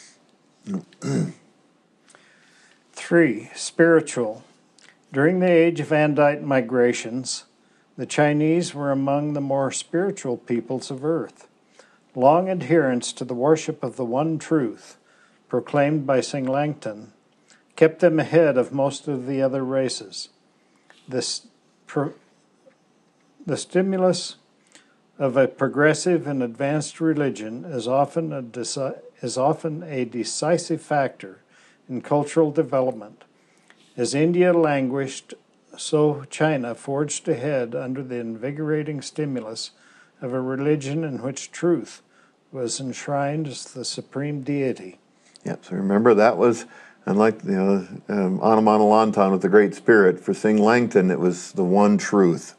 Three, spiritual. During the age of Andite migrations, the Chinese were among the more spiritual peoples of Earth. Long adherence to the worship of the one truth, proclaimed by Sing Langton, kept them ahead of most of the other races. This pro, the stimulus of a progressive and advanced religion is often a deci, is often a decisive factor in cultural development. As India languished, so China forged ahead under the invigorating stimulus of a religion in which truth was enshrined as the supreme deity.
Yeah, so remember that was, unlike you know, um, Anamanalantan with the Great Spirit, for Sing Langton it was the one truth.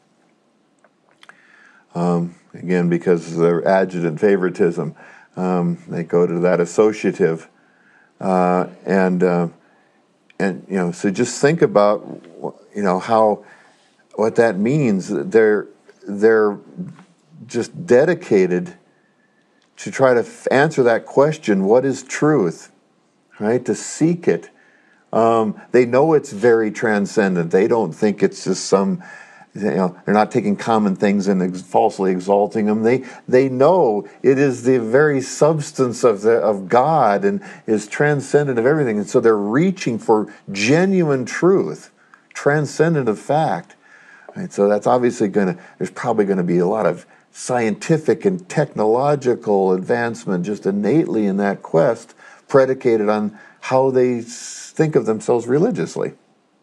Um, again, because of their adjutant favoritism, um, they go to that associative, uh, and uh, and you know, so just think about you know how what that means. They're they're just dedicated to try to f- answer that question: what is truth? Right? To seek it. Um, they know it's very transcendent. They don't think it's just some, you know, they're not taking common things and ex- falsely exalting them. They they know it is the very substance of the of God and is transcendent of everything. And so they're reaching for genuine truth, transcendent of fact. Right? So that's obviously going to, there's probably going to be a lot of scientific and technological advancement just innately in that quest, predicated on how they think of themselves religiously.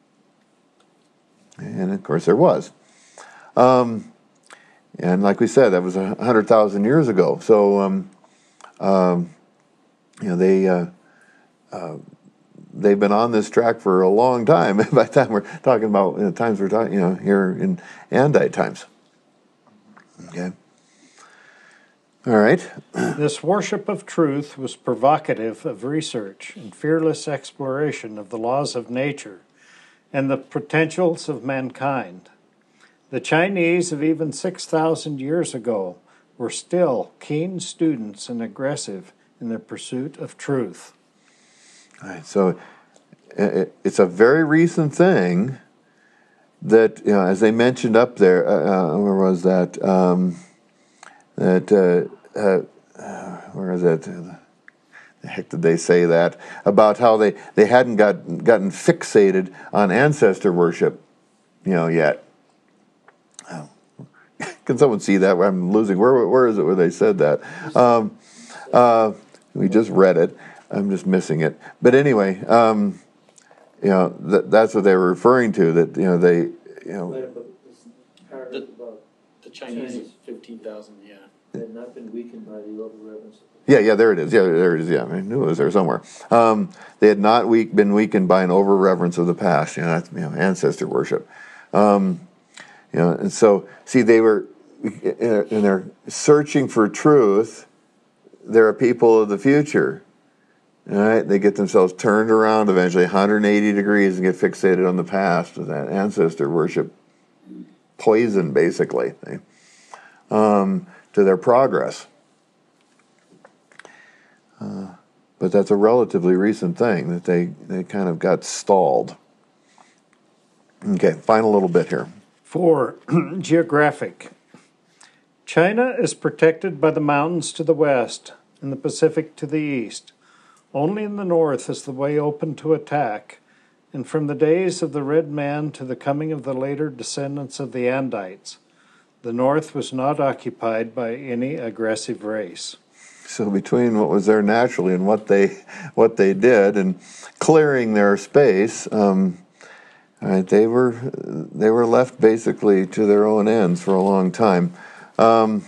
And of course there was. Um, and like we said, that was a hundred thousand years ago. So, um, um, you know, they, uh, uh, they've been on this track for a long time. By the time we're talking about, you know, times we're talking, you know, here in Andite times. Okay. All right.
This worship of truth was provocative of research and fearless exploration of the laws of nature and the potentials of mankind. The Chinese of even six thousand years ago were still keen students and aggressive in their pursuit of truth.
All right. So it's a very recent thing that, you know, as they mentioned up there, uh, where was that? Um, that, uh, uh, where is it? The heck did they say that? About how they, they hadn't got, gotten fixated on ancestor worship, you know, yet. Oh. Can someone see that? I'm losing. Where where is it where they said that? Um, uh, we just read it. I'm just missing it. But anyway, um, you know, th- that's what they were referring to. That you know they, you know,
Right above, this paragraph above,
The Chinese is fifteen thousand, yeah.
they have not been weakened by the over-reverence.
yeah, yeah, there it is. Yeah, there it is. Yeah, I knew it was there somewhere. Um, they had not weak, been weakened by an over-reverence of the past. You know, that's you know, ancestor worship. Um, you know, and so see, they were, and they're searching for truth. There are people of the future. All right, they get themselves turned around eventually one hundred eighty degrees and get fixated on the past with that ancestor worship poison, basically, um, to their progress. Uh, but that's a relatively recent thing that they, they kind of got stalled. Okay, final little bit here.
Four, geographic. China is protected by the mountains to the west and the Pacific to the east. Only in the north is the way open to attack, and from the days of the Red Man to the coming of the later descendants of the Andites, the north was not occupied by any aggressive race.
So between what was there naturally and what they what they did and clearing their space, um, Right, they were they were left basically to their own ends for a long time, um,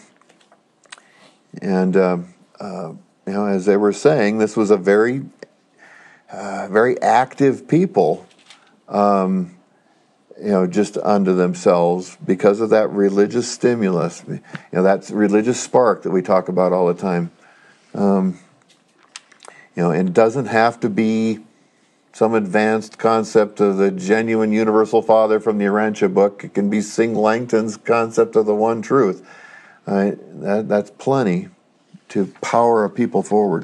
and uh, uh, you know, as they were saying, this was a very uh, very active people, um, you know, just unto themselves because of that religious stimulus, you know, that religious spark that we talk about all the time. Um, you know, and it doesn't have to be some advanced concept of the genuine universal Father from the Urantia book. It can be Sing Langton's concept of the one truth. Uh, that, that's plenty to power a people forward.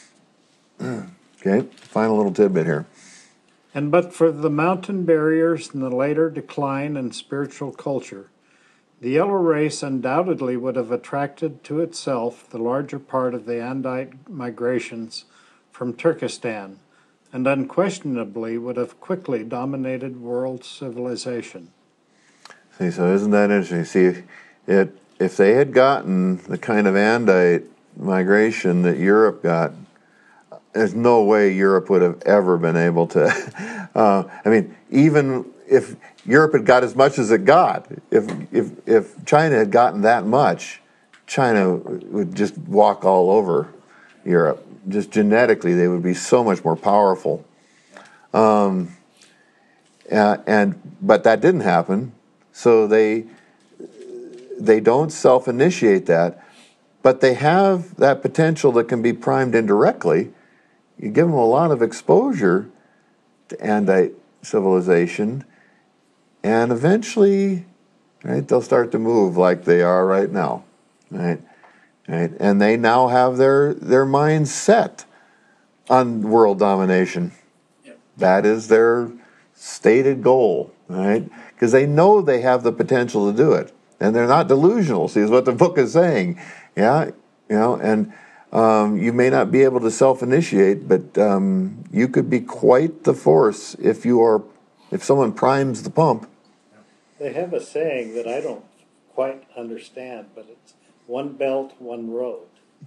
Okay, final little tidbit here.
And but for the mountain barriers and the later decline in spiritual culture, the yellow race undoubtedly would have attracted to itself the larger part of the Andite migrations from Turkestan, and unquestionably would have quickly dominated world civilization.
See, so isn't that interesting? See, it if they had gotten the kind of Andite migration that Europe got, there's no way Europe would have ever been able to. Uh, I mean, even if Europe had got as much as it got, if if if China had gotten that much, China would just walk all over Europe. Just genetically, they would be so much more powerful. Um, uh, and but that didn't happen, so they they don't self-initiate that, but they have that potential that can be primed indirectly. You give them a lot of exposure to Andite civilization, and eventually, right, they'll start to move like they are right now, right? Right? And they now have their, their minds set on world domination.
Yep.
That is their stated goal, right? Because they know they have the potential to do it. And they're not delusional, see, is what the book is saying. Yeah, you know, and um, you may not be able to self-initiate, but um, you could be quite the force if you are, if someone primes the pump.
They have a saying that I don't quite understand, but it's one belt, one road.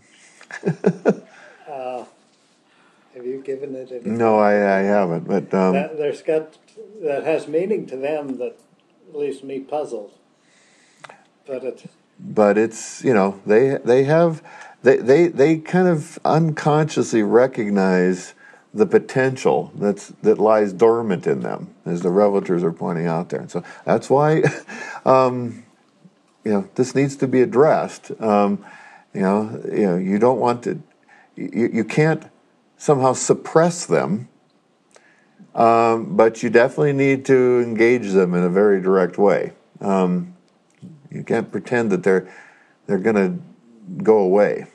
uh, have you given it any?
No, I, I haven't, but um,
that, there's got that has meaning to them that leaves me puzzled. But it.
But it's, you know, they they have they they they kind of unconsciously recognize the potential that's that lies dormant in them, as the revelers are pointing out there. And so that's why. Um, You know, this needs to be addressed. Um, you know, you know, you don't want to, you, you can't somehow suppress them, um, but you definitely need to engage them in a very direct way. Um, you can't pretend that they're they're going to go away.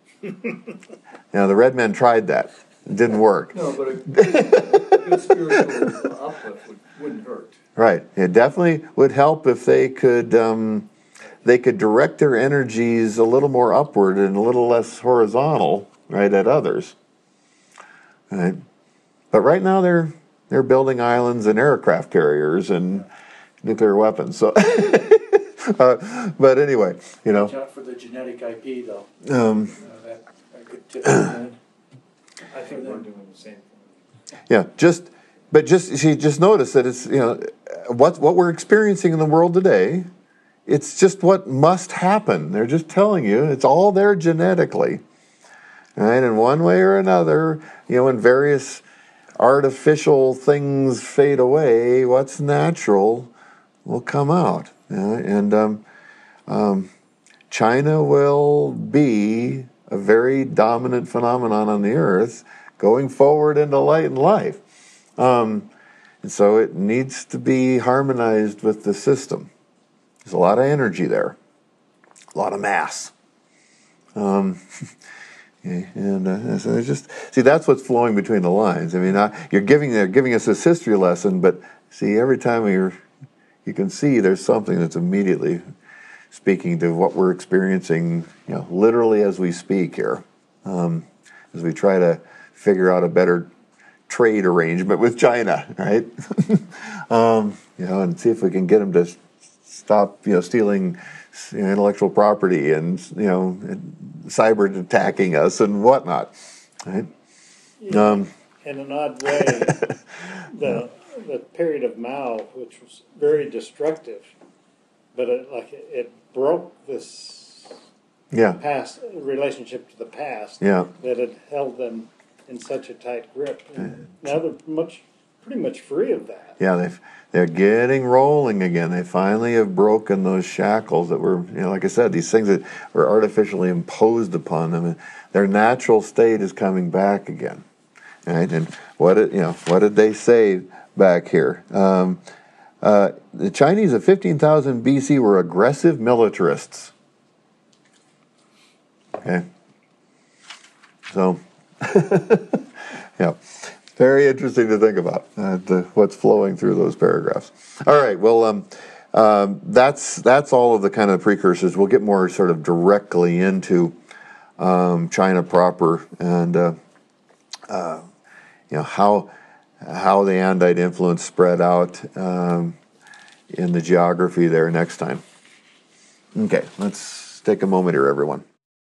Now, the red men tried that; it didn't work.
No, but a good, a good spiritual uplift would, wouldn't hurt.
Right. It definitely would help if they could. Um, They could direct their energies a little more upward and a little less horizontal, right, at others. Right? But right now they're they're building islands and aircraft carriers and nuclear weapons. So, uh, but anyway, you know.
Watch out for the genetic I P, though.
Um,
Uh, that, that could tip your hand.
I think we're doing the same thing.
yeah, just but just see, just notice that it's, you know, what what we're experiencing in the world today. It's just what must happen. They're just telling you it's all there genetically. Right? In one way or another, you know, when various artificial things fade away, what's natural will come out. You know? And um, um, China will be a very dominant phenomenon on the earth going forward into light and life. Um, and so it needs to be harmonized with the system. There's a lot of energy there, a lot of mass. Um, and uh, so it's just, see, that's what's flowing between the lines. I mean, uh, you're giving, they're giving us this history lesson, but see, every time you're, you can see there's something that's immediately speaking to what we're experiencing, you know, literally as we speak here, um, as we try to figure out a better trade arrangement with China, right? um, you know, and see if we can get them to stop, you know, stealing, you know, intellectual property and, you know, cyber attacking us and whatnot, right?
Yeah,
Um,
in an odd way, the the period of Mao, which was very destructive, but it, like it, it broke this
Yeah.
past relationship to the past
Yeah.
that had held them in such a tight grip. And now they're much, pretty much free of that.
Yeah, they've, they're getting rolling again. They finally have broken those shackles that were, you know, like I said, these things that were artificially imposed upon them. And their natural state is coming back again. Right? And what did, you know, what did they say back here? Um, uh, the Chinese of fifteen thousand B C were aggressive militarists. Okay. So, yeah. Very interesting to think about uh, the, what's flowing through those paragraphs. All right, well, um, um, that's that's all of the kind of precursors. We'll get more sort of directly into um, China proper and uh, uh, you know how how the Andite influence spread out um, in the geography there next time. Okay, let's take a moment here, everyone.